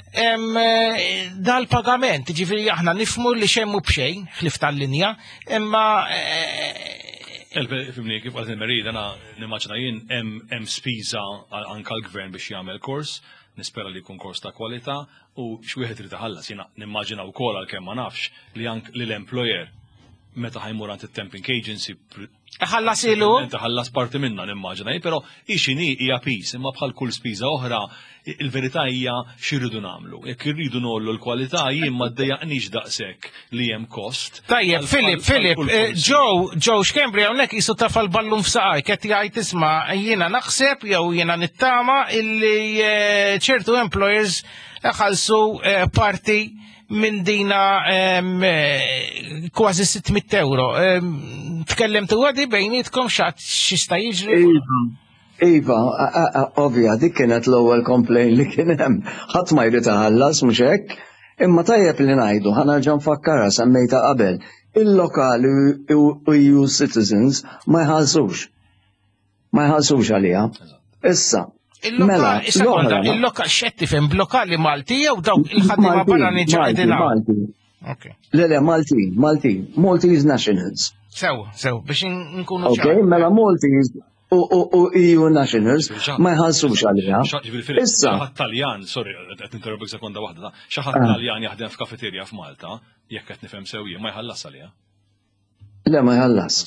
Dal-pagament, ġifieri aħna nifhmu li xemmu b'xejn, ħlif tal-linja, imma Fimni, kif għal Enmeri, dana nimmaġina jien hemm spiża anke l-gvern biex jagħmel kors, nispera li jkun kors ta' kwalità u xwieħed irid iħallas. Jiena nimmaġina wkoll għalkemm ma nafx li anke l-employer meta ħajmur għand it-temping agency ħallas ilu? Ħallas parti minna nimmaġina, però ixini hija pis, imma bħal kull spiża oħra il-verità hija x'irridu nagħmlu. Jekk irridu nollu l-kwalità jien ma ddejjaqniex daqshekk li hemm kost. Tajjeb, Filip, Filip, Joe, Joe x'Kembri hawnhekk qisu tafal ballum f'saqaj qed jgħid isma' jiena naħseb jew jiena nittama illi ċertu employers ħallsu parti minn dina kważi sitt euro. Tkellemtu għadi bejnietkom xatt xista jiġri? Iva, ovvja, dik kienet l-ewwel complaint li kien hemm. Ħadd ma jrid iħallas mhux hekk, imma tajjeb li ngħidu, ħanerġa' nfakkarha semmejta qabel. Il-lokali u EU citizens ma jħallsux. Ma jħallsux għaliha. Issa, mela, il-lokal xetti fejn blokali Malti jew dawk il-ħaddiema barra niġġaqdin Malti. Le le, Malti, Malti, Maltese nationals. Sew, sew, biex nkunu ċar. Ok, mela Maltese u E U nationals ma jħallsux għaliha. Issa. Xaħat Taljan, sorry, qed ninterrobik sekonda waħda, xaħat Taljan jaħdem f'kafeterja f'Malta, jekk qed nifhem sew jien ma jħallas għaliha. Le ma jħallas.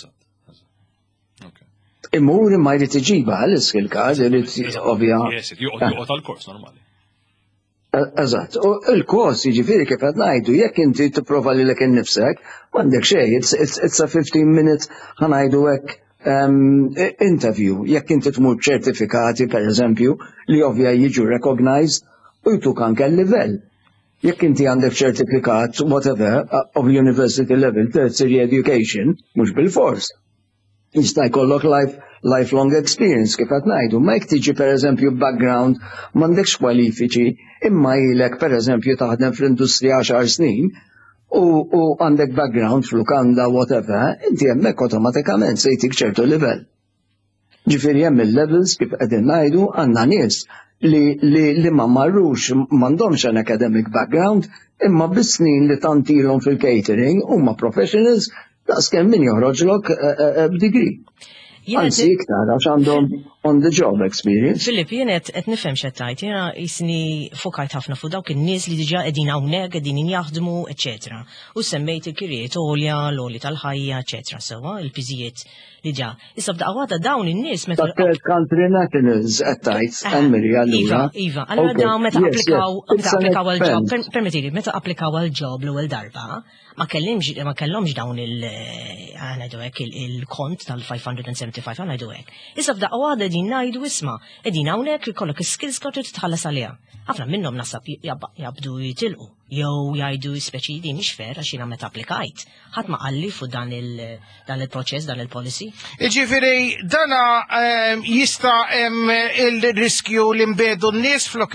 Imur ma jrid iġiba l-skill card, irid ovvja. Joqgħod tal-kors normali. Eżatt, u l-kors jiġifieri kif qed ngħidu jekk inti tipprova lilek innifsek, m'għandek xejn, it's a fifteen minute ħanajdu hekk interview, jekk inti tmur ċertifikati pereżempju li ovvja jiġu recognized u jtuk anke l-livell. Jekk inti għandek ċertifikat whatever of university level tertiary education, mhux bil-fors. Jista' jkollok life lifelong experience kif qed ngħidu, ma jekk tiġi pereżempju background m'għandekx kwalifiċi imma ilek pereżempju taħdem fl-industrija għaxar snin u għandek background fl-Lukanda whatever, inti hemmhekk awtomatikament se jtik ċertu livell. Ġifieri hemm il-levels kif qegħdin ngħidu għandna nies li ma marrux m'għandhomx an academic background imma bis-snin li tantilhom fil-catering huma professionals daqs kemm min joħroġlok b'degree. Anzi iktar għax għandhom on the job experience. Filip, jenet qed nifhem x'ettajt, jiena jisni fokajt ħafna fuq dawk in-nies li diġà qegħdin hawnhekk qegħdin jaħdmu, eċetera. U semmejt il-kirjiet għolja, l-għoli tal-ħajja, eċetera, sewwa il-piżijiet li ġa. Issa b'daqqa waħda dawn in-nies meta Third country nationals qed Anne-Marie allura. Iva, Iva, allura dawn meta applikaw meta applikaw għal-ġob, permettili, meta applikaw għal-ġob l-ewwel darba, ma kellimx ma kellhomx dawn il ngħidu hekk il-kont tal-five hundred seventy-five ngħidu hekk. Issa b'daqqa waħda din ngħidu isma' qegħdin hawnhekk ikollok is-skills kont titħallas għaliha. Ħafna minnhom nasab jabdu jitilqu jew jgħidu speċi din mhix fer għax jiena meta applikajt. Ħadd ma qalli fuq dan il-proċess, dan il-policy. Jiġifieri dana jista' hemm il-riskju li nbedu n-nies flok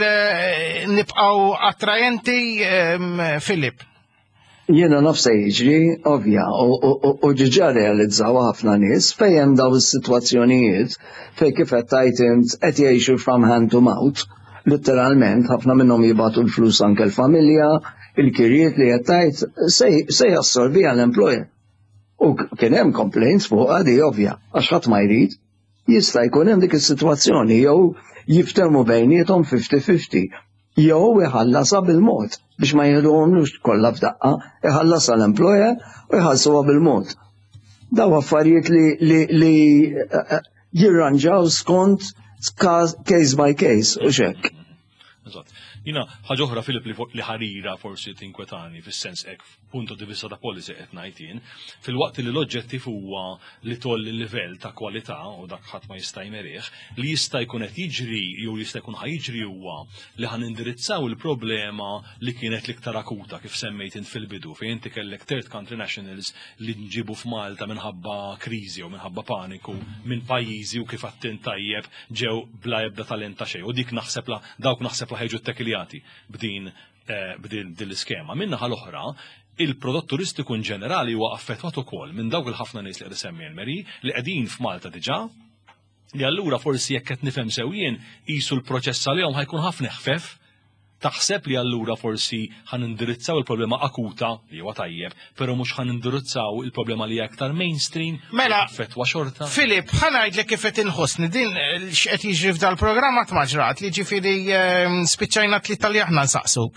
nibqgħu attrajenti, Filip. Jiena nafsa jiġri, ovvja, u ġiġa realizzaw ħafna nies fejn daw is-sitwazzjonijiet fejn kif qed tajt int qed jgħixu from hand to mouth. Literalment, ħafna minnhom jibgħatu l-flus anke l-familja, il-kirjiet li qed tajt se jassorbiha l-employer. U kien hemm complaints fuq għadi ovvja, għax ħadd ma jrid. Jista' jkun hemm dik is-sitwazzjoni jew jiftehmu bejniethom fifty fifty. Jew iħallasa bil-mod biex ma jieħduhomlux kollha f'daqqa, iħallasa l-employer u jħallsuha bil-mod. Daw affarijiet li jirranġaw skont case by case u xekk. Jina, ħaġa oħra Filip li ħarira forsi tinkwetani fis-sens hekk punto di vista ta' policy qed ngħid fil-waqt li l-oġġettiv huwa li tolli l-livell ta' kwalità u dak ħadd ma jista' jmerih li jista' jkun qed jiġri jew jista' jkun ħajġri huwa li ħan indirizzaw il-problema li kienet l-iktar akuta kif semmejt int fil-bidu fejn inti kellek third country nationals li nġibu f'Malta minħabba kriżi u minħabba paniku minn pajjiżi u kif għattin tajjeb ġew bla ebda talent ta' xejn u dik naħseb dawk naħseb la ħejġu t-tekkiljati b'din b'din l-iskema. Minna ħal-oħra, il-prodott turistiku in ġenerali huwa affettwat ukoll minn dawk il-ħafna nies li qed isemmi Anne-Marie li qegħdin f'Malta diġà li allura forsi jekk qed nifhem sewwien qisu l-proċess għalihom ħajkun ħafna ħfef taħseb li allura forsi ħan indirizzaw il-problema akuta li huwa tajjeb, però mhux ħan indirizzaw il-problema li aktar mainstream mela fetwa xorta. Filip, ħanajdlek kif qed inħossni din x'qed jiġri f'dal-programm qatt ma ġrat, jiġifieri spiċċajna tlieta li aħna nsaqsuk.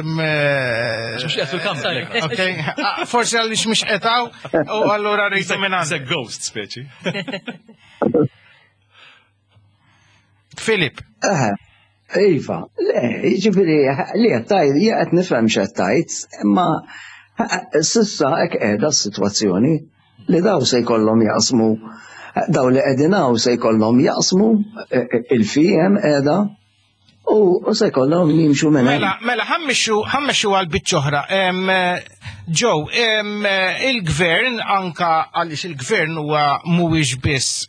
Mhux qed fil-kamra. Okej, forsi għaliex mhux qetaw u allura rridu minn għandek. Ghost speċi. Filip. Iva, le, ġifiri, li għattajt, jgħat nifem xattajt, ma sissa ek edha s-situazzjoni li daw se jkollhom jaqsmu, daw li edinaw se jkollhom jaqsmu il-fijem edha u se jkollhom jimxu minn. Mela, mela, ħammexu għal-bicċoħra, ġew, il-gvern anka għaliex il-gvern huwa mhuwiex biss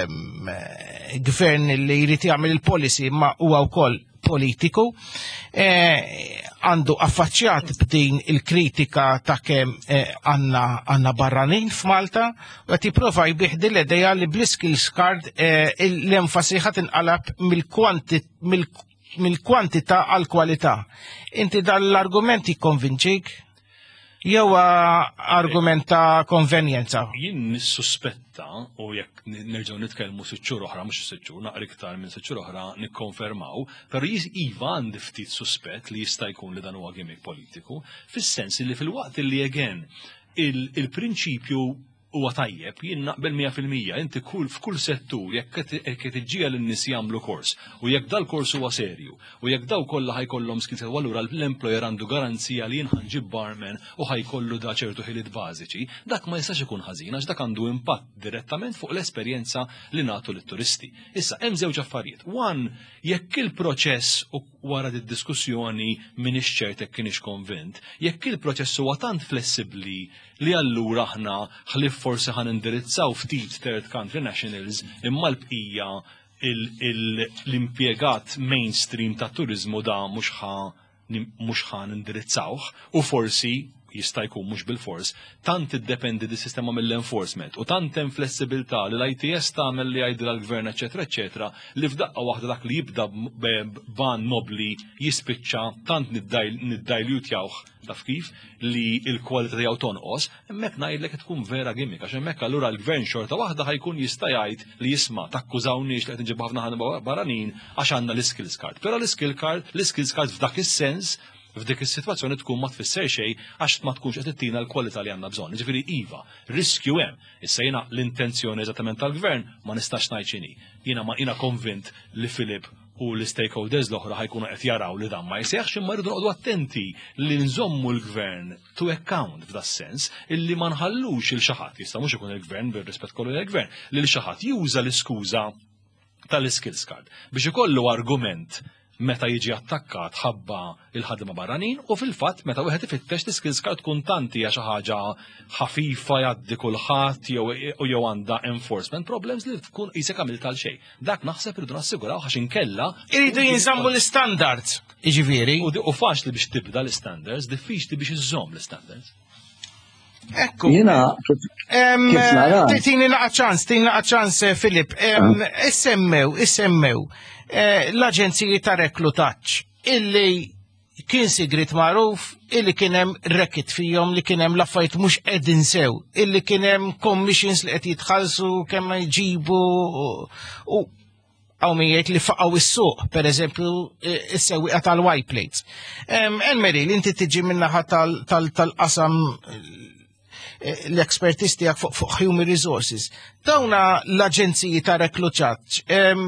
gvern li jrid jagħmel il-policy ma huwa wkoll politiku għandu affaċċjat b'din il-kritika ta' kemm għandna barranin f'Malta u qed jipprova jbieħ l-idea li bl-skills card l-enfasi ħadd inqalab mill-kwantità għall kwalità. Inti dan l-argument jikkonvinċik? Jew argument ta' konvenjenza. Jien nissuspetta u jekk nerġgħu nitkellmu sitt xhur oħra mhux sitt xhur naqra iktar minn sitt xhur oħra nikkonfermaw, però iva għandi ftit suspett li jista' jkun li dan huwa gimmick politiku, fis-sens li fil-waqt li again il-prinċipju huwa tajjeb, jien naqbel mija fil-mija, inti kull f'kull settur jekk qed iġġiegħ lin-nies jagħmlu kors u jekk dal-kors huwa serju u jekk daw kollha ħajkollhom skills u allura l-employer għandu garanzija li jien ħanġib barman u ħajkollu da ċertu ħiliet bażiċi, dak ma jistax ikun ħażin għax dak għandu impatt direttament fuq l-esperjenza li nagħtu lit-turisti. Issa hemm żewġ affarijiet. One, jekk il-proċess wara d-diskussjoni minix ċert hekk kienx konvint, jekk il-proċess huwa tant flessibbli li allura aħna ħlif forsi ħan indirizzaw ftit third country nationals imma l-bqija l-impjegat mainstream ta' turizmu da mhux ħan indirizzawh u forsi jista' jkun mhux bil-fors, tant iddependi dis-sistema mill-enforcement u tant hemm flessibilità li l-I T S tagħmel li jgħidilha l-gvern eċetera eċetera li f'daqqa waħda dak li jibda ban nobli jispiċċa tant niddajljutjawh taf kif li l-kwalità tiegħu tonqos, hemmhekk ngħidlek tkun vera gimmick għax hemmhekk allura l-gvern xorta waħda ħajkun jista' jgħid li jisma' takkużawniex li qed inġibu ħafna ħadma barranin għax għandna l-skills card. Però l-skill card, l-skills card f'dak is-sens f'dik is-sitwazzjoni tkun ma tfisser xejn għax ma tkunx qed ittina l-kwalità li għandna bżonn. Ġifieri iva, riskju hemm. Issa jiena l-intenzjoni eżattament tal-gvern ma nistax ngħid x'inhi. Jiena ma jiena konvint li Filip u l-stakeholders l-oħra ħajkunu qed jaraw li dan ma jsejħx imma rridu noqogħdu attenti li nżommu l-gvern to account f'da sens illi ma nħallux il xi ħadd jista' mhux ikun il-gvern bir-rispett kollu l-gvern li l xi ħadd juża l-iskuża tal-skills card biex ikollu argument meta jiġi attakkat ħabba il-ħadma barranin u fil-fatt meta wieħed ifittex l-skills card tkun tanti hija xi ħaġa ħafifa jgħaddi kulħadd jew jew għandha enforcement problems li tkun qisek għamilt għal xejn. Dak naħseb irridu nassiguraw għax inkella iridu jinżammu l-standards. Jiġifieri. U faċli biex tibda l-standards, diffiċli biex iżżomm l-standards. Ekku. Jiena tini naqa' ċans, tini naqa' ċans Filip. Issemmew, issemmew l-aġenziji ta' reklutaġġ illi kien sigrit magħruf, illi kien hemm rekit fihom li kien hemm l-affarijiet mhux qegħdin sew, illi kien hemm commissions li qed jitħallsu kemm jġibu u għawmijiet li faqgħu is-suq, pereżempju is-sewwieqa tal-white plates. Enmeri, li inti tiġi min-naħa tal-qasam l-expertiz tiegħek fuq human resources. Dawna l-aġenziji ta' reklutaġġ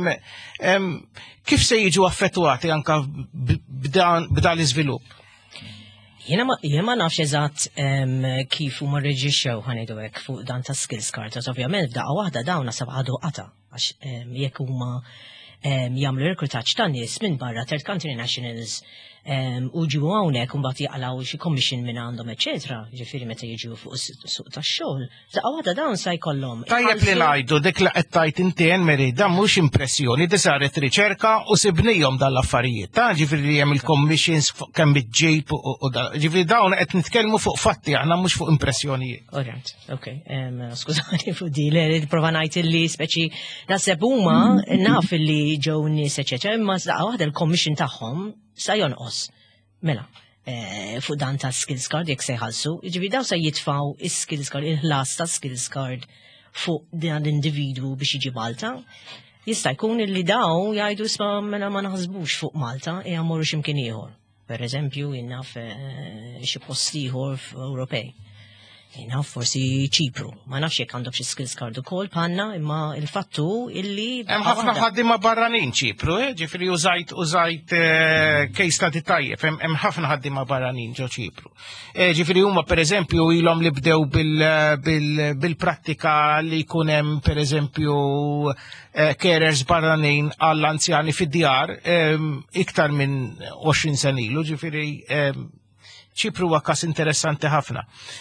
kif se jiġu affettwati anka b'dan l-iżvilupp? Jiena ma nafx eżatt kif huma rreġixxew ħanejdu hekk fuq dan ta' skills card, ovvjament f'daqqa waħda dawna sabħadu qata għax jekk huma jagħmlu reklutaġġ ta' nies minn barra third country nationals u ġibu hawnhekk u mbagħad jaqlaw xi commission minn għandhom eċetera, ġifieri meta jiġu fuq is-suq tax-xogħol. Daqqa waħda dawn se jkollhom. Tajjeb li ngħidu dik li qed tgħid inti Meri, dan mhux impressjoni, di saret riċerka u sibnihom dan l-affarijiet. Ta' ġifieri hemm il-commissions kemm biġġejb u ġifieri dawn qed nitkellmu fuq fatti aħna mhux fuq impressjonijiet. Alright, okay. Skużani fuq di li prova ngħid illi speċi naħseb huma naf illi ġew nies eċetera, imma daqqa waħda l-commission tagħhom sa jonqos. Mela, fuq dan ta' skills card jekk se jħallsu, jiġifieri daw se jitfgħu is-skills card, il-ħlas ta' skills card fuq dan l-individwu biex jiġi Malta. Jista' jkun illi daw jgħidu isma' mela ma naħsbux fuq Malta ejja mmorru x'imkien ieħor. Pereżempju jinnaf xi post ieħor Ewropej. Jina forsi ċipru, ma nafx jekk għandhom xi skills card ukoll bħalna, imma il-fattu illi. Hemm ħafna ħaddiema barranin ċipru, ġifieri użajt użajt case study tajjeb, hemm ħafna ħaddiema barranin ġew ċipru. Ġifieri huma pereżempju ilhom li bdew bil-prattika li jkun hemm pereżempju carers barranin għall-anzjani fid-djar iktar minn għoxrin sen ilu, ġifieri ċipru huwa każ interessanti ħafna.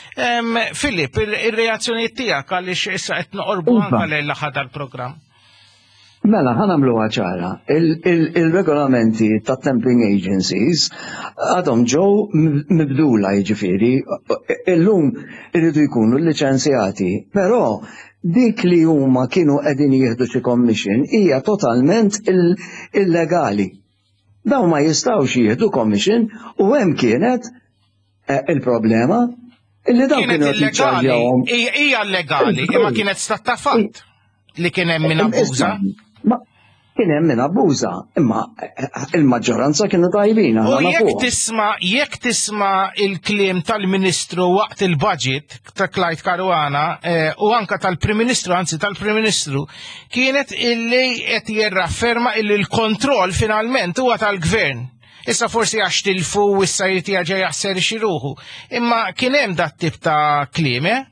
Filip, ir-reazzjonijiet tiegħek għaliex issa qed noqorbu anke lejn l-aħħar tal-programm. Mela, ħanamlu ċara. Il-regolamenti ta' temping agencies għadhom ġew mibdula jiġifieri, illum irridu jkunu liċenzjati, però dik li huma kienu qegħdin jieħdu xi commission hija totalment illegali. Dawn ma jistgħux jieħdu commission u hemm kienet il-problema illi dawn kienu illegali. Hija legali, imma kienet stat ta' fatt li kien hemm min abbuża. Kien hemm min abbuża, imma il-maġġoranza kienu tajbin. U jekk tisma' jekk tisma' il-kliem tal-Ministru waqt il-budget ta' Clyde Caruana u anka tal-Prim Ministru, anzi tal-Prim Ministru, kienet illi qed jirrafferma illi l-kontroll finalment huwa tal-Gvern. Issa forsi għax tilfu u issa jrid jerġa' jaħser xi ruħu. Imma kien hemm dat tip ta' kliem, eh?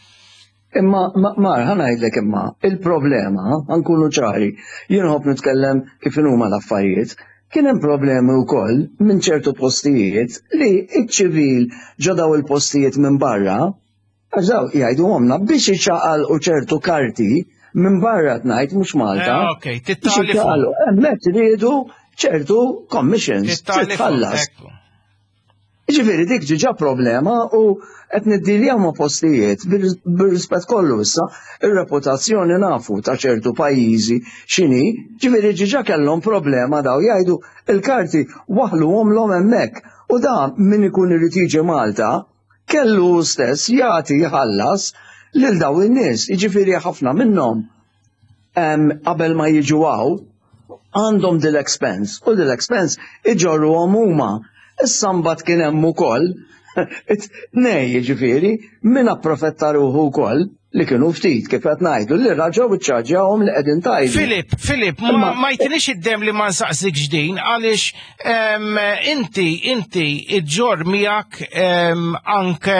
Imma mar ħanajdlek imma il-problema nkunu ċari, jien ħobb nitkellem kif huma l-affarijiet. Kien hemm problemi wkoll minn ċertu postijiet li ċ-ċivil ġodaw il-postijiet minn barra, għax daw jgħidu għomna biex iċċaqalqu ċertu karti minn barra tnajt mhux Malta. Ok, tittaqalqu. Hemmhekk iridu ċertu commissions titħallas. Ġifieri dik ġiġa problema u qed niddilja ma' postijiet bir-rispett kollu issa ir-reputazzjoni nafu ta' ċertu pajjiżi x'inhi, ġifieri ġiġa kellhom problema daw jgħidu il-karti waħluhom l-hom hemmhekk u da min ikun irid jiġi Malta kellu stess jagħti jħallas lil daw in-nies, jiġifieri ħafna minnhom qabel ma jiġu għaw għandhom dil-expense u dil-expense iġorruhom huma. Issa mbagħad kien hemm ukoll nej jiġifieri min approfetta ruħu wkoll li kienu ftit kif qed ngħidu li raġgħu iċċarġawhom li qegħdin tajdu. Filip, Filip, ma jtinix id-dem li ma nsaqsik ġdin għaliex inti inti iġġor miegħek anke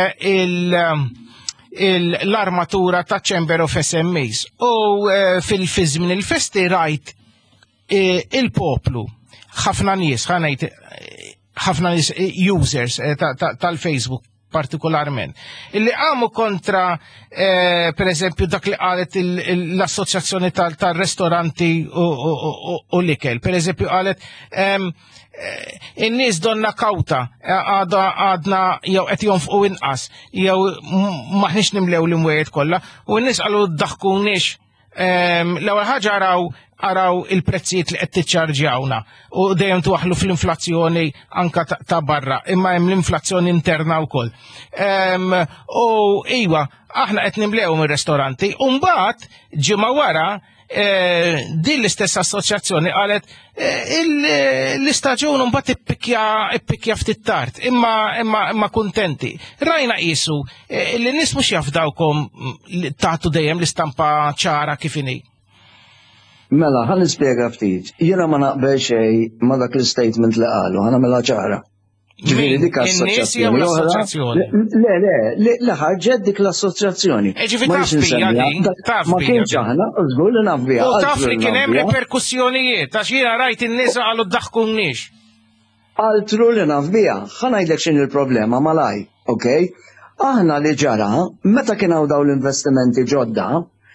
l-armatura ta' Chamber of S M Es u fil-fizmin il-festi rajt il-poplu ħafna nies ħanajt ħafna users tal-Facebook partikolarment. Illi għamu kontra, per eżempju, dak li għalet l-assoċjazzjoni tal-restoranti u l-ikel. Per eżempju, għalet in-nies donna kawta għadna jew qed jonfqu inqas, jew maħniex nimlew l-imwiet kollha, u n-nies qalu ddaħkunniex. L-ewwel ħaġa araw araw il-prezzijiet li qed tiċċarġjawna u dejjem twaħlu fl-inflazzjoni anka ta' barra, imma hemm l-inflazzjoni interna wkoll. U iwa, aħna qed nimlew mir-restoranti u mbagħad ġimgħa wara din l-istess assoċjazzjoni qalet l-istaġun mbagħad ippikja ftit tard, imma imma kuntenti. Rajna qisu li nies mhux jafdawkom tagħtu dejjem l-istampa ċara kif inhi. Mela, ħan nispjega ftit. Jiena ma naqbel xejn ma dak l-statement li qalu, ħana mela ċara. Ġifieri dik assoċjazzjoni oħra. Le, le, le ħarġet dik l-assoċjazzjoni. Ma kienx aħna, żgur li naf biha. U taf li kien hemm reperkussjonijiet, għax jiena rajt in-nies qalu ddaħkunniex. Altru li naf biha, ħa ngħidlek x'inhi l-problema malaj, okej? Aħna li ġara, meta kien hawn dawn l-investimenti ġodda,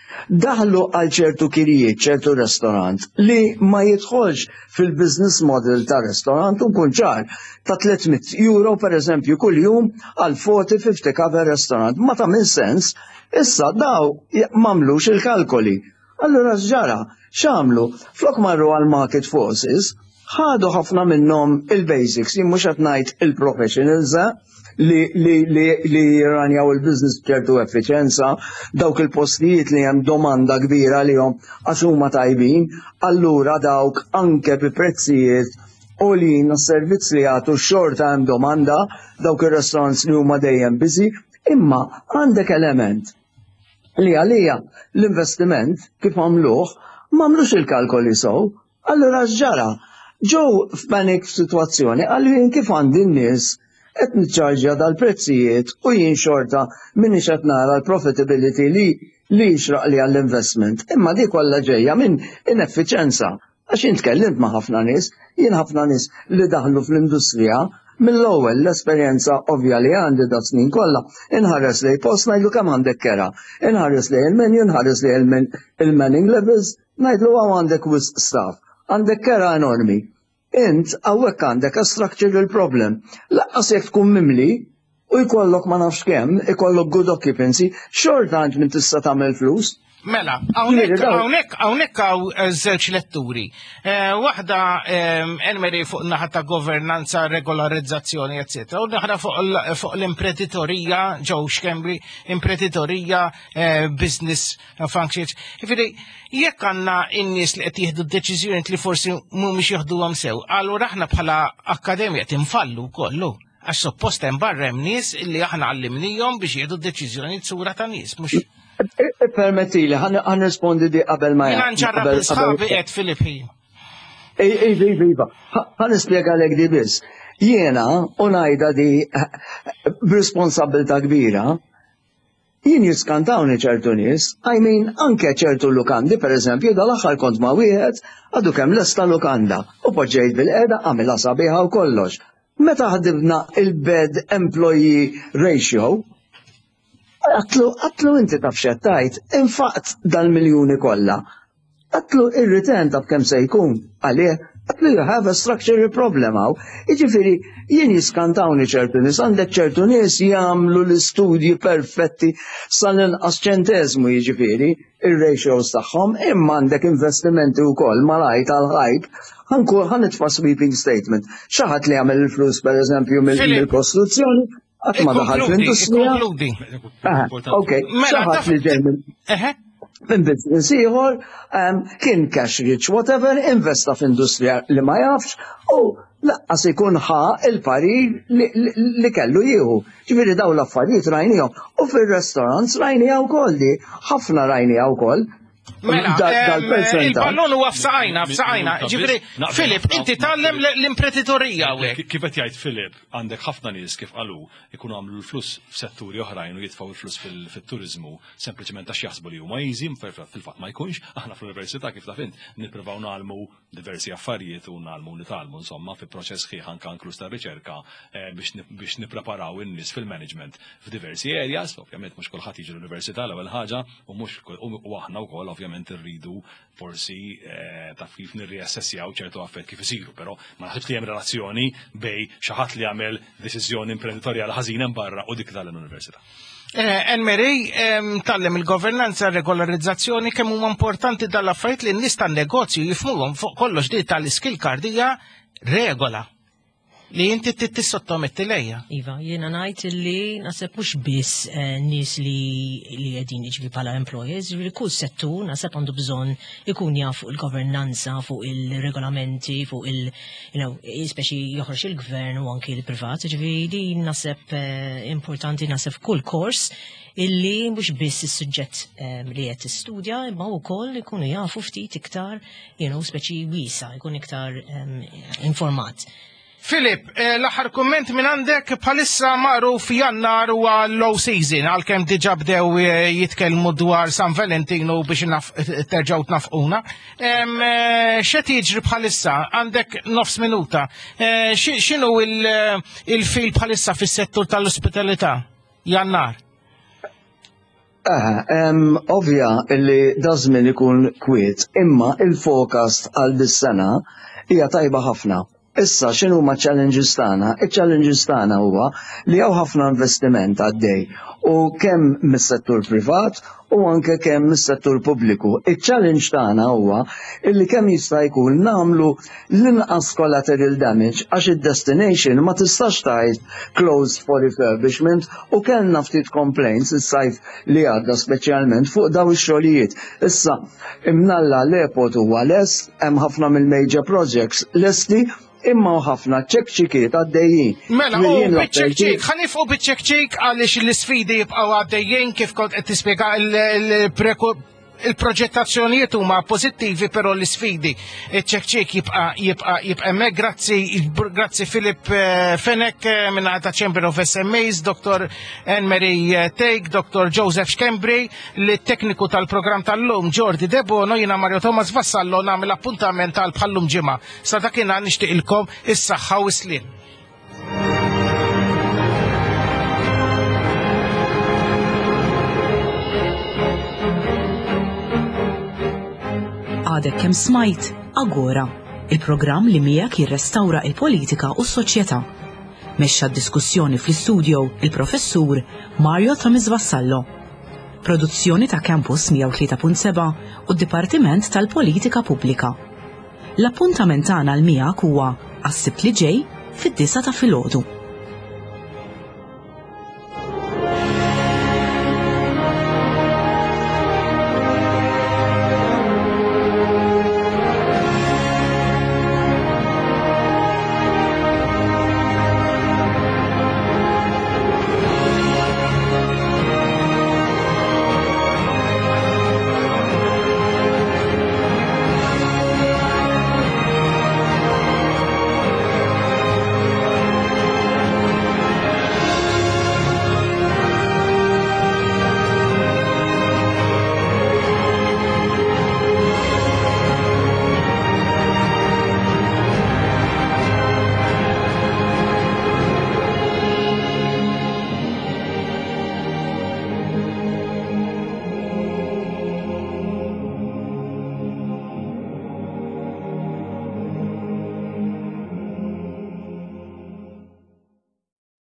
daħlu għal ċertu kirijiet, ċertu restorant li ma jidħolx fil-business model ta' restorant u nkun ċar ta' tlietmija euro per eżempju kull jum għal forty fifty cover restorant. Ma ta' min sens, issa daw mamlux il-kalkoli. Allura ġara, x'għamlu? Flok marru għal market forces, ħadu ħafna minnhom il-basics, jien mhux qed ngħid il-professionals li li li li ranjaw il-business b'ċertu effiċenza, dawk il-postijiet li hemm domanda kbira lihom għax huma tajbin, allura dawk anke bi prezzijiet għolin s-servizz li għatu xorta hemm domanda, dawk ir-restaurants li huma dejjem busy, imma għandek element li għalija l-investiment kif għamluh m'għamlux il-kalkoli sew, allura x'ġara ġew f'panik f'sitwazzjoni għallu kif għandi n-nies qed niċċarġja dal-prezzijiet u jien xorta minix qed nara l-profitability li li jixraq li għall-investment. Imma dik kollha ġejja minn ineffiċenza. Għax jien tkellimt ma' ħafna nies, jien ħafna nies li daħlu fl-industrija mill-ewwel l-esperjenza ovvja li għandi da snin kollha, inħares li post ngħidlu kemm għandek kera, inħares li il-menu, inħares li il-manning levels, ngħidlu għaw għandek wisq staff, għandek kera enormi. Int għawek għandek a structural problem. Laqqas jek tkun mimli u jkollok ma nafx kemm, ikollok good occupancy, xorta għand minn tista' tagħmel flus. Mela, hawnhekk hawnhekk hawnhekk hawn żewġ letturi. Waħda enmeri fuq naħa ta' governanza, regolarizzazzjoni, eċetera. U naħda fuq l-imprenditorija, ġew xkembri, imprenditorija, business functions. Ifiri, jekk għandna in-nies li qed jieħdu d-deċiżjoni li forsi mhumiex jieħduhom sew, allura aħna bħala akkademja tinfallu kollu. Għax suppost hemm barra hemm nies li aħna għallimnihom biex jieħdu d-deċiżjoni tsura ta' nies, mhux Permetti li, għan rispondi di qabel ma jgħan. Jgħan ġarra bil-sħabi għed Filippi. Ej, ej, ej, ej, għan ispiega l di bis. Jena, unajda di b'responsabilta kbira, jien jiskantawni ċertu nis, I mean, anke ċertu lukandi, per eżempju, dal-axar kont ma wieħed, għadu kem l-esta lukanda, u poġġejt bil-qeda, għamila sabiħa u kollox. Meta ħadibna il-bed employee ratio, Għatlu, għatlu inti taf xettajt, infaqt dal-miljoni kolla. Għatlu il-return taf kem se jkun, għalih you have a structural problem hawn. Jiġifieri jien jiskantawni ċertu nies, għandek ċertu nies jagħmlu l-istudji perfetti sal-inqas ċenteżmu jiġifieri ir-ratios tagħhom, imma għandek investimenti wkoll malaj tal-ħajb ħankun ħanitfa' sweeping statement. Xi ħadd li jagħmel il-flus pereżempju mill-kostruzzjoni qatt ma daħal fl-industrija. Okej, xi ħadd li ġej minn business ieħor kien cash rich whatever, investa f'industrija li ma jafx u laqqas ikun ħa il-parir li kellu jieħu. Ġifieri dawn l-affarijiet rajnihom u fir-restaurants rajnija wkoll li ħafna rajnija wkoll. Mela, il-ballon huwa f'saqajna, f'saqajna. Ġifri, Filip, inti tallem l-imprenditorija hawnhekk. Kif qed jgħid Filip, għandek ħafna nies kif qalu jkunu għamlu l-flus f'setturi oħrajn u jitfgħu l-flus fil-turiżmu sempliċement għax jaħsbu li huma easy, fil-fatt ma jkunx, aħna fl-università kif taf int nippruvaw nagħmlu diversi affarijiet u nagħmlu nitalmu insomma fi proċess ħieħ anke inkluż tar-riċerka biex nippreparaw in-nies fil-management f'diversi areas, ovvjament mhux kulħadd jiġi l-università l-ewwel ħaġa u mhux u aħna wkoll ovvjament irridu forsi taf kif nirriassessjaw ċertu affett kif isiru, però ma naħsibx li hemm relazzjoni bej xi ħadd li jagħmel deċiżjoni imprenditorjali ħażina hemm barra u dik tal-università. Anne-Marie, tallem il-governanza, regolarizzazzjoni kemm huma importanti dal-affarijiet li n-nies tan-negozju jifhmuhom fuq kollox di tal-skill card hija regola li inti tissottometti lejja. Iva, jiena ngħid li naħseb mhux biss nies li qegħdin jiġri bħala employees, li kull settur naħseb għandu bżonn ikun jaf fuq il-governanza, fuq il-regolamenti, fuq il- you know, speċi joħroġ il-gvern u anki l-privat, ġifieri din naħseb importanti naħseb kull kors illi mhux biss is-suġġett li qed tistudja, imma wkoll ikunu jafu ftit iktar, you know, speċi wiesa, jkun iktar informat. Filip, l-aħħar kumment minn għandek bħalissa magħruf f'Jannar huwa low season għalkemm diġà bdew jitkellmu dwar San Valentino biex terġgħu tnafquna. X'qed jiġri bħalissa għandek nofs minuta. X'inhu il-fil bħalissa fis-settur tal-ospitalità? Jannar. Ovvja li dażmin ikun kwiet, imma il-forecast għal dis-sena hija tajba ħafna. Issa, xinu ma challenges tagħna? Il-challenges tagħna huwa li hawn ħafna investiment għaddej u kemm mis-settur privat u anke kemm mis-settur pubbliku. Il-challenge tagħna huwa illi kemm jista' jkun nagħmlu l-inqas collateral damage għax id-destination ma tistax tgħid closed for refurbishment u kellna ftit complaints is-sajf li għadda speċjalment fuq daw ix-xogħlijiet. Issa, imnalla l-airport huwa lest, hemm ħafna mill-major projects lesti, imma ħafna ċekċikiet għaddejjin. Mela, u bieċekċik, ħanifqu bieċekċik għalix l-sfidi jibqaw għaddejjin kif kont qed tispjega il-proġettazzjonijiet huma pożittivi, però l-sfidi ċekċik jibqa' jibqa' jibqa' hemmhekk. Grazzi, grazzi Filip Fenek minn ta' Chamber of S M As, Doktor Anne-Marie Teig, Doktor Joseph Schembri, li tekniku tal-programm tal-lum Jordi Debono, jiena Mario Thomas Vassallo nagħmel appuntament tal-bħallum ġimgħa. Sa dakinhar nixtieqilkom is-saħħa u s-sliem. Għadek kemm smajt Agora, il-programm li miegħek jirrestawra il-politika u s-soċjetà. Mexxa d-diskussjoni fl-istudio il-professur Mario Thomas Vassallo. Produzzjoni ta' Campus mija u tlieta punt seba' u d-Dipartiment tal-Politika Pubblika. L-appuntament tagħna l miegħek huwa għas-sibt li ġej fid-disa ta' filgħodu.